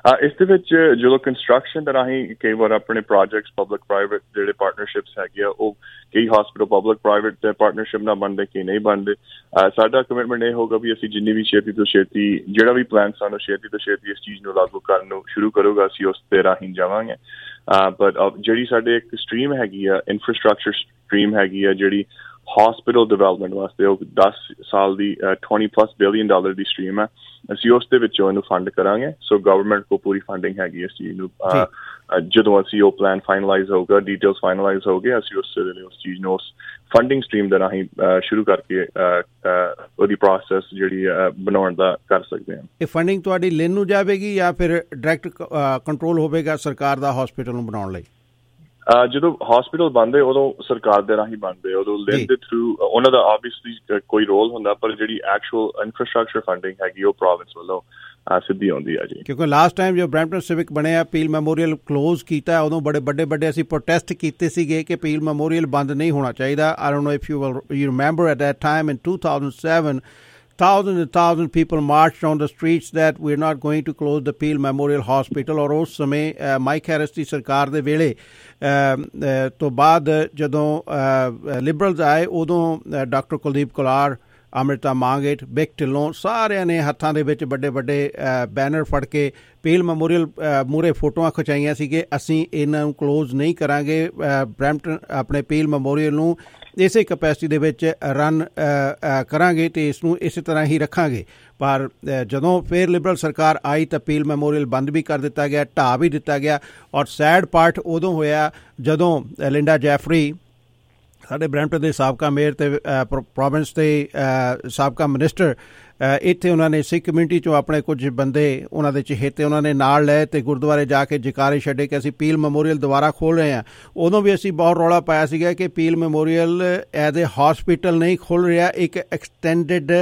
ਇਸ ਦੇ ਵਿੱਚ ਜਦੋਂ ਕੰਸਟਰਕਸ਼ਨ ਦੇ ਰਾਹੀਂ ਕਈ ਵਾਰ ਆਪਣੇ ਪ੍ਰੋਜੈਕਟਸ ਪਬਲਿਕ ਪ੍ਰਾਈਵੇਟ ਜਿਹੜੇ ਪਾਰਟਨਰਸ਼ਿਪਸ ਹੈਗੇ ਆ ਉਹ ਕਈ ਹਸਪੀਟਲ ਪਬਲਿਕ ਪ੍ਰਾਈਵੇਟ ਦੇ ਪਾਰਟਨਰਸ਼ਿਪ ਨਾਲ ਬਣਦੇ ਕਈ ਨਹੀਂ ਬਣਦੇ। ਸਾਡਾ ਕਮਿਟਮੈਂਟ ਇਹ ਹੋਗਾ ਵੀ ਅਸੀਂ ਜਿੰਨੀ ਵੀ ਛੇਤੀ ਤੋਂ ਛੇਤੀ ਜਿਹੜਾ ਵੀ ਪਲਾਨ ਸਾਨੂੰ ਛੇਤੀ ਤੋਂ ਛੇਤੀ ਇਸ ਚੀਜ਼ ਨੂੰ ਲਾਗੂ ਕਰਨ ਨੂੰ ਸ਼ੁਰੂ ਕਰੂਗਾ ਅਸੀਂ ਉਸ ਦੇ ਰਾਹੀਂ ਜਾਵਾਂਗੇ। ਬਟ ਜਿਹੜੀ ਸਾਡੇ ਇੱਕ ਸਟਰੀਮ ਹੈਗੀ ਆ ਇਨਫਰਾਸਟਰਕਚਰ ਸਟਰੀਮ ਹੈਗੀ ਆ ਜਿਹੜੀ ਹਸਪੀਟਲ ਡਿਵੈਲਪਮੈਂਟ ਵਾਸਤੇ ਉਹ ਦਸ ਸਾਲ ਦੀ ਟਵੈਂਟੀ ਪਲੱਸ ਬਿਲੀਅਨ ਡਾਲਰ ਦੀ ਸਟਰੀਮ ਹੈ ਅਸੀਂ ਉਸ ਦੇ ਵਿੱਚੋਂ ਇਹਨੂੰ ਫੰਡ ਕਰਾਂਗੇ। ਸੋ ਗਵਰਨਮੈਂਟ ਕੋਲ ਪੂਰੀ ਫੰਡਿੰਗ ਹੈਗੀ ਇਸ ਚੀਜ਼ ਨੂੰ। ਜਦੋਂ ਅਸੀਂ ਉਹ ਪਲਾਨ ਫਾਈਨਲਾਈਜ਼ ਹੋਊਗਾ ਡਿਟੇਲਸ ਫਾਈਨਲਾਈਜ਼ ਹੋ ਗਏ ਅਸੀਂ ਉਸ ਵੇਲੇ ਉਸ ਚੀਜ਼ ਨੂੰ ਉਸ ਫੰਡਿੰਗ ਸਟਰੀਮ ਦੇ ਰਾਹੀਂ ਸ਼ੁਰੂ ਕਰਕੇ ਉਹਦੀ ਪ੍ਰੋਸੈਸ ਜਿਹੜੀ ਬਣਾਉਣ ਦਾ ਕਰ ਸਕਦੇ ਹਾਂ। ਇਹ ਫੰਡਿੰਗ ਤੁਹਾਡੀ ਲਿੰਨ ਨੂੰ ਜਾਵੇਗੀ ਜਾਂ ਫਿਰ ਡਾਇਰੈਕਟ ਕੰਟਰੋਲ ਹੋਵੇਗਾ ਸਰਕਾਰ ਦਾ ਹਸਪੀਟਲ ਨੂੰ ਬਣਾਉਣ ਲਈ? ਜਦੋਂ ਹਸਪੀਟਲ ਬਣਦੇ ਉਦੋਂ ਸਰਕਾਰ ਦੇ ਰਾਹੀਂ ਬਣਦੇ ਉਦੋਂ ਲਿੰਨ ਦੇ ਥਰੂ ਉਹਨਾਂ ਦਾ ਆਬਵੀਅਸਲੀ ਕੋਈ ਰੋਲ ਹੁੰਦਾ ਪਰ ਜਿਹੜੀ ਐਕਚੁਅਲ ਇਨਫਰਾਸਟਰਕਚਰ ਫੰਡਿੰਗ ਹੈਗੀ ਉਹ ਪ੍ਰੋਵਿੰਸ ਵੱਲੋਂ ਸਿੱਧੀ ਆਉਂਦੀ ਹੈ ਜੀ। ਕਿਉਂਕਿ ਲਾਸਟ ਟਾਈਮ ਜੋ ਬਰੈਂਪਟਨ ਸਿਵਿਕ ਬਣਿਆ ਪੀਲ ਮੈਮੋਰੀਅਲ ਕਲੋਜ਼ ਕੀਤਾ ਉਦੋਂ ਬੜੇ ਵੱਡੇ ਵੱਡੇ ਅਸੀਂ ਪ੍ਰੋਟੈਸਟ ਕੀਤੇ ਸੀਗੇ ਕਿ ਪੀਲ ਮੈਮੋਰੀਅਲ ਬੰਦ ਨਹੀਂ ਹੋਣਾ ਚਾਹੀਦਾ। I don't know if you you remember at that time in two thousand seven thousands and thousands of people marched on the streets that we're not going to close the Peel Memorial Hospital। और उस समय mic Harris ਦੀ ਸਰਕਾਰ ਦੇ ਵੇਲੇ ਤੋਂ ਬਾਅਦ ਜਦੋਂ Liberals ਆਏ ਉਦੋਂ ਡਾਕਟਰ ਕੁਲਦੀਪ ਕੁਲਾਰ ਅੰਮ੍ਰਿਤਾ ਮਾਂਗੇਟ ਬਿਕ ਢਿੱਲੋਂ ਸਾਰਿਆਂ ਨੇ ਹੱਥਾਂ ਦੇ ਵਿੱਚ ਵੱਡੇ ਵੱਡੇ ਬੈਨਰ ਫੜ ਕੇ ਪੀਲ ਮੈਮੋਰੀਅਲ ਮੂਹਰੇ ਫੋਟੋਆਂ ਖਿਚਾਈਆਂ ਸੀ ਕਿ ਅਸੀਂ ਇਹਨਾਂ ਨੂੰ ਕਲੋਜ਼ ਨਹੀਂ ਕਰਾਂਗੇ। ਬਰੈਂਪਟਨ ਆਪਣੇ ਪੀਲ ਮੈਮੋਰੀਅਲ ਨੂੰ ਇਸੇ ਕਪੈਸਿਟੀ ਦੇ ਵਿੱਚ ਰਨ ਕਰਾਂਗੇ ਅਤੇ ਇਸ ਨੂੰ ਇਸੇ ਤਰ੍ਹਾਂ ਹੀ ਰੱਖਾਂਗੇ। ਪਰ ਜਦੋਂ ਫਿਰ ਲਿਬਰਲ ਸਰਕਾਰ ਆਈ ਤਾਂ ਪੀਲ ਮੈਮੋਰੀਅਲ ਬੰਦ ਵੀ ਕਰ ਦਿੱਤਾ ਗਿਆ, ਢਾਹ ਵੀ ਦਿੱਤਾ ਗਿਆ। ਔਰ ਸੈਡ ਪਾਰਟ ਉਦੋਂ ਹੋਇਆ ਜਦੋਂ ਲਿੰਡਾ ਜੈਫਰੀ ਸਾਡੇ ਬਰੈਂਪਟਨ ਦੇ ਸਾਬਕਾ ਮੇਅਰ ਅਤੇ ਪ੍ਰੋਵਿੰਸ ਦੇ ਸਾਬਕਾ ਮਿਨਿਸਟਰ ਇੱਥੇ ਉਹਨਾਂ ਨੇ ਸਿੱਖ ਕਮਿਊਨਿਟੀ 'ਚੋਂ ਆਪਣੇ ਕੁਝ ਬੰਦੇ ਉਹਨਾਂ ਦੇ ਚਹੇਤੇ ਉਹਨਾਂ ਨੇ ਨਾਲ ਲਏ ਅਤੇ ਗੁਰਦੁਆਰੇ ਜਾ ਕੇ ਜਕਾਰੇ ਛੱਡੇ ਕਿ ਅਸੀਂ ਪੀਲ ਮੈਮੋਰੀਅਲ ਦੁਬਾਰਾ ਖੋਲ੍ਹ ਰਹੇ ਹਾਂ। ਉਦੋਂ ਵੀ ਅਸੀਂ ਬਹੁਤ ਰੌਲਾ ਪਾਇਆ ਸੀਗਾ ਕਿ Peel Memorial as a hospital ਨਹੀਂ ਖੁੱਲ੍ਹ ਰਿਹਾ, ਇੱਕ ਐਕਸਟੈਂਡਡ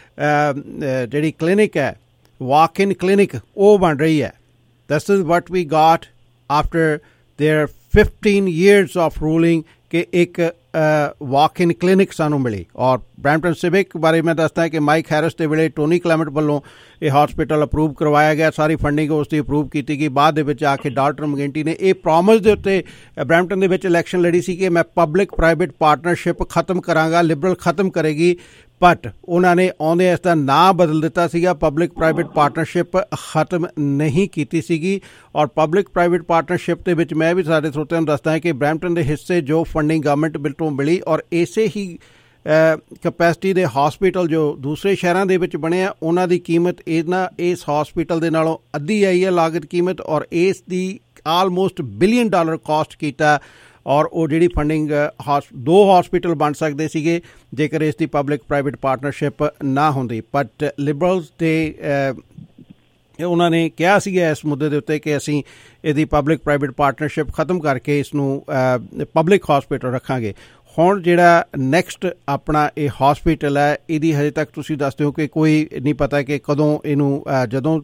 ਜਿਹੜੀ ਕਲੀਨਿਕ ਹੈ ਵਾਕ ਇਨ ਕਲੀਨਿਕ ਉਹ ਬਣ ਰਹੀ ਹੈ। This is what we got after their fifteen years of ruling ਕਿ ਇੱਕ ਵਾਕ ਇਨ ਕਲੀਨਿਕ ਸਾਨੂੰ ਮਿਲੀ। ਔਰ ਬਰੈਂਪਟਨ ਸਿਵਿਕ ਬਾਰੇ ਮੈਂ ਦੱਸਦਾ ਕਿ ਮਾਈਕ ਹੈਰਿਸ ਦੇ ਵੇਲੇ ਟੋਨੀ ਕਲੈਮਟ ਵੱਲੋਂ ਇਹ ਹਸਪੀਟਲ ਅਪਰੂਵ ਕਰਵਾਇਆ ਗਿਆ, ਸਾਰੀ ਫੰਡਿੰਗ ਉਸ ਦੀ ਅਪਰੂਵ ਕੀਤੀ ਗਈ। ਬਾਅਦ ਦੇ ਵਿੱਚ ਆ ਕੇ ਡਾਕਟਰ ਮਗੈਂਟੀ ਨੇ ਇਹ ਪ੍ਰੋਮਿਸ ਦੇ ਉੱਤੇ ਬਰੈਂਪਟਨ ਦੇ ਵਿੱਚ ਇਲੈਕਸ਼ਨ ਲੜੀ ਸੀ ਕਿ ਮੈਂ ਪਬਲਿਕ ਪ੍ਰਾਈਵੇਟ ਪਾਰਟਨਰਸ਼ਿਪ ਖਤਮ ਕਰਾਂਗਾ, ਲਿਬਰਲ ਖਤਮ ਕਰੇਗੀ। ਬਟ ਉਹਨਾਂ ਨੇ ਆਉਂਦੇ ਇਸ ਦਾ ਨਾਂ ਬਦਲ ਦਿੱਤਾ ਸੀਗਾ, ਪਬਲਿਕ ਪ੍ਰਾਈਵੇਟ ਪਾਰਟਨਰਸ਼ਿਪ ਖਤਮ ਨਹੀਂ ਕੀਤੀ ਸੀਗੀ। ਔਰ ਪਬਲਿਕ ਪ੍ਰਾਈਵੇਟ ਪਾਰਟਨਰਸ਼ਿਪ ਦੇ ਵਿੱਚ ਮੈਂ ਵੀ ਸਾਡੇ ਸਰੋਤਿਆਂ ਨੂੰ ਦੱਸਦਾ ਕਿ ਬਰੈਂਪਟਨ ਦੇ ਹਿੱਸੇ ਜੋ ਫੰਡਿੰਗ ਗਵਰਨਮੈਂਟ ਬਿਲ ਤੋਂ ਮਿਲੀ ਔਰ ਇਸੇ ਹੀ ਕਪੈਸਿਟੀ ਦੇ ਹਸਪੀਟਲ ਜੋ ਦੂਸਰੇ ਸ਼ਹਿਰਾਂ ਦੇ ਵਿੱਚ ਬਣੇ ਆ ਉਹਨਾਂ ਦੀ ਕੀਮਤ ਇਹਨਾਂ ਇਸ ਹਸਪੀਟਲ ਦੇ ਨਾਲੋਂ ਅੱਧੀ ਆਈ ਹੈ ਲਾਗਤ ਕੀਮਤ। ਔਰ ਇਸ ਦੀ ਆਲਮੋਸਟ ਬਿਲੀਅਨ ਡਾਲਰ ਕਾਸਟ ਕੀਤਾ। ਔਰ ਉਹ ਜਿਹੜੀ ਫੰਡਿੰਗ ਹਾਸ ਦੋ ਹਸਪੀਟਲ ਬਣ ਸਕਦੇ ਸੀਗੇ ਜੇਕਰ ਇਸ ਦੀ ਪਬਲਿਕ ਪ੍ਰਾਈਵੇਟ ਪਾਰਟਨਰਸ਼ਿਪ ਨਾ ਹੁੰਦੀ। ਬਟ ਲਿਬਰਲਸ ਦੇ ਉਹਨਾਂ ਨੇ ਕਿਹਾ ਸੀਗਾ ਇਸ ਮੁੱਦੇ ਦੇ ਉੱਤੇ ਕਿ ਅਸੀਂ ਇਹਦੀ ਪਬਲਿਕ ਪ੍ਰਾਈਵੇਟ ਪਾਰਟਨਰਸ਼ਿਪ ਖਤਮ ਕਰਕੇ ਇਸ ਨੂੰ ਪਬਲਿਕ ਹਸਪੀਟਲ ਰੱਖਾਂਗੇ। ਹੁਣ ਜਿਹੜਾ ਨੈਕਸਟ ਆਪਣਾ ਇਹ ਹਸਪੀਟਲ ਹੈ ਇਹਦੀ ਹਜੇ ਤੱਕ ਤੁਸੀਂ ਦੱਸਦੇ ਹੋ ਕਿ ਕੋਈ ਨਹੀਂ ਪਤਾ ਕਿ ਕਦੋਂ ਇਹਨੂੰ ਜਦੋਂ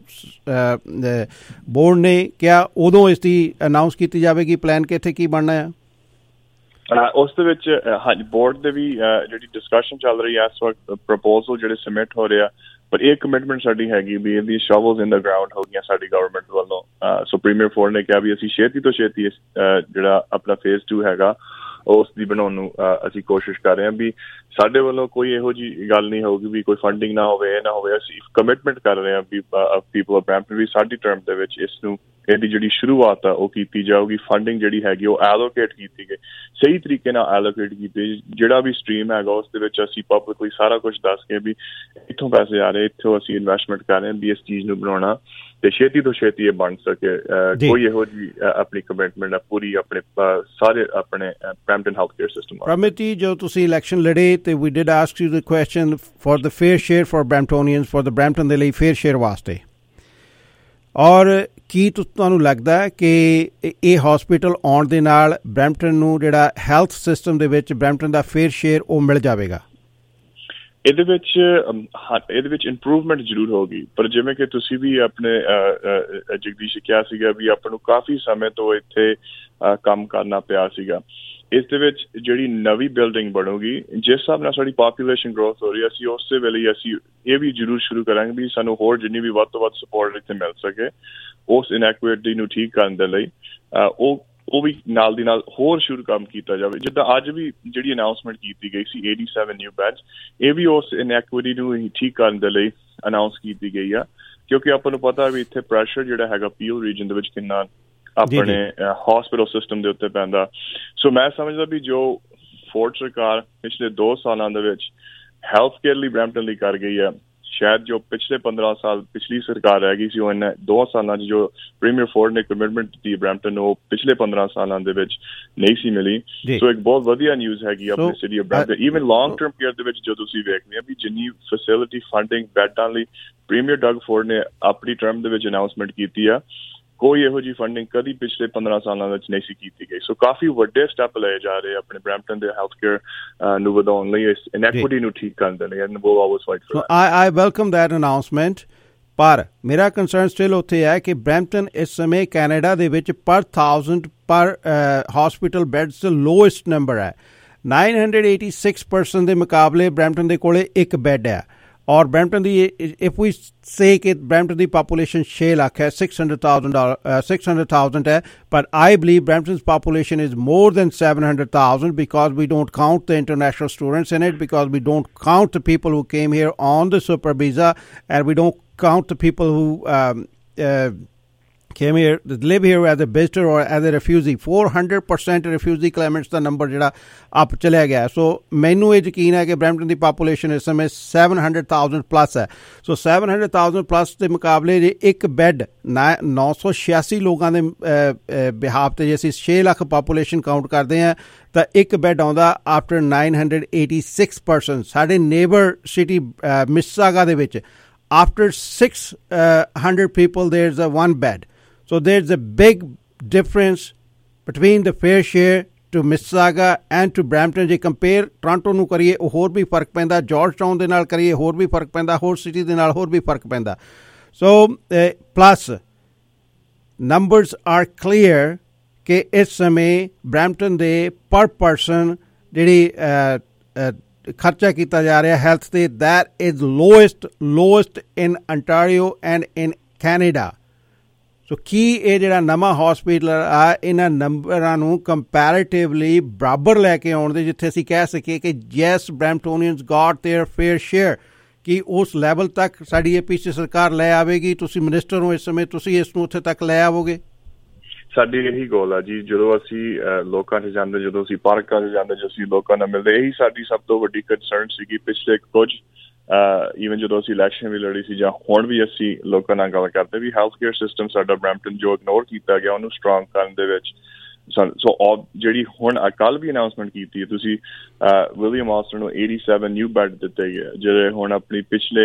ਬੋਰਡ ਨੇ ਕਿਹਾ ਉਦੋਂ ਇਸ ਦੀ ਅਨਾਊਂਸ ਕੀਤੀ ਜਾਵੇਗੀ ਪਲਾਨ ਕਿ ਇੱਥੇ ਕੀ ਬਣਨਾ ਹੈ। ਉਸ ਦੇ ਵਿੱਚ ਹਾਂਜੀ ਬੋਰਡ ਦੇ ਵੀ ਜਿਹੜੀ ਡਿਸਕਸ਼ਨ ਚੱਲ ਰਹੀ ਹੈ ਇਸ ਵਕਤ ਪ੍ਰਪੋਜ਼ਲ ਜਿਹੜੇ ਸਬਮਿਟ ਹੋ ਰਹੇ ਆ ਪਰ ਇਹ ਕਮਿਟਮੈਂਟ ਸਾਡੀ ਹੈਗੀ ਵੀ ਇਹਦੀ ਸ਼ੋਵਲਸ ਇਨ ਦਾ ਗਰਾਊਂਡ ਹੋ ਗਈਆਂ ਸਾਡੀ ਗਵਰਨਮੈਂਟ ਵੱਲੋਂ। ਸੋ ਪ੍ਰੀਮੀਅਰ ਫੋਰਡ ਨੇ ਕਿਹਾ ਵੀ ਅਸੀਂ ਛੇਤੀ ਤੋਂ ਛੇਤੀ ਜਿਹੜਾ ਆਪਣਾ ਫੇਜ਼ ਟੂ ਹੈਗਾ ਉਸ ਦੀ ਬਣਾਉਣ ਨੂੰ ਅਸੀਂ ਕੋਸ਼ਿਸ਼ ਕਰ ਰਹੇ ਹਾਂ ਵੀ ਸਾਡੇ ਵੱਲੋਂ ਕੋਈ ਇਹੋ ਜਿਹੀ ਗੱਲ ਨਹੀਂ ਹੋਊਗੀ ਵੀ ਕੋਈ ਫੰਡਿੰਗ ਨਾ ਹੋਵੇ ਇਹ ਨਾ ਹੋਵੇ। ਅਸੀਂ ਕਮਿਟਮੈਂਟ ਕਰ ਰਹੇ ਹਾਂ ਵੀ ਪੀਪਲ ਆਫ ਬਰੈਂਪਟਨ ਵੀ ਸਾਡੀ ਟਰਮ ਦੇ ਵਿੱਚ ਇਸ ਨੂੰ ਇਹਦੀ ਜਿਹੜੀ ਸ਼ੁਰੂਆਤ ਆ ਉਹ ਕੀਤੀ ਜਾਊਗੀ। ਫੰਡਿੰਗ ਜਿਹੜੀ ਹੈਗੀ ਉਹ ਐਲੋਕੇਟ ਕੀਤੀ ਗਈ ਸਹੀ ਤਰੀਕੇ ਨਾਲ ਐਲੋਕੇਟ ਕੀਤੀ। ਜਿਹੜਾ ਵੀ ਸਟਰੀਮ ਹੈਗਾ ਉਸ ਦੇ ਵਿੱਚ ਅਸੀਂ ਪਬਲਿਕਲੀ ਸਾਰਾ ਕੁਝ ਦੱਸ ਕੇ ਵੀ ਇੱਥੋਂ ਪੈਸੇ ਆ ਰਹੇ ਇੱਥੋਂ ਅਸੀਂ ਇਨਵੈਸਟਮੈਂਟ ਕਰ ਰਹੇ ਹਾਂ ਵੀ ਇਸ ਚੀਜ਼ ਨੂੰ ਬਣਾਉਣਾ ਤੇ ਛੇਤੀ ਤੋਂ ਛੇਤੀ ਇਹ ਬਣ ਸਕੇ। ਕੋਈ ਇਹੋ ਜਿਹੀ ਆਪਣੀ ਕਮਿਟਮੈਂਟ ਆ ਪੂਰੀ ਆਪਣੇ ਸਾਰੇ ਆਪਣੇ Brampton health care system. Pramit ji ਜੋ ਤੁਸੀਂ ਇਲੈਕਸ਼ਨ ਲੜੇ ਤੇ we did ask you the question for the fair share for Bramptonians for the Brampton ਦੇ ਲਈ ਫੇਅਰ ਸ਼ੇਅਰ ਵਾਸਤੇ ਔਰ ਕੀ ਤੁਹਾਨੂੰ ਲੱਗਦਾ ਹੈ ਕਿ ਇਹ ਹਸਪੀਟਲ ਆਉਣ ਦੇ ਨਾਲ ਬਰੈਂਪਟਨ ਨੂੰ ਜਿਹੜਾ ਹੈਲਥ ਸਿਸਟਮ ਦੇ ਵਿੱਚ ਬਰੈਂਪਟਨ ਦਾ ਫੇਅਰ ਸ਼ੇਅਰ ਉਹ ਮਿਲ ਜਾਵੇਗਾ? ਇਹਦੇ ਵਿੱਚ ਇਹਦੇ ਵਿੱਚ ਇੰਪਰੂਵਮੈਂਟ ਜ਼ਰੂਰ ਹੋਗੀ, ਪਰ ਜਿਵੇਂ ਕਿ ਤੁਸੀਂ ਵੀ ਆਪਣੇ ਜਗਦੀਸ਼ ਕਿਹਾ ਸੀਗਾ ਵੀ ਆਪਾਂ ਨੂੰ ਕਾਫੀ ਸਮੇਂ ਤੋਂ ਇੱਥੇ ਕੰਮ ਕਰਨਾ ਪਿਆ ਸੀਗਾ। ਇਸ ਦੇ ਵਿੱਚ ਜਿਹੜੀ ਨਵੀਂ ਬਿਲਡਿੰਗ ਬਣੂਗੀ, ਜਿਸ ਹਿਸਾਬ ਨਾਲ ਸਾਡੀ ਪਾਪੂਲੇਸ਼ਨ ਗਰੋਥ ਹੋ ਰਹੀ ਹੈ, ਅਸੀਂ ਉਸੇ ਵੇਲੇ ਅਸੀਂ ਇਹ ਵੀ ਜ਼ਰੂਰ ਸ਼ੁਰੂ ਕਰਾਂਗੇ ਵੀ ਸਾਨੂੰ ਹੋਰ ਜਿੰਨੀ ਵੀ ਵੱਧ ਤੋਂ ਵੱਧ ਸਪੋਰਟ ਇੱਥੇ ਮਿਲ ਸਕੇ ਉਸ ਇਨਐਕੁਇਟੀ ਨੂੰ ਠੀਕ ਕਰਨ ਦੇ ਲਈ ਉਹ ਉਹ ਵੀ ਨਾਲ ਦੀ ਨਾਲ ਹੋਰ ਸ਼ੁਰੂ ਕੰਮ ਕੀਤਾ ਜਾਵੇ। ਜਿੱਦਾਂ ਅੱਜ ਵੀ ਜਿਹੜੀ ਅਨਾਊਂਸਮੈਂਟ ਕੀਤੀ ਗਈ ਸੀ eighty-seven ਨਿਊ ਬੈਡਸ, ਇਹ ਵੀ ਉਸ ਇਨਐਕੁਇਟੀ ਨੂੰ ਹੀ ਠੀਕ ਕਰਨ ਦੇ ਲਈ ਅਨਾਊਂਸ ਕੀਤੀ ਗਈ ਆ, ਕਿਉਂਕਿ ਆਪਾਂ ਨੂੰ ਪਤਾ ਵੀ ਇੱਥੇ ਪ੍ਰੈਸ਼ਰ ਜਿਹੜਾ ਹੈਗਾ ਪੀਓ ਰੀਜਨ ਦੇ ਵਿੱਚ ਕਿੰਨਾ ਆਪਣੇ ਹਸਪੀਟਲ ਸਿਸਟਮ ਦੇ ਉੱਤੇ ਪੈਂਦਾ। ਸੋ ਮੈਂ ਸਮਝਦਾ ਵੀ ਜੋ ਫੋਰਡ ਸਰਕਾਰ ਪਿਛਲੇ ਦੋ ਸਾਲਾਂ ਦੇ ਵਿੱਚ ਹੈਲਥ ਕੇਅਰ ਲਈ ਬਰੈਂਪਟਨ ਲਈ ਕਰ ਗਈ ਹੈ, ਸ਼ਾਇਦ ਜੋ ਪਿਛਲੇ ਪੰਦਰਾਂ ਸਾਲ ਪਿਛਲੀ ਸਰਕਾਰ ਰਹਿ ਗਈ ਸੀ ਉਹ ਇਹਨਾਂ ਦੋ ਸਾਲਾਂ 'ਚ ਜੋ ਪ੍ਰੀਮੀਅਰ ਫੋਰਡ ਨੇ ਕਮਿਟਮੈਂਟ ਦਿੱਤੀ ਬਰੈਂਪਟਨ ਨੂੰ, ਉਹ ਪਿਛਲੇ ਪੰਦਰਾਂ ਸਾਲਾਂ ਦੇ ਵਿੱਚ ਨਹੀਂ ਸੀ ਮਿਲੀ। ਸੋ ਇੱਕ ਬਹੁਤ ਵਧੀਆ ਨਿਊਜ਼ ਹੈਗੀ ਆਪਣੀ city of Brampton. Even long term care ਦੇ ਵਿੱਚ ਜੋ ਤੁਸੀਂ ਵੇਖਦੇ ਆ ਵੀ ਜਿੰਨੀ ਫੈਸਿਲਿਟੀ ਫੰਡਿੰਗ ਬੈਡਾਂ ਲਈ ਪ੍ਰੀਮੀਅਰ ਡਗ ਫੋਰਡ ਨੇ ਆਪਣੀ ਟਰਮ ਦੇ ਵਿੱਚ ਅਨਾਊਂਸਮੈਂਟ ਕੀਤੀ ਆ, ਕੋਈ ਇਹੋ ਜਿਹੀ ਫੰਡਿੰਗ ਕਦੀ ਪਿਛਲੇ ਪੰਦਰਾਂ ਸਾਲਾਂ ਵਿੱਚ ਨਹੀਂ ਸੀ ਕੀਤੀ ਗਈ। ਸੋ ਕਾਫੀ ਵੱਡੇ ਸਟੈਪ ਲਏ ਜਾ ਰਹੇ ਆਪਣੇ ਬਰੈਂਪਟਨ ਦੇ ਹੈਲਥ ਕੇਅਰ ਨੂੰ ਵਧਾਉਣ ਲਈ, ਇਸ ਇਨਐਕੁਇਟੀ ਨੂੰ ਠੀਕ ਕਰਨ ਦੇ ਲਈ, and we always fight for that. I I welcome that announcement, ਪਰ ਮੇਰਾ ਕੰਸਰਨ ਸਟਿਲ ਉੱਥੇ ਹੈ ਕਿ ਬਰੈਂਪਟਨ ਇਸ ਸਮੇਂ ਕੈਨੇਡਾ ਦੇ ਵਿੱਚ ਪਰ ਥਾਊਜ਼ੈਂਡ ਪਰ ਹਸਪੀਟਲ ਬੈਡਸ ਦਾ ਲੋਐਸਟ ਨੰਬਰ ਹੈ। nine hundred eighty-six ਪਰਸਨ ਦੇ ਮੁਕਾਬਲੇ ਬਰੈਂਪਟਨ ਦੇ ਕੋਲੇ ਇੱਕ ਬੈੱਡ ਹੈ, ਔਰ ਬਰੈਂਪਟਨ ਦੀ ਇਫ ਵੀ ਸੇ ਕਿ ਬਰੈਂਪਟਨ ਦੀ ਪਾਪੂਲੇਸ਼ਨ ਛੇ ਲੱਖ ਹੈ, six hundred thousand six hundred thousand ਹੈ, but I believe Brampton's population is more than seven hundred thousand because we don't count the international students in it, because we don't count the people who came here on the super visa, and we don't count the people who um, uh, came here, live here as a visitor or as a refugee. four hundred percent refugee claimants ਦਾ ਨੰਬਰ ਜਿਹੜਾ up ਚਲਿਆ ਗਿਆ। ਸੋ ਮੈਨੂੰ ਇਹ ਯਕੀਨ ਹੈ ਕਿ ਬਰੈਂਪਟਨ ਦੀ ਪਾਪੂਲੇਸ਼ਨ ਇਸ ਸਮੇਂ seven hundred thousand ਪਲੱਸ ਹੈ। So seven hundred thousand plus ਦੇ ਮੁਕਾਬਲੇ ਜੇ ਇੱਕ ਬੈੱਡ ਨੌ ਸੌ ਛਿਆਸੀ ਲੋਕਾਂ ਦੇ ਬਿਹਾਫ ਤੇ ਜੇ ਅਸੀਂ ਛੇ ਲੱਖ ਪਾਪੂਲੇਸ਼ਨ ਕਾਊਂਟ ਕਰਦੇ ਹਾਂ ਤਾਂ ਇੱਕ ਬੈੱਡ ਆਉਂਦਾ after nine hundred eighty-six person. ਸਾਡੇ ਨੇਬਰ ਸਿਟੀ ਮਿਸਿਸਾਗਾ ਦੇ ਵਿੱਚ after six hundred people there's a one bed. So there's a big difference between the fair share to Mississauga and to Brampton. ਜੇ compare Toronto ਨੂੰ ਕਰੀਏ ਉਹ ਹੋਰ ਵੀ ਫਰਕ ਪੈਂਦਾ, ਜਾਰਜ ਟਾਊਨ ਦੇ ਨਾਲ ਕਰੀਏ ਹੋਰ ਵੀ ਫਰਕ ਪੈਂਦਾ, ਹੋਰ ਸਿਟੀ ਦੇ ਨਾਲ ਹੋਰ ਵੀ ਫਰਕ ਪੈਂਦਾ। So plus numbers are clear ਕਿ ਇਸ ਸਮੇਂ ਬਰੈਂਪਟਨ ਦੇ ਪਰ ਪਰਸਨ ਜਿਹੜੀ ਖਰਚਾ ਕੀਤਾ ਜਾ ਰਿਹਾ ਹੈਲਥ ਤੇ, that is lowest lowest in Ontario and in Canada. ਸੋ ਕੀ ਇਹ ਜਿਹੜਾ ਨਵਾਂ ਹਸਪੀਟਲ ਆ ਇਹਨਾਂ ਨੰਬਰਾਂ ਨੂੰ ਕੰਪੈਰੇਟਿਵਲੀ ਬਰਾਬਰ ਲੈ ਕੇ ਆਉਣ ਦੇ, ਜਿੱਥੇ ਅਸੀਂ ਕਹਿ ਸਕੀਏ ਕਿ yes Bramptonians got their fair share, ਕਿ ਉਸ ਲੈਵਲ ਤੱਕ ਸਾਡੀ ਇਹ ਪਿੱਛੇ ਸਰਕਾਰ ਲੈ ਆਵੇਗੀ? ਤੁਸੀਂ ਮਿਨਿਸਟਰ ਹੋ ਇਸ ਸਮੇਂ, ਤੁਸੀਂ ਇਸ ਨੂੰ ਉੱਥੇ ਤੱਕ ਲੈ ਆਵੋਗੇ? ਸਾਡੀ ਇਹੀ ਗੋਲ ਆ ਜੀ। ਜਦੋਂ ਅਸੀਂ ਲੋਕਾਂ 'ਚ ਜਾਂਦੇ, ਜਦੋਂ ਅਸੀਂ ਪਾਰਕਾਂ 'ਚ ਜਾਂਦੇ, ਜਦੋਂ ਅਸੀਂ ਲੋਕਾਂ ਨਾਲ ਮਿਲਦੇ, ਇਹੀ ਸਾਡੀ ਸਭ ਤੋਂ ਵੱਡੀ ਕੰਸਰਨ ਸੀਗੀ ਪਿਛਲੇ ਕੁਝ ਈਵਨ ਜਦੋਂ ਅਸੀਂ ਇਲੈਕਸ਼ਨ ਵੀ ਲੜੀ ਸੀ ਜਾਂ ਹੁਣ ਵੀ ਅਸੀਂ ਲੋਕਾਂ ਨਾਲ ਗੱਲ ਕਰਦੇ ਵੀ ਹੈਲਥ ਕੇਅਰ ਸਿਸਟਮ ਸਾਡਾ ਬਰੈਂਪਟਨ ਜੋ ਇਗਨੋਰ ਕੀਤਾ ਗਿਆ ਉਹਨੂੰ ਸਟਰੋਂਗ ਕਰਨ ਦੇ ਵਿੱਚ। ਸੋ ਜਿਹੜੀ ਹੁਣ ਕੱਲ ਵੀ ਅਨਾਊਂਸਮੈਂਟ ਕੀਤੀ ਹੈ ਤੁਸੀਂ, ਵਿਲੀਅਮ ਆਲਸਟਨ ਨੂੰ eighty-seven ਨਿਊ ਬੈੱਡ ਦਿੱਤੇ ਗਏ, ਜਿਹੜੇ ਹੁਣ ਆਪਣੀ ਪਿਛਲੇ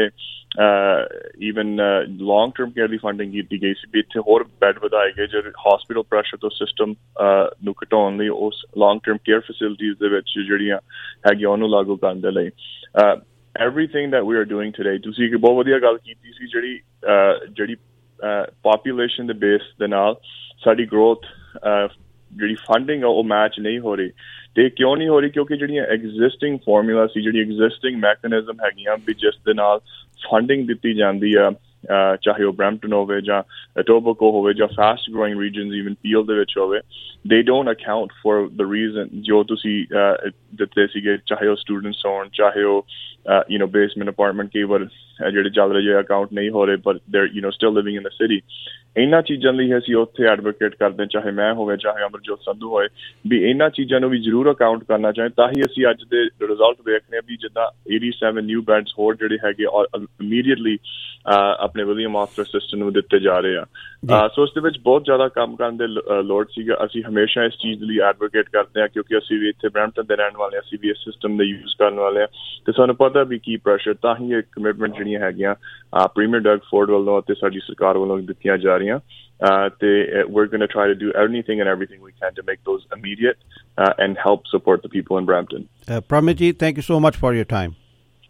ਈਵਨ ਲੌਂਗ ਟਰਮ ਕੇਅਰ ਦੀ ਫੰਡਿੰਗ ਕੀਤੀ ਗਈ ਸੀ ਵੀ ਇੱਥੇ ਹੋਰ ਬੈੱਡ ਵਧਾਏ ਗਏ ਜਿਹੜੇ ਹਸਪੀਟਲ ਪ੍ਰੈਸ਼ਰ ਤੋਂ ਸਿਸਟਮ ਨੂੰ ਘਟਾਉਣ ਲਈ ਉਸ ਲੌਂਗ ਟਰਮ ਕੇਅਰ ਫੈਸਿਲਿਟੀਜ਼ ਦੇ ਵਿੱਚ ਜਿਹੜੀਆਂ ਹੈਗੀਆਂ ਉਹਨੂੰ ਲਾਗੂ ਕਰਨ ਦੇ ਲਈ। everything that we are doing today, ਤੁਸੀਂ ਇੱਕ ਬਹੁਤ ਵਧੀਆ ਗੱਲ ਕੀਤੀ ਸੀ, ਜਿਹੜੀ ਜਿਹੜੀ ਪਾਪੂਲੇਸ਼ਨ ਦੇ ਬੇਸ ਦੇ ਨਾਲ ਸਾਡੀ ਗਰੋਥ ਜਿਹੜੀ ਫੰਡਿੰਗ ਆ ਉਹ ਮੈਚ ਨਹੀਂ ਹੋ ਰਹੀ। ਤੇ ਕਿਉਂ ਨਹੀਂ ਹੋ ਰਹੀ? ਕਿਉਂਕਿ ਜਿਹੜੀਆਂ ਐਗਜ਼ਿਸਟਿੰਗ ਫਾਰਮੂਲਾ ਸੀ, ਜਿਹੜੀ ਐਗਜ਼ਿਸਟਿੰਗ ਮੈਕੈਨਿਜ਼ਮ ਹੈਗੀਆਂ ਵੀ ਜਿਸ ਦੇ ਨਾਲ ਫੰਡਿੰਗ ਦਿੱਤੀ ਜਾਂਦੀ ਆ, ਚਾਹੇ ਉਹ ਬਰੈਂਪਟਨ ਹੋਵੇ ਜਾਂ ਟੋਬੈਕੋ ਹੋਵੇ ਜਾਂ fast growing regions even Peel ਦੇ ਵਿੱਚ ਹੋਵੇ, they don't account for the reason ਜੋ ਤੁਸੀਂ ਦਿੱਤੇ ਸੀਗੇ, ਚਾਹੇ ਉਹ ਸਟੂਡੈਂਟਸ ਹੋਣ, ਚਾਹੇ ਉਹ you know basement apartment ਕਈ ਵਾਰ ਜਿਹੜੇ ਚੱਲ ਰਹੇ ਅਕਾਊਂਟ ਨਹੀਂ ਹੋ ਰਹੇ but they're you know still living in the city. ਇਹਨਾਂ ਚੀਜ਼ਾਂ ਲਈ ਅਸੀਂ ਉੱਥੇ ਐਡਵੋਕੇਟ ਕਰਦੇ, ਚਾਹੇ ਮੈਂ ਹੋਵੇ ਚਾਹੇ ਅਮਰਜੋਤ ਸੰਧੂ ਹੋਏ, ਵੀ ਇਹਨਾਂ ਚੀਜ਼ਾਂ ਨੂੰ ਵੀ ਜ਼ਰੂਰ ਅਕਾਊਂਟ ਕਰਨਾ ਚਾਹੀਏ। ਤਾਂ ਹੀ ਅਸੀਂ ਅੱਜ ਦੇ ਰਿਜ਼ਲਟ ਵੇਖ ਰਹੇ ਹਾਂ ਵੀ ਜਿੱਦਾਂ eighty-seven ਨਿਊ ਬੈਡਸ ਹੋਰ ਜਿਹੜੇ ਹੈਗੇ ਇਮੀਡੀਏਟਲੀ ਆਪਣੇ ਵਿਲੀਅਮ ਆਲਸਟਨ ਸਿਸਟਮ ਨੂੰ ਦਿੱਤੇ ਜਾ ਰਹੇ ਆ। ਸੋ ਇਸ ਦੇ ਵਿੱਚ ਬਹੁਤ ਜ਼ਿਆਦਾ ਕੰਮ ਕਰਨ ਦੇ ਲੋੜ ਸੀਗਾ। ਅਸੀਂ ਹਮੇਸ਼ਾ ਇਸ ਚੀਜ਼ ਲਈ ਐਡਵੋਕੇਟ ਕਰਦੇ ਹਾਂ ਕਿਉਂਕਿ ਅਸੀਂ ਵੀ ਇੱਥੇ ਬਰੈਂਪਟਨ ਦੇ ਰਹਿਣ ਵਾਲੇ, ਅਸੀਂ ਵੀ ਇਸ ਸਿਸਟਮ ਦਾ ਯੂਜ਼ ਕਰਨ ਵਾਲੇ ਹਾਂ ਤੇ ਸਾਨੂੰ ਪਤਾ ਵੀ ਕੀ ਪ੍ਰੈਸ਼ਰ। ਤਾਂ ਹੀ ਇਹ ਕਮਿਟਮੈਂਟ ਜਿਹੜੀਆਂ ਹੈਗੀਆਂ ਪ੍ਰੀਮੀਅਰ ਡਗ ਫੋਰਡ ਵੱਲੋਂ ਅਤੇ ਸਾਡੀ ਸਰਕਾਰ ਵੱਲੋਂ ਦਿੱਤੀਆਂ ਜਾ ਰਹੀਆਂ ਤੇ we're going to try to do anything and everything we can to make those immediate uh, and help support the people in Brampton. Uh, Pramit ji, thank you so much for your time.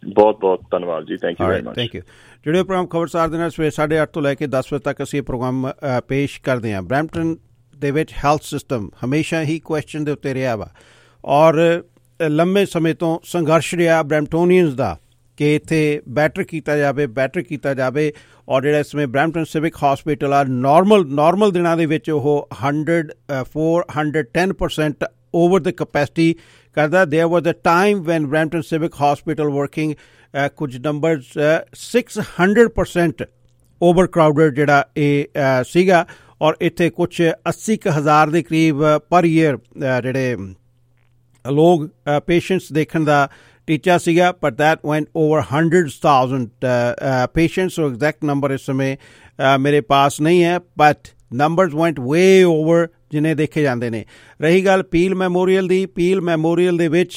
ਬਹੁਤ ਬਹੁਤ ਧੰਨਵਾਦ ਜੀ, thank you very much. Thank you. ਜਿਹੜੇ programme ਖਬਰਸਾਰ ਦੇ ਨਾਲ ਸਵੇਰੇ ਸਾਢੇ ਅੱਠ ਤੋਂ ਲੈ ਕੇ ਦਸ ਵਜੇ ਤੱਕ ਅਸੀਂ ਇਹ ਪ੍ਰੋਗਰਾਮ ਪੇਸ਼ ਕਰਦੇ ਹਾਂ। ਬਰੈਂਪਟਨ ਦੇ ਵਿੱਚ ਹੈਲਥ ਸਿਸਟਮ ਹਮੇਸ਼ਾ ਹੀ ਕੁਐਸਚਨ ਦੇ ਉੱਤੇ ਰਿਹਾ ਵਾ ਔਰ ਲੰਮੇ ਸਮੇਂ ਤੋਂ ਸੰਘਰਸ਼ ਰਿਹਾ ਬਰੈਂਪਟੋਨੀਅਨਸ ਦਾ ਕਿ ਇੱਥੇ ਬੈਟਰ ਕੀਤਾ ਜਾਵੇ ਬੈਟਰ ਕੀਤਾ ਜਾਵੇ ਔਰ ਜਿਹੜਾ ਇਸ ਸਮੇਂ ਬਰੈਂਪਟਨ ਸਿਵਿਕ ਹੌਸਪੀਟਲ ਆ ਨੋਰਮਲ ਨੋਰਮਲ ਦਿਨਾਂ ਦੇ ਵਿੱਚ ਉਹ hundred four hundred ten percent over the capacity ਕਰਦਾ। There was a time when Brampton civic Hospital working ਕੁਝ numbers six hundred percent overcrowded ਜਿਹੜਾ ਇਹ ਸੀਗਾ ਔਰ ਇੱਥੇ ਕੁਛ ਅੱਸੀ ਕੁ ਹਜ਼ਾਰ ਦੇ ਕਰੀਬ ਪਰ ਈਅਰ ਜਿਹੜੇ ਲੋਕ ਪੇਸ਼ੈਂਟਸ ਦੇਖਣ ਦਾ ਟੀਚਾ ਸੀਗਾ, ਪਰ that went over hundreds thousand patients. So exact number ਇਸ ਸਮੇਂ ਮੇਰੇ ਪਾਸ ਨਹੀਂ ਹੈ, but numbers went way over ਜਿੰਨੇ ਦੇਖੇ ਜਾਂਦੇ ਨੇ। ਰਹੀ ਗੱਲ ਪੀਲ ਮੈਮੋਰੀਅਲ ਦੀ, ਪੀਲ ਮੈਮੋਰੀਅਲ ਦੇ ਵਿੱਚ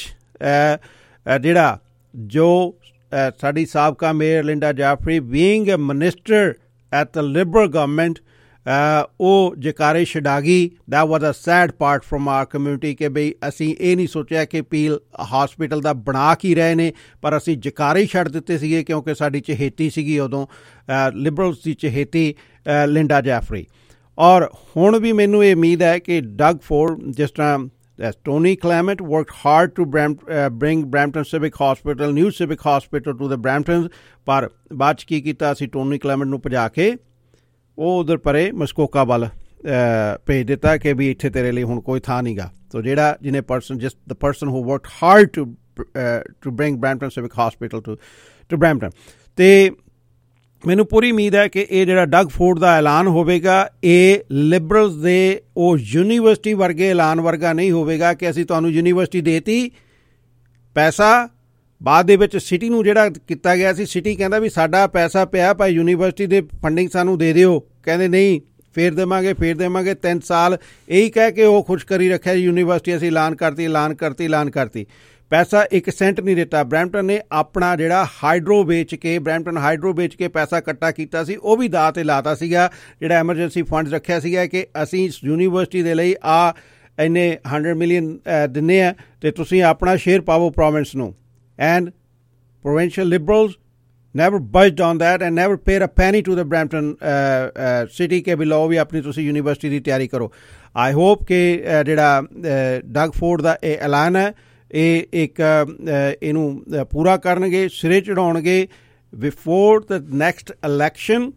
ਜਿਹੜਾ ਜੋ ਸਾਡੀ ਸਾਬਕਾ mayor Linda Jeffrey being a minister at the Liberal government ਉਹ ਜਕਾਰੇ ਛਡਾ ਗਈ। That was a sad part from our community ਕਿ ਬਈ ਅਸੀਂ ਇਹ ਨਹੀਂ ਸੋਚਿਆ ਕਿ ਪੀਲ ਹੌਸਪੀਟਲ ਦਾ ਬਣਾ ਕੀ ਰਹੇ ਨੇ, ਪਰ ਅਸੀਂ ਜਕਾਰੇ ਛੱਡ ਦਿੱਤੇ ਸੀਗੇ ਕਿਉਂਕਿ ਸਾਡੀ ਚਹੇਤੀ ਸੀਗੀ ਉਦੋਂ ਲਿਬਰਲਸ ਦੀ ਚਹੇਤੀ ਲਿੰਡਾ ਜਾਫਰੀ। ਔਰ ਹੁਣ ਵੀ ਮੈਨੂੰ ਇਹ ਉਮੀਦ ਹੈ ਕਿ ਡਗ ਫੋਰਡ ਜਿਸ ਤਰ੍ਹਾਂ Tony Clement worked hard to Bram, uh, bring Brampton Civic Hospital, new Civic Hospital to the Bramptons, ਪਰ ਬਾਅਦ 'ਚ ਕੀ ਕੀਤਾ ਅਸੀਂ ਟੋਨੀ ਕਲੈਮੈਂਟ ਨੂੰ ਭਜਾ ਕੇ ਉਹ ਉਧਰ ਪਰੇ ਮਸਕੋਕਾ ਵੱਲ ਭੇਜ ਦਿੱਤਾ ਕਿ ਵੀ ਇੱਥੇ ਤੇਰੇ ਲਈ ਹੁਣ ਕੋਈ ਥਾਂ ਨਹੀਂ ਗਾ। ਸੋ ਜਿਹੜਾ ਜਿਹਨੇ ਪਰਸਨ ਜਿਸ the person who worked hard to to bring Brampton civic hospital to to Brampton. ਅਤੇ ਮੈਨੂੰ ਪੂਰੀ ਉਮੀਦ ਹੈ ਕਿ ਇਹ ਜਿਹੜਾ ਡਗ ਫੋਰਡ ਦਾ ਐਲਾਨ ਹੋਵੇਗਾ ਇਹ ਲਿਬਰਲਸ ਦੇ ਉਹ ਯੂਨੀਵਰਸਿਟੀ ਵਰਗੇ ਐਲਾਨ ਵਰਗਾ ਨਹੀਂ ਹੋਵੇਗਾ ਕਿ ਅਸੀਂ ਤੁਹਾਨੂੰ ਯੂਨੀਵਰਸਿਟੀ ਦੇਤੀ ਪੈਸਾ, ਬਾਅਦ ਦੇ ਵਿੱਚ ਸਿਟੀ ਨੂੰ ਜਿਹੜਾ ਕੀਤਾ ਗਿਆ ਸੀ ਸਿਟੀ ਕਹਿੰਦਾ ਵੀ ਸਾਡਾ ਪੈਸਾ ਪਿਆ ਭਾਈ ਯੂਨੀਵਰਸਿਟੀ ਦੇ ਫੰਡਿੰਗ ਸਾਨੂੰ ਦੇ ਦਿਓ, ਕਹਿੰਦੇ ਨਹੀਂ ਫੇਰ ਦੇਵਾਂਗੇ ਫੇਰ ਦੇਵਾਂਗੇ। ਤਿੰਨ ਸਾਲ ਇਹੀ ਕਹਿ ਕੇ ਉਹ ਖੁਸ਼ ਕਰੀ ਰੱਖਿਆ ਯੂਨੀਵਰਸਿਟੀ ਅਸੀਂ ਐਲਾਨ ਕਰਤੀ ਐਲਾਨ ਕਰਤੀ ਐਲਾਨ ਕਰਤੀ ਪੈਸਾ ਇੱਕ ਸੈਂਟ ਨਹੀਂ ਦਿੱਤਾ। ਬਰੈਂਪਟਨ ਨੇ ਆਪਣਾ ਜਿਹੜਾ ਹਾਈਡਰੋ ਵੇਚ ਕੇ ਬਰੈਂਪਟਨ ਹਾਈਡਰੋ ਵੇਚ ਕੇ ਪੈਸਾ ਇਕੱਠਾ ਕੀਤਾ ਸੀ ਉਹ ਵੀ ਦਾਅ 'ਤੇ ਲਾਤਾ ਸੀਗਾ, ਜਿਹੜਾ ਐਮਰਜੈਂਸੀ ਫੰਡ ਰੱਖਿਆ ਸੀਗਾ ਕਿ ਅਸੀਂ ਯੂਨੀਵਰਸਿਟੀ ਦੇ ਲਈ ਆ ਇੰਨੇ ਹੰਡਰਡ ਮਿਲੀਅਨ ਦਿੰਦੇ ਆ ਅਤੇ ਤੁਸੀਂ ਆਪਣਾ ਸ਼ੇਅਰ ਪਾਵੋ ਪ੍ਰੋਵਿੰਸ ਨੂੰ। And provincial Liberals never budged on that and never paid a penny to the Brampton uh, uh, city ਕੇ ਵੀ ਲਓ ਵੀ ਆਪਣੀ ਤੁਸੀਂ ਯੂਨੀਵਰਸਿਟੀ ਦੀ ਤਿਆਰੀ ਕਰੋ। ਆਈ ਹੋਪ ਕਿ ਜਿਹੜਾ ਡਗ ਫੋਰਡ ਦਾ ਇਹ ਐਲਾਨ ਹੈ ਇਹ ਇੱਕ ਇਹਨੂੰ ਪੂਰਾ ਕਰਨਗੇ, ਸਿਰੇ ਚੜਾਉਣਗੇ ਬਿਫੋਰ ਦ ਨੈਕਸਟ ਇਲੈਕਸ਼ਨ।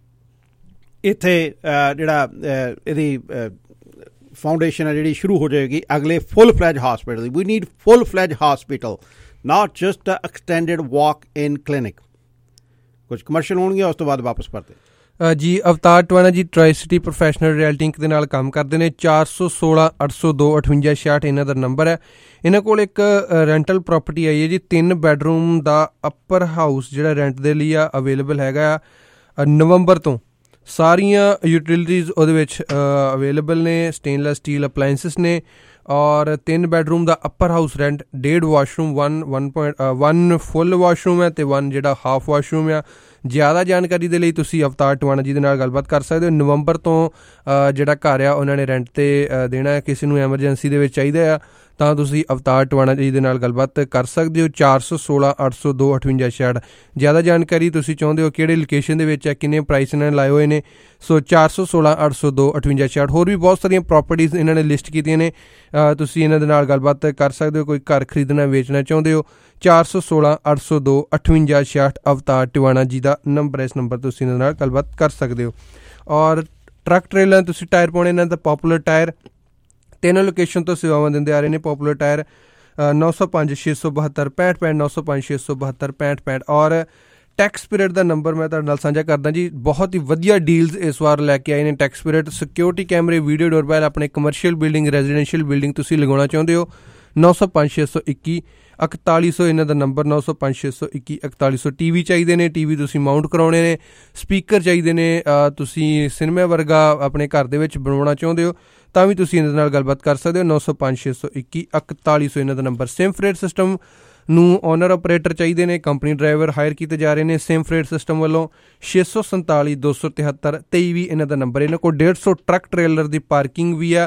ਇੱਥੇ ਜਿਹੜਾ ਇਹਦੀ ਫਾਊਂਡੇਸ਼ਨ ਹੈ ਜਿਹੜੀ ਸ਼ੁਰੂ ਹੋ ਜਾਏਗੀ ਅਗਲੇ ਫੁੱਲ ਫਲੈਜ ਹੌਸਪੀਟਲ ਦੀ। We need full fledged hospital, not just a extended walk in clinic. ਕੁਝ ਕਮਰਸ਼ੀਅਲ ਹੋਣਗੇ ਉਸ ਤੋਂ ਬਾਅਦ ਵਾਪਸ ਪਰਤੇ। ਜੀ Avtar Tiwana ji Tri City Professional Realty Inc ਦੇ ਨਾਲ ਕੰਮ ਕਰਦੇ ਨੇ। ਚਾਰ ਸੌ ਸੋਲਾਂ ਅੱਠ ਸੌ ਦੋ ਅਠਵੰਜਾ ਛਿਆਹਠ ਇਹਨਾਂ ਦਾ ਨੰਬਰ ਹੈ। ਇਹਨਾਂ ਕੋਲ ਇੱਕ ਰੈਂਟਲ ਪ੍ਰੋਪਰਟੀ ਆਈ ਹੈ ਜੀ, ਤਿੰਨ ਬੈਡਰੂਮ ਦਾ ਅਪਰ ਹਾਊਸ ਜਿਹੜਾ ਰੈਂਟ ਦੇ ਲਈ ਆ ਅਵੇਲੇਬਲ ਹੈਗਾ ਆ ਨਵੰਬਰ ਤੋਂ। ਸਾਰੀਆਂ ਯੂਟਿਲਿਟੀਜ਼ ਉਹਦੇ ਵਿੱਚ ਅਵੇਲੇਬਲ ਨੇ, ਸਟੇਨਲੈਸ ਸਟੀਲ ਅਪਲਾਇੰਸਿਸ ਨੇ ਔਰ ਤਿੰਨ ਬੈਡਰੂਮ ਦਾ ਅਪਰ ਹਾਊਸ ਰੈਂਟ, ਡੇਢ washroom, one one point one full washroom ਹੈ ਅਤੇ ਵਨ ਜਿਹੜਾ ਹਾਫ ਵਾਸ਼ਰੂਮ ਆ। ਜ਼ਿਆਦਾ ਜਾਣਕਾਰੀ ਦੇ ਲਈ ਤੁਸੀਂ ਅਵਤਾਰ ਟਵਾਣਾ ਜੀ ਦੇ ਨਾਲ ਗੱਲਬਾਤ ਕਰ ਸਕਦੇ ਹੋ। ਨਵੰਬਰ ਤੋਂ ਜਿਹੜਾ ਘਰ ਆ ਉਹਨਾਂ ਨੇ ਰੈਂਟ 'ਤੇ ਦੇਣਾ, ਕਿਸੇ ਨੂੰ ਐਮਰਜੈਂਸੀ ਦੇ ਵਿੱਚ ਚਾਹੀਦਾ ਆ ਤਾਂ ਤੁਸੀਂ ਅਵਤਾਰ ਟਵਾਣਾ ਜੀ ਦੇ ਨਾਲ ਗੱਲਬਾਤ ਕਰ ਸਕਦੇ ਹੋ। ਚਾਰ ਸੌ ਸੋਲਾਂ ਅੱਠ ਸੌ ਦੋ ਅਠਵੰਜਾ ਛਿਆਹਠ। ਜ਼ਿਆਦਾ ਜਾਣਕਾਰੀ ਤੁਸੀਂ ਚਾਹੁੰਦੇ ਹੋ ਕਿਹੜੇ ਲੋਕੇਸ਼ਨ ਦੇ ਵਿੱਚ ਹੈ, ਕਿੰਨੇ ਪ੍ਰਾਈਸ ਇਹਨਾਂ ਨੇ ਲਾਏ ਹੋਏ ਨੇ, ਸੋ ਚਾਰ ਸੌ ਸੋਲਾਂ ਅੱਠ ਸੌ ਦੋ ਅਠਵੰਜਾ ਛਿਆਹਠ। ਹੋਰ ਵੀ ਬਹੁਤ ਸਾਰੀਆਂ ਪ੍ਰੋਪਰਟੀਜ਼ ਇਹਨਾਂ ਨੇ ਲਿਸਟ ਕੀਤੀਆਂ ਨੇ, ਤੁਸੀਂ ਇਹਨਾਂ ਦੇ ਨਾਲ ਗੱਲਬਾਤ ਕਰ ਸਕਦੇ ਹੋ। ਕੋਈ ਘਰ ਖਰੀਦਣਾ ਵੇਚਣਾ ਚਾਹੁੰਦੇ ਹੋ, ਚਾਰ ਸੌ ਸੋਲਾਂ ਅੱਠ ਸੌ ਦੋ ਅਠਵੰਜਾ ਛਿਆਹਠ ਅਵਤਾਰ ਟਵਾਣਾ ਜੀ ਦਾ ਨੰਬਰ ਹੈ। ਇਸ ਨੰਬਰ 'ਤੇ ਤੁਸੀਂ ਇਹਨਾਂ ਨਾਲ ਗੱਲਬਾਤ ਕਰ ਸਕਦੇ ਹੋ। ਔਰ ਟਰੱਕ ਟ੍ਰੇਲਰ ਤੁਸੀਂ ਟਾਇਰ ਪਾਉਣੇ ਇਹਨਾਂ ਦਾ ਪੋਪੂਲਰ ਟਾਇਰ ਤਿੰਨ ਲੋਕੇਸ਼ਨ ਤੋਂ ਸੇਵਾਵਾਂ ਦਿੰਦੇ ਆ ਰਹੇ ਨੇ। ਪੋਪੂਲਰ ਟਾਇਰ ਨੌ ਸੌ ਪੰਜ ਛੇ ਸੌ ਬਹੱਤਰ ਪੈਂਹਠ ਪੈਂਹਠ ਨੌ ਸੌ ਪੰਜ ਛੇ ਸੌ ਬਹੱਤਰ ਪੈਂਹਠ ਪੈਂਹਠ। ਔਰ ਟੈਕਸ ਪੀਰੀਅਡ ਦਾ ਨੰਬਰ ਮੈਂ ਤੁਹਾਡੇ ਨਾਲ ਸਾਂਝਾ ਕਰਦਾ ਜੀ। ਬਹੁਤ ਹੀ ਵਧੀਆ ਡੀਲਸ ਇਸ ਵਾਰ ਲੈ ਕੇ ਆਏ ਨੇ ਟੈਕਸ ਪੀਰੀਅਡ। ਸਿਕਿਉਰਿਟੀ ਕੈਮਰੇ, ਵੀਡੀਓ ਡੋਰਬੈਲ ਆਪਣੇ ਕਮਰਸ਼ੀਅਲ ਬਿਲਡਿੰਗ, ਰੈਜ਼ੀਡੈਂਸ਼ੀਅਲ ਬਿਲਡਿੰਗ ਤੁਸੀਂ ਲਗਾਉਣਾ ਚਾਹੁੰਦੇ ਹੋ, ਨੌ ਸੌ ਪੰਜ ਛੇ ਸੌ ਇੱਕੀ ਇਕਤਾਲੀ ਸੌ ਇਹਨਾਂ ਦਾ ਨੰਬਰ, ਨੌ ਸੌ ਪੰਜ ਛੇ ਸੌ ਇੱਕੀ ਇਕਤਾਲੀ ਸੌ। ਟੀ ਵੀ ਚਾਹੀਦੇ ਨੇ, ਟੀ ਵੀ ਤੁਸੀਂ ਮਾਊਂਟ ਕਰਾਉਣੇ ਨੇ, ਸਪੀਕਰ ਚਾਹੀਦੇ ਨੇ, ਤੁਸੀਂ ਸਿਨੇਮਾ ਵਰਗਾ ਆਪਣੇ ਘਰ ਦੇ ਵਿੱਚ ਬਣਾਉਣਾ ਚਾਹੁੰਦੇ ਹੋ ਤਾਂ ਵੀ ਤੁਸੀਂ ਇਹਨਾਂ ਦੇ ਨਾਲ ਗੱਲਬਾਤ ਕਰ ਸਕਦੇ ਹੋ। ਨੌ ਸੌ ਪੰਜ ਛੇ ਸੌ ਇੱਕੀ ਇਕਤਾਲੀ ਸੌ ਇਹਨਾਂ ਦਾ ਨੰਬਰ। ਸਿਮ ਫਰੇਟ ਸਿਸਟਮ ਨੂੰ ਓਨਰ ਆਪਰੇਟਰ ਚਾਹੀਦੇ ਨੇ, ਕੰਪਨੀ ਡਰਾਈਵਰ ਹਾਇਰ ਕੀਤੇ ਜਾ ਰਹੇ ਨੇ ਸਿਮ ਫਰੇਟ ਸਿਸਟਮ ਵੱਲੋਂ। ਛੇ ਸੌ ਸੰਤਾਲੀ ਦੋ ਸੌ ਤਿਹੱਤਰ ਤੇਈ ਵੀ ਇਹਨਾਂ ਦਾ ਨੰਬਰ। ਇਹਨਾਂ ਕੋਲ ਡੇਢ ਸੌ ਟਰੱਕ ਟ੍ਰੇਲਰ ਦੀ ਪਾਰਕਿੰਗ ਵੀ ਆ।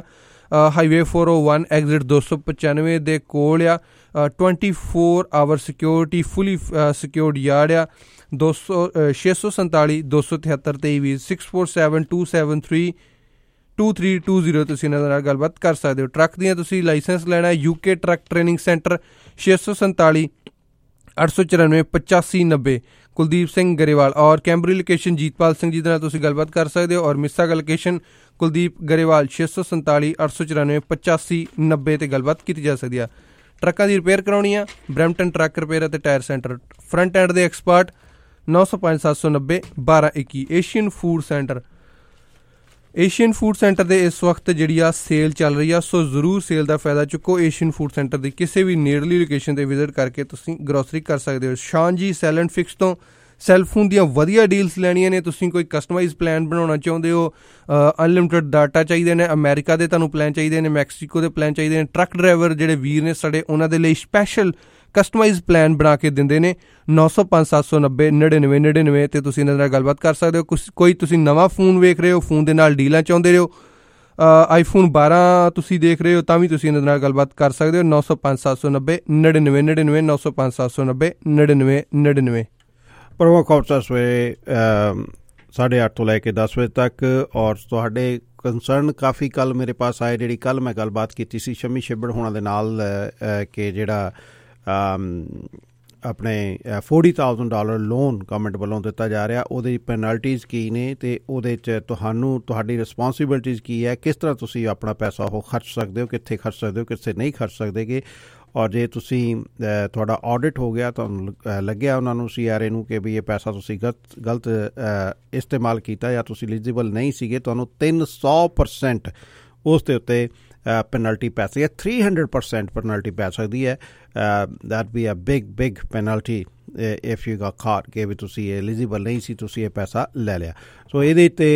Highway four o one exit दो सौ पचानवे ਦੇ ਕੋਲ ਆ। Twenty four hour security fully secured yard आ। दो सौ छे सौ संताली दो सौ तिहत्तर तेई भी six four seven two seven three two three two zero ਤੁਸੀਂ ਇਹਨਾਂ ਦੇ ਨਾਲ ਗੱਲਬਾਤ ਕਰ ਸਕਦੇ ਹੋ। ਟਰੱਕ ਦੀਆਂ ਤੁਸੀਂ ਲਾਇਸੈਂਸ ਲੈਣਾ ਯੂਕੇ ਟਰੱਕ ਟ੍ਰੇਨਿੰਗ ਸੈਂਟਰ छे सौ संताली ਅੱਠ ਸੌ ਚੁਰਾਨਵੇਂ ਪਚਾਸੀ ਨੱਬੇ ਕੁਲਦੀਪ ਸਿੰਘ ਗਰੇਵਾਲ। ਔਰ ਕੈਂਬਰੀ ਲੋਕੇਸ਼ਨ ਜੀਤਪਾਲ ਸਿੰਘ ਜੀ ਦੇ ਨਾਲ ਤੁਸੀਂ ਗੱਲਬਾਤ ਕਰ ਸਕਦੇ ਹੋ। ਔਰ ਮਿਸਾਗਾ ਲੋਕੇਸ਼ਨ ਕੁਲਦੀਪ ਗਰੇਵਾਲ ਛੇ ਸੌ ਸੰਤਾਲੀ ਅੱਠ ਸੌ ਚੁਰਾਨਵੇਂ ਪਚਾਸੀ ਨੱਬੇ 'ਤੇ ਗੱਲਬਾਤ ਕੀਤੀ ਜਾ ਸਕਦੀ ਆ। ਟਰੱਕਾਂ ਦੀ ਰਿਪੇਅਰ ਕਰਾਉਣੀ ਆ ਬਰੈਂਪਟਨ ਟਰੱਕ ਰਿਪੇਅਰ ਅਤੇ ਟਾਇਰ ਸੈਂਟਰ। ਫਰੰਟ ਐਂਡ ਦੇ ਐਕਸਪਰਟ ਨੌ ਸੌ ਪੰਜ ਸੱਤ ਸੌ ਨੱਬੇ ਬਾਰਾਂ ਇੱਕੀ। Asian food centre Asian food centre ਦੇ ਇਸ ਵਕਤ ਜਿਹੜੀ ਆ ਸੇਲ ਚੱਲ ਰਹੀ ਆ, ਸੋ ਜ਼ਰੂਰ ਸੇਲ ਦਾ ਫਾਇਦਾ ਚੁੱਕੋ। ਏਸ਼ੀਅਨ ਫੂਡ ਸੈਂਟਰ ਦੀ ਕਿਸੇ ਵੀ ਨੇੜਲੀ ਲੋਕੇਸ਼ਨ 'ਤੇ ਵਿਜ਼ਿਟ ਕਰਕੇ ਤੁਸੀਂ ਗਰੋਸਰੀ ਕਰ ਸਕਦੇ ਹੋ। Shan ji Cell and Fix ਤੋਂ ਸੈਲਫੋਨ ਦੀਆਂ ਵਧੀਆ ਡੀਲਸ ਲੈਣੀਆਂ ਨੇ। ਤੁਸੀਂ ਕੋਈ ਕਸਟਮਾਈਜ਼ ਪਲਾਨ ਬਣਾਉਣਾ ਚਾਹੁੰਦੇ ਹੋ, ਅਨਲਿਮਿਟਡ ਡਾਟਾ ਚਾਹੀਦੇ ਨੇ, ਅਮੈਰੀਕਾ ਦੇ ਤੁਹਾਨੂੰ ਪਲਾਨ ਚਾਹੀਦੇ ਨੇ, ਮੈਕਸੀਕੋ ਦੇ ਪਲਾਨ ਚਾਹੀਦੇ ਨੇ, ਟਰੱਕ ਡਰਾਈਵਰ ਜਿਹੜੇ ਵੀਰ ਨੇ ਸਾਡੇ ਉਹਨਾਂ ਦੇ ਲਈ ਸਪੈਸ਼ਲ ਕਸਟਮਾਈਜ਼ ਪਲਾਨ ਬਣਾ ਕੇ ਦਿੰਦੇ ਨੇ। ਨੌ ਸੌ ਪੰਜ ਸੱਤ ਸੌ ਨੱਬੇ ਨੜਿਨਵੇਂ ਨੜਿਨਵੇਂ 'ਤੇ ਤੁਸੀਂ ਇਹਨਾਂ ਨਾਲ ਗੱਲਬਾਤ ਕਰ ਸਕਦੇ ਹੋ। ਕੁਛ ਕੋਈ ਤੁਸੀਂ ਨਵਾਂ ਫੋਨ ਵੇਖ ਰਹੇ ਹੋ, ਫੋਨ ਦੇ ਨਾਲ ਡੀਲਾਂ ਚਾਹੁੰਦੇ ਹੋ, ਆਈਫੋਨ ਬਾਰਾਂ ਤੁਸੀਂ ਦੇਖ ਰਹੇ ਹੋ, ਤਾਂ ਵੀ ਤੁਸੀਂ ਇਹਨਾਂ ਨਾਲ ਗੱਲਬਾਤ ਕਰ ਸਕਦੇ ਹੋ। ਨੌ ਸੌ ਪੰਜ ਸੱਤ ਸੌ ਨੱਬੇ ਨੜਿਨਵੇਂ ਨੜਿਨਵੇਂ ਨੌ ਸੌ ਪੰਜ ਸੱਤ ਸੌ ਨੱਬੇ ਨੜਿਨਵੇਂ ਨੜਿਨਵੇਂ। ਪ੍ਰਮੁੱਖ ਖਬਰਾਂ ਸਵੇਰੇ ਸਾਢੇ ਅੱਠ ਤੋਂ ਲੈ ਕੇ ਦਸ ਵਜੇ ਤੱਕ। ਔਰ ਤੁਹਾਡੇ ਕੰਸਰਨ ਕਾਫੀ ਕੱਲ੍ਹ ਮੇਰੇ ਪਾਸ ਆਏ, ਜਿਹੜੀ ਕੱਲ੍ਹ ਮੈਂ ਗੱਲਬਾਤ ਕੀਤੀ ਸੀ ਸ਼ਮੀ ਛਿੱਬੜ ਹੋਣਾ ਦੇ ਨਾਲ ਕਿ ਜਿਹੜਾ ਆਪਣੇ forty thousand dollar loan government ਵੱਲੋਂ ਦਿੱਤਾ ਜਾ ਰਿਹਾ, ਉਹਦੀ ਪੈਨਲਟੀਜ਼ ਕੀ ਨੇ ਅਤੇ ਉਹਦੇ 'ਚ ਤੁਹਾਨੂੰ ਤੁਹਾਡੀ ਰਿਸਪੋਂਸੀਬਿਲਿਟੀਜ਼ ਕੀ ਹੈ, ਕਿਸ ਤਰ੍ਹਾਂ ਤੁਸੀਂ ਆਪਣਾ ਪੈਸਾ ਉਹ ਖਰਚ ਸਕਦੇ ਹੋ, ਕਿੱਥੇ ਖਰਚ ਸਕਦੇ ਹੋ, ਕਿੱਥੇ ਨਹੀਂ ਖਰਚ ਸਕਦੇਗੇ। ਔਰ ਜੇ ਤੁਸੀਂ ਤੁਹਾਡਾ ਆਡਿਟ ਹੋ ਗਿਆ, ਤੁਹਾਨੂੰ ਲੱਗਿਆ ਉਹਨਾਂ ਨੂੰ ਸੀ ਆਰ ਏ ਨੂੰ ਕਿ ਵੀ ਇਹ ਪੈਸਾ ਤੁਸੀਂ ਗਲਤ ਗਲਤ ਇਸਤੇਮਾਲ ਕੀਤਾ ਜਾਂ ਤੁਸੀਂ ਐਲੀਜੀਬਲ ਨਹੀਂ ਸੀਗੇ, ਤੁਹਾਨੂੰ ਤਿੰਨ ਸੌ ਪਰਸੈਂਟ ਉਸ ਦੇ ਉੱਤੇ ਪੈਨਲਟੀ ਪੈ ਸਕਦੀ ਹੈ। ਥ੍ਰੀ ਹੰਡਰਡ ਪਰਸੈਂਟ ਪੈਨਲਟੀ ਪੈ ਸਕਦੀ ਹੈ। That be a big big penalty if you got caught ਕਿ ਵੀ ਤੁਸੀਂ ਐਲੀਜੀਬਲ ਨਹੀਂ ਸੀ, ਤੁਸੀਂ ਇਹ ਪੈਸਾ ਲੈ ਲਿਆ। ਸੋ ਇਹਦੇ 'ਤੇ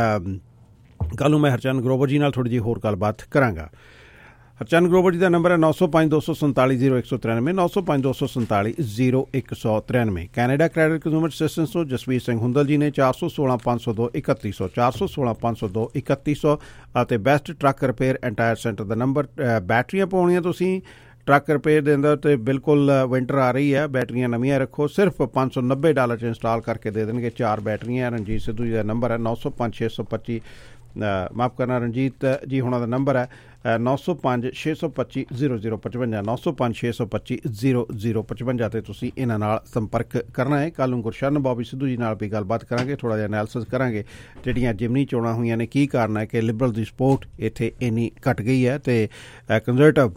ਕੱਲ੍ਹ ਨੂੰ ਮੈਂ ਹਰਚੰਦ ਗਰੋਵਰ ਜੀ ਨਾਲ ਥੋੜ੍ਹੀ ਜਿਹੀ ਹੋਰ ਗੱਲਬਾਤ ਕਰਾਂਗਾ। ਹਰਚੰਦ ਗਰੋਵਰ ਜੀ ਦਾ ਨੰਬਰ ਹੈ ਨੌ ਸੌ ਪੰਜ ਦੋ ਸੌ ਸੰਤਾਲੀ ਜ਼ੀਰੋ ਇੱਕ ਸੌ ਤਰਾਨਵੇਂ ਨੌ ਸੌ ਪੰਜ ਦੋ ਸੌ ਸੰਤਾਲੀ ਜ਼ੀਰੋ ਇੱਕ ਸੌ ਤਰਾਨਵੇਂ। ਕੈਨੇਡਾ ਕ੍ਰੈਡਿਟ ਕੰਜ਼ਿਊਮਰ ਅਸਿਸਟੈਂਸ ਤੋਂ ਜਸਵੀਰ ਸਿੰਘ ਹੁੰਦਲ ਜੀ ਨੇ ਚਾਰ ਸੌ ਸੋਲਾਂ ਪੰਜ ਸੌ ਦੋ ਇਕੱਤੀ ਸੌ ਚਾਰ ਸੌ ਸੋਲਾਂ ਪੰਜ ਸੌ ਦੋ ਇਕੱਤੀ ਸੌ ਅਤੇ best truck repair and tyre centre ਦਾ ਨੰਬਰ। ਬੈਟਰੀਆਂ ਪਾਉਣੀਆਂ ਤੁਸੀਂ ਟਰੱਕ ਰਿਪੇਅਰ ਦੇ ਅੰਦਰ, ਅਤੇ ਬਿਲਕੁਲ ਵਿੰਟਰ ਆ ਰਹੀ ਹੈ, ਬੈਟਰੀਆਂ ਨਵੀਆਂ ਰੱਖੋ, ਸਿਰਫ ਪੰਜ ਸੌ ਨੱਬੇ ਡਾਲਰ 'ਚ ਇੰਸਟਾਲ ਕਰਕੇ ਦੇ ਦੇਣਗੇ ਚਾਰ ਬੈਟਰੀਆਂ। ਰਣਜੀਤ ਸਿੱਧੂ ਜੀ ਦਾ ਨੰਬਰ ਹੈ ਨੌ ਸੌ ਪੰਜ ਛੇ ਸੌ ਪੱਚੀ ਮਾਫ ਕਰਨਾ ਰਣਜੀਤ ਜੀ ਹੋਣਾ ਦਾ ਨੰਬਰ ਹੈ ਨੌ ਸੌ ਪੰਜ ਛੇ ਸੌ ਪੱਚੀ ਜ਼ੀਰੋ ਜ਼ੀਰੋ ਪਚਵੰਜਾ ਨੌ ਸੌ ਪੰਜ ਛੇ ਸੌ ਪੱਚੀ ਜ਼ੀਰੋ ਜ਼ੀਰੋ ਪਚਵੰਜਾ 'ਤੇ ਤੁਸੀਂ ਇਹਨਾਂ ਨਾਲ ਸੰਪਰਕ ਕਰਨਾ ਹੈ। ਕੱਲ੍ਹ ਨੂੰ ਗੁਰਸ਼ਰਨ ਬੋਬੀ ਸਿੱਧੂ ਜੀ ਨਾਲ ਵੀ ਗੱਲਬਾਤ ਕਰਾਂਗੇ, ਥੋੜ੍ਹਾ ਜਿਹਾ ਐਨਾਲਿਸਿਸ ਕਰਾਂਗੇ ਜਿਹੜੀਆਂ ਜਿਮਨੀ ਚੋਣਾਂ ਹੋਈਆਂ ਨੇ ਕੀ ਕਾਰਨ ਹੈ ਕਿ ਲਿਬਰਲ ਦੀ ਸਪੋਰਟ ਇੱਥੇ ਇੰਨੀ ਘੱਟ ਗਈ ਹੈ ਅਤੇ ਕੰਜ਼ਰਵੇਟਿਵ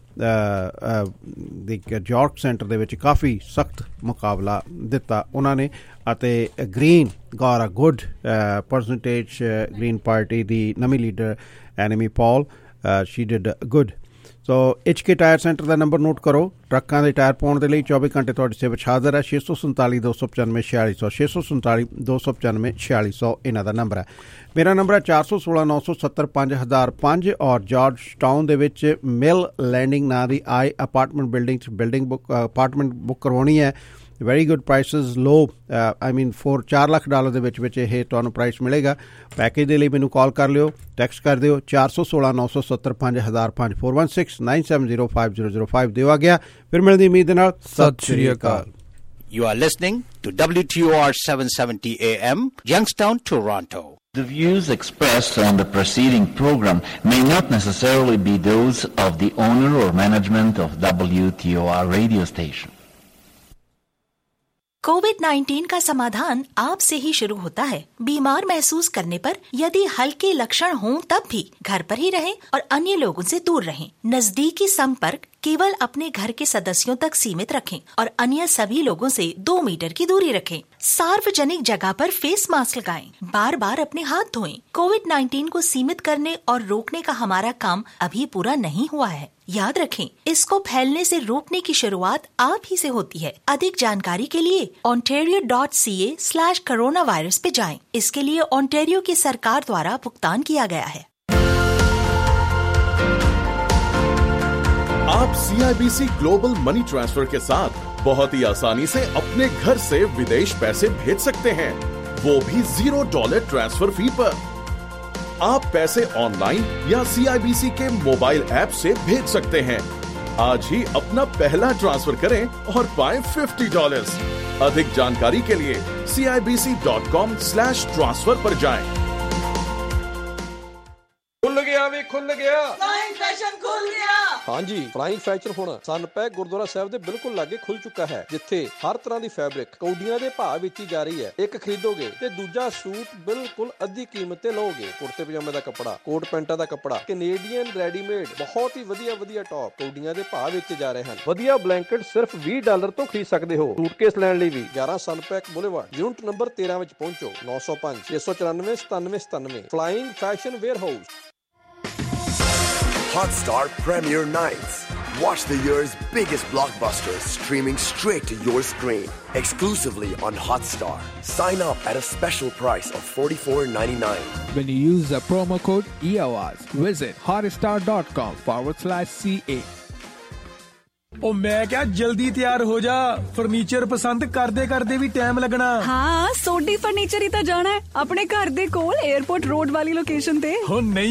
ਦੀ ਜਾਰਜ ਸੈਂਟਰ ਦੇ ਵਿੱਚ ਕਾਫੀ ਸਖਤ ਮੁਕਾਬਲਾ ਦਿੱਤਾ ਉਹਨਾਂ ਨੇ ਅਤੇ Green got a good percentage. Green Party ਦੀ ਨਵੀਂ leader Annamie Paul she did good. So H K tyre centre ਦਾ ਨੰਬਰ ਨੋਟ ਕਰੋ। ਟਰੱਕਾਂ ਦੇ ਟਾਇਰ ਪਾਉਣ ਦੇ ਲਈ ਚੌਵੀ ਘੰਟੇ ਤੁਹਾਡੀ ਸੇਵਾ 'ਚ ਹਾਜ਼ਰ ਹੈ। ਛੇ ਸੌ ਸੰਤਾਲੀ ਦੋ ਸੌ ਪਚਾਨਵੇਂ ਛਿਆਲੀ ਸੌ ਛੇ ਸੌ ਸੰਤਾਲੀ ਦੋ ਸੌ ਪਚਾਨਵੇਂ ਛਿਆਲੀ ਸੌ ਇਹਨਾਂ ਦਾ ਨੰਬਰ ਹੈ। ਮੇਰਾ ਨੰਬਰ ਹੈ ਚਾਰ ਸੌ ਸੋਲਾਂ ਨੌ ਸੌ ਸੱਤਰ ਪੰਜ ਹਜ਼ਾਰ ਪੰਜ। ਔਰ ਜਾਰਜ ਟਾਊਨ ਦੇ ਵਿੱਚ ਮਿਲ ਲੈਂਡਿੰਗ ਨਾਂ ਦੀ ਆਈ ਅਪਾਰਟਮੈਂਟ ਬਿਲਡਿੰਗ 'ਚ ਬਿਲਡਿੰਗ ਬੁੱਕ ਅਪਾਰਟਮੈਂਟ ਬੁੱਕ ਕਰਵਾਉਣੀ ਹੈ। Very good prices, low I mean four ਚਾਰ ਲੱਖ ਡਾਲਰ ਦੇ ਵਿੱਚ ਵਿੱਚ ਇਹ ਤੁਹਾਨੂੰ ਪ੍ਰਾਈਸ ਮਿਲੇਗਾ। ਪੈਕੇਜ ਦੇ ਲਈ ਮੈਨੂੰ ਕਾਲ ਕਰ ਲਿਓ, ਟੈਕਸਟ ਕਰ ਦਿਓ ਚਾਰ ਸੌ ਸੋਲਾਂ ਨੌ ਸੌ ਸੱਤਰ ਪੰਜ ਹਜ਼ਾਰ ਪੰਜ four one six nine seven zero five zero zero five ਦਿਓ ਆ ਗਿਆ। ਫਿਰ ਮਿਲਦੀ ਉਮੀਦ ਦੇ ਨਾਲ ਸਤਿ ਸ਼੍ਰੀ ਅਕਾਲ। You are listening to W T O R seven seventy A M, Youngstown, Toronto. The views expressed on the preceding program may not necessarily be those of the owner or management of W T O R radio station. COVID nineteen का समाधान आपसे ही शुरू होता है। बीमार महसूस करने पर यदि हल्के लक्षण हों तब भी घर पर ही रहें और अन्य लोगों से दूर रहें। नजदीकी संपर्क केवल अपने घर के सदस्यों तक सीमित रखें और अन्य सभी लोगों से दो मीटर की दूरी रखें। सार्वजनिक जगह पर फेस मास्क लगाएं। बार बार अपने हाथ धोएं। कोविड नाइन्टीन को सीमित करने और रोकने का हमारा काम अभी पूरा नहीं हुआ है। याद रखें, इसको फैलने से रोकने की शुरुआत आप ही से होती है। अधिक जानकारी के लिए ontario dot c a slash coronavirus पे जाएं। इसके लिए ओंटारियो की सरकार द्वारा भुगतान किया गया है। आप C I B C global money transfer के साथ बहुत ही आसानी से अपने घर से विदेश पैसे भेज सकते हैं, वो भी जीरो डॉलर ट्रांसफर फी पर। आप पैसे ऑनलाइन या सीआईबीसी के मोबाइल ऐप से भेज सकते हैं। आज ही अपना पहला ट्रांसफर करें और पाएं फिफ्टी डॉलर्स। अधिक जानकारी के लिए C I B C dot com slash transfer पर जाएं। खुल गया भी खुल गया फ्लाइंग फैशन खुल गया। हाँ जी, फ्लाइंग फैशन ਹੁਣ ਸਨਪੈਕ ਗੁਰਦੁਆਰਾ ਸਾਹਿਬ ਦੇ ਬਿਲਕੁਲ ਲਾਗੇ ਖੁੱਲ ਚੁੱਕਾ ਹੈ, ਜਿੱਥੇ ਹਰ ਤਰ੍ਹਾਂ ਦੀ ਫੈਬਰਿਕ ਕੌਡੀਆਂ ਦੇ ਭਾਅ ਵਿੱਚ ਹੀ ਜਾ ਰਹੀ ਹੈ। ਇੱਕ ਖਰੀਦੋਗੇ ਤੇ ਦੂਜਾ ਸੂਟ ਬਿਲਕੁਲ ਅੱਧੀ ਕੀਮਤ ਤੇ ਲਓਗੇ। ਕੁੜਤੇ ਪਜਾਮੇ ਦਾ ਕੱਪੜਾ, ਕੋਟ ਪੈਂਟਾਂ ਦਾ ਕੱਪੜਾ, ਕੈਨੇਡੀਅਨ ਰੈਡੀਮੇਡ, ਬਹੁਤ ਹੀ ਵਧੀਆ ਵਧੀਆ ਟੌਪ ਕੌਡੀਆਂ ਦੇ ਭਾਅ ਵਿੱਚ ਜਾ ਰਹੇ ਹਨ। ਵਧੀਆ ਬਲੈਂਕਟ ਸਿਰਫ ਵੀਹ ਡਾਲਰ ਤੋਂ ਖਰੀਦ ਸਕਦੇ ਹੋ। ਸੂਟਕੇਸ ਲੈਣ ਲਈ ਵੀ ਗਿਆਰਾਂ ਸਨਪੈਕ ਬੁਲੇਵਾਰਡ ਯੂਨਿਟ ਨੰਬਰ ਤੇਰਾਂ ਵਿੱਚ ਪਹੁੰਚੋ। ਨੌ ਸੌ ਪੰਜ ਛੇ ਸੌ ਚੁਰਾਨਵੇਂ ਸਤਾਨਵੇਂ ਸਤਾਨਵੇਂ Flying Fashion Warehouse. Hotstar Premiere Nights. Watch the year's biggest blockbusters streaming straight to your screen. Exclusively on Hotstar. Sign up at a special price of forty-four ninety-nine. When you use the promo code E O S, visit hotstar.com forward slash CA. ਉਹ ਮੈਂ ਕਿਹਾ ਜਲਦੀ ਤਿਆਰ ਹੋ ਜਾ, furniture ਪਸੰਦ ਕਰਦੇ ਕਰਦੇ ਵੀ ਟਾਈਮ ਲੱਗਣਾ। ਹਾਂ, ਸੋਢੀ ਫਰਨੀਚਰ ਹੀ ਤਾਂ ਜਾਣਾ ਹੈ ਆਪਣੇ ਘਰ ਦੇ ਕੋਲ 에어ਪੋਰਟ ਰੋਡ ਵਾਲੀ ਲੋਕੇਸ਼ਨ ਤੇ। ਹੋ ਨਹੀਂ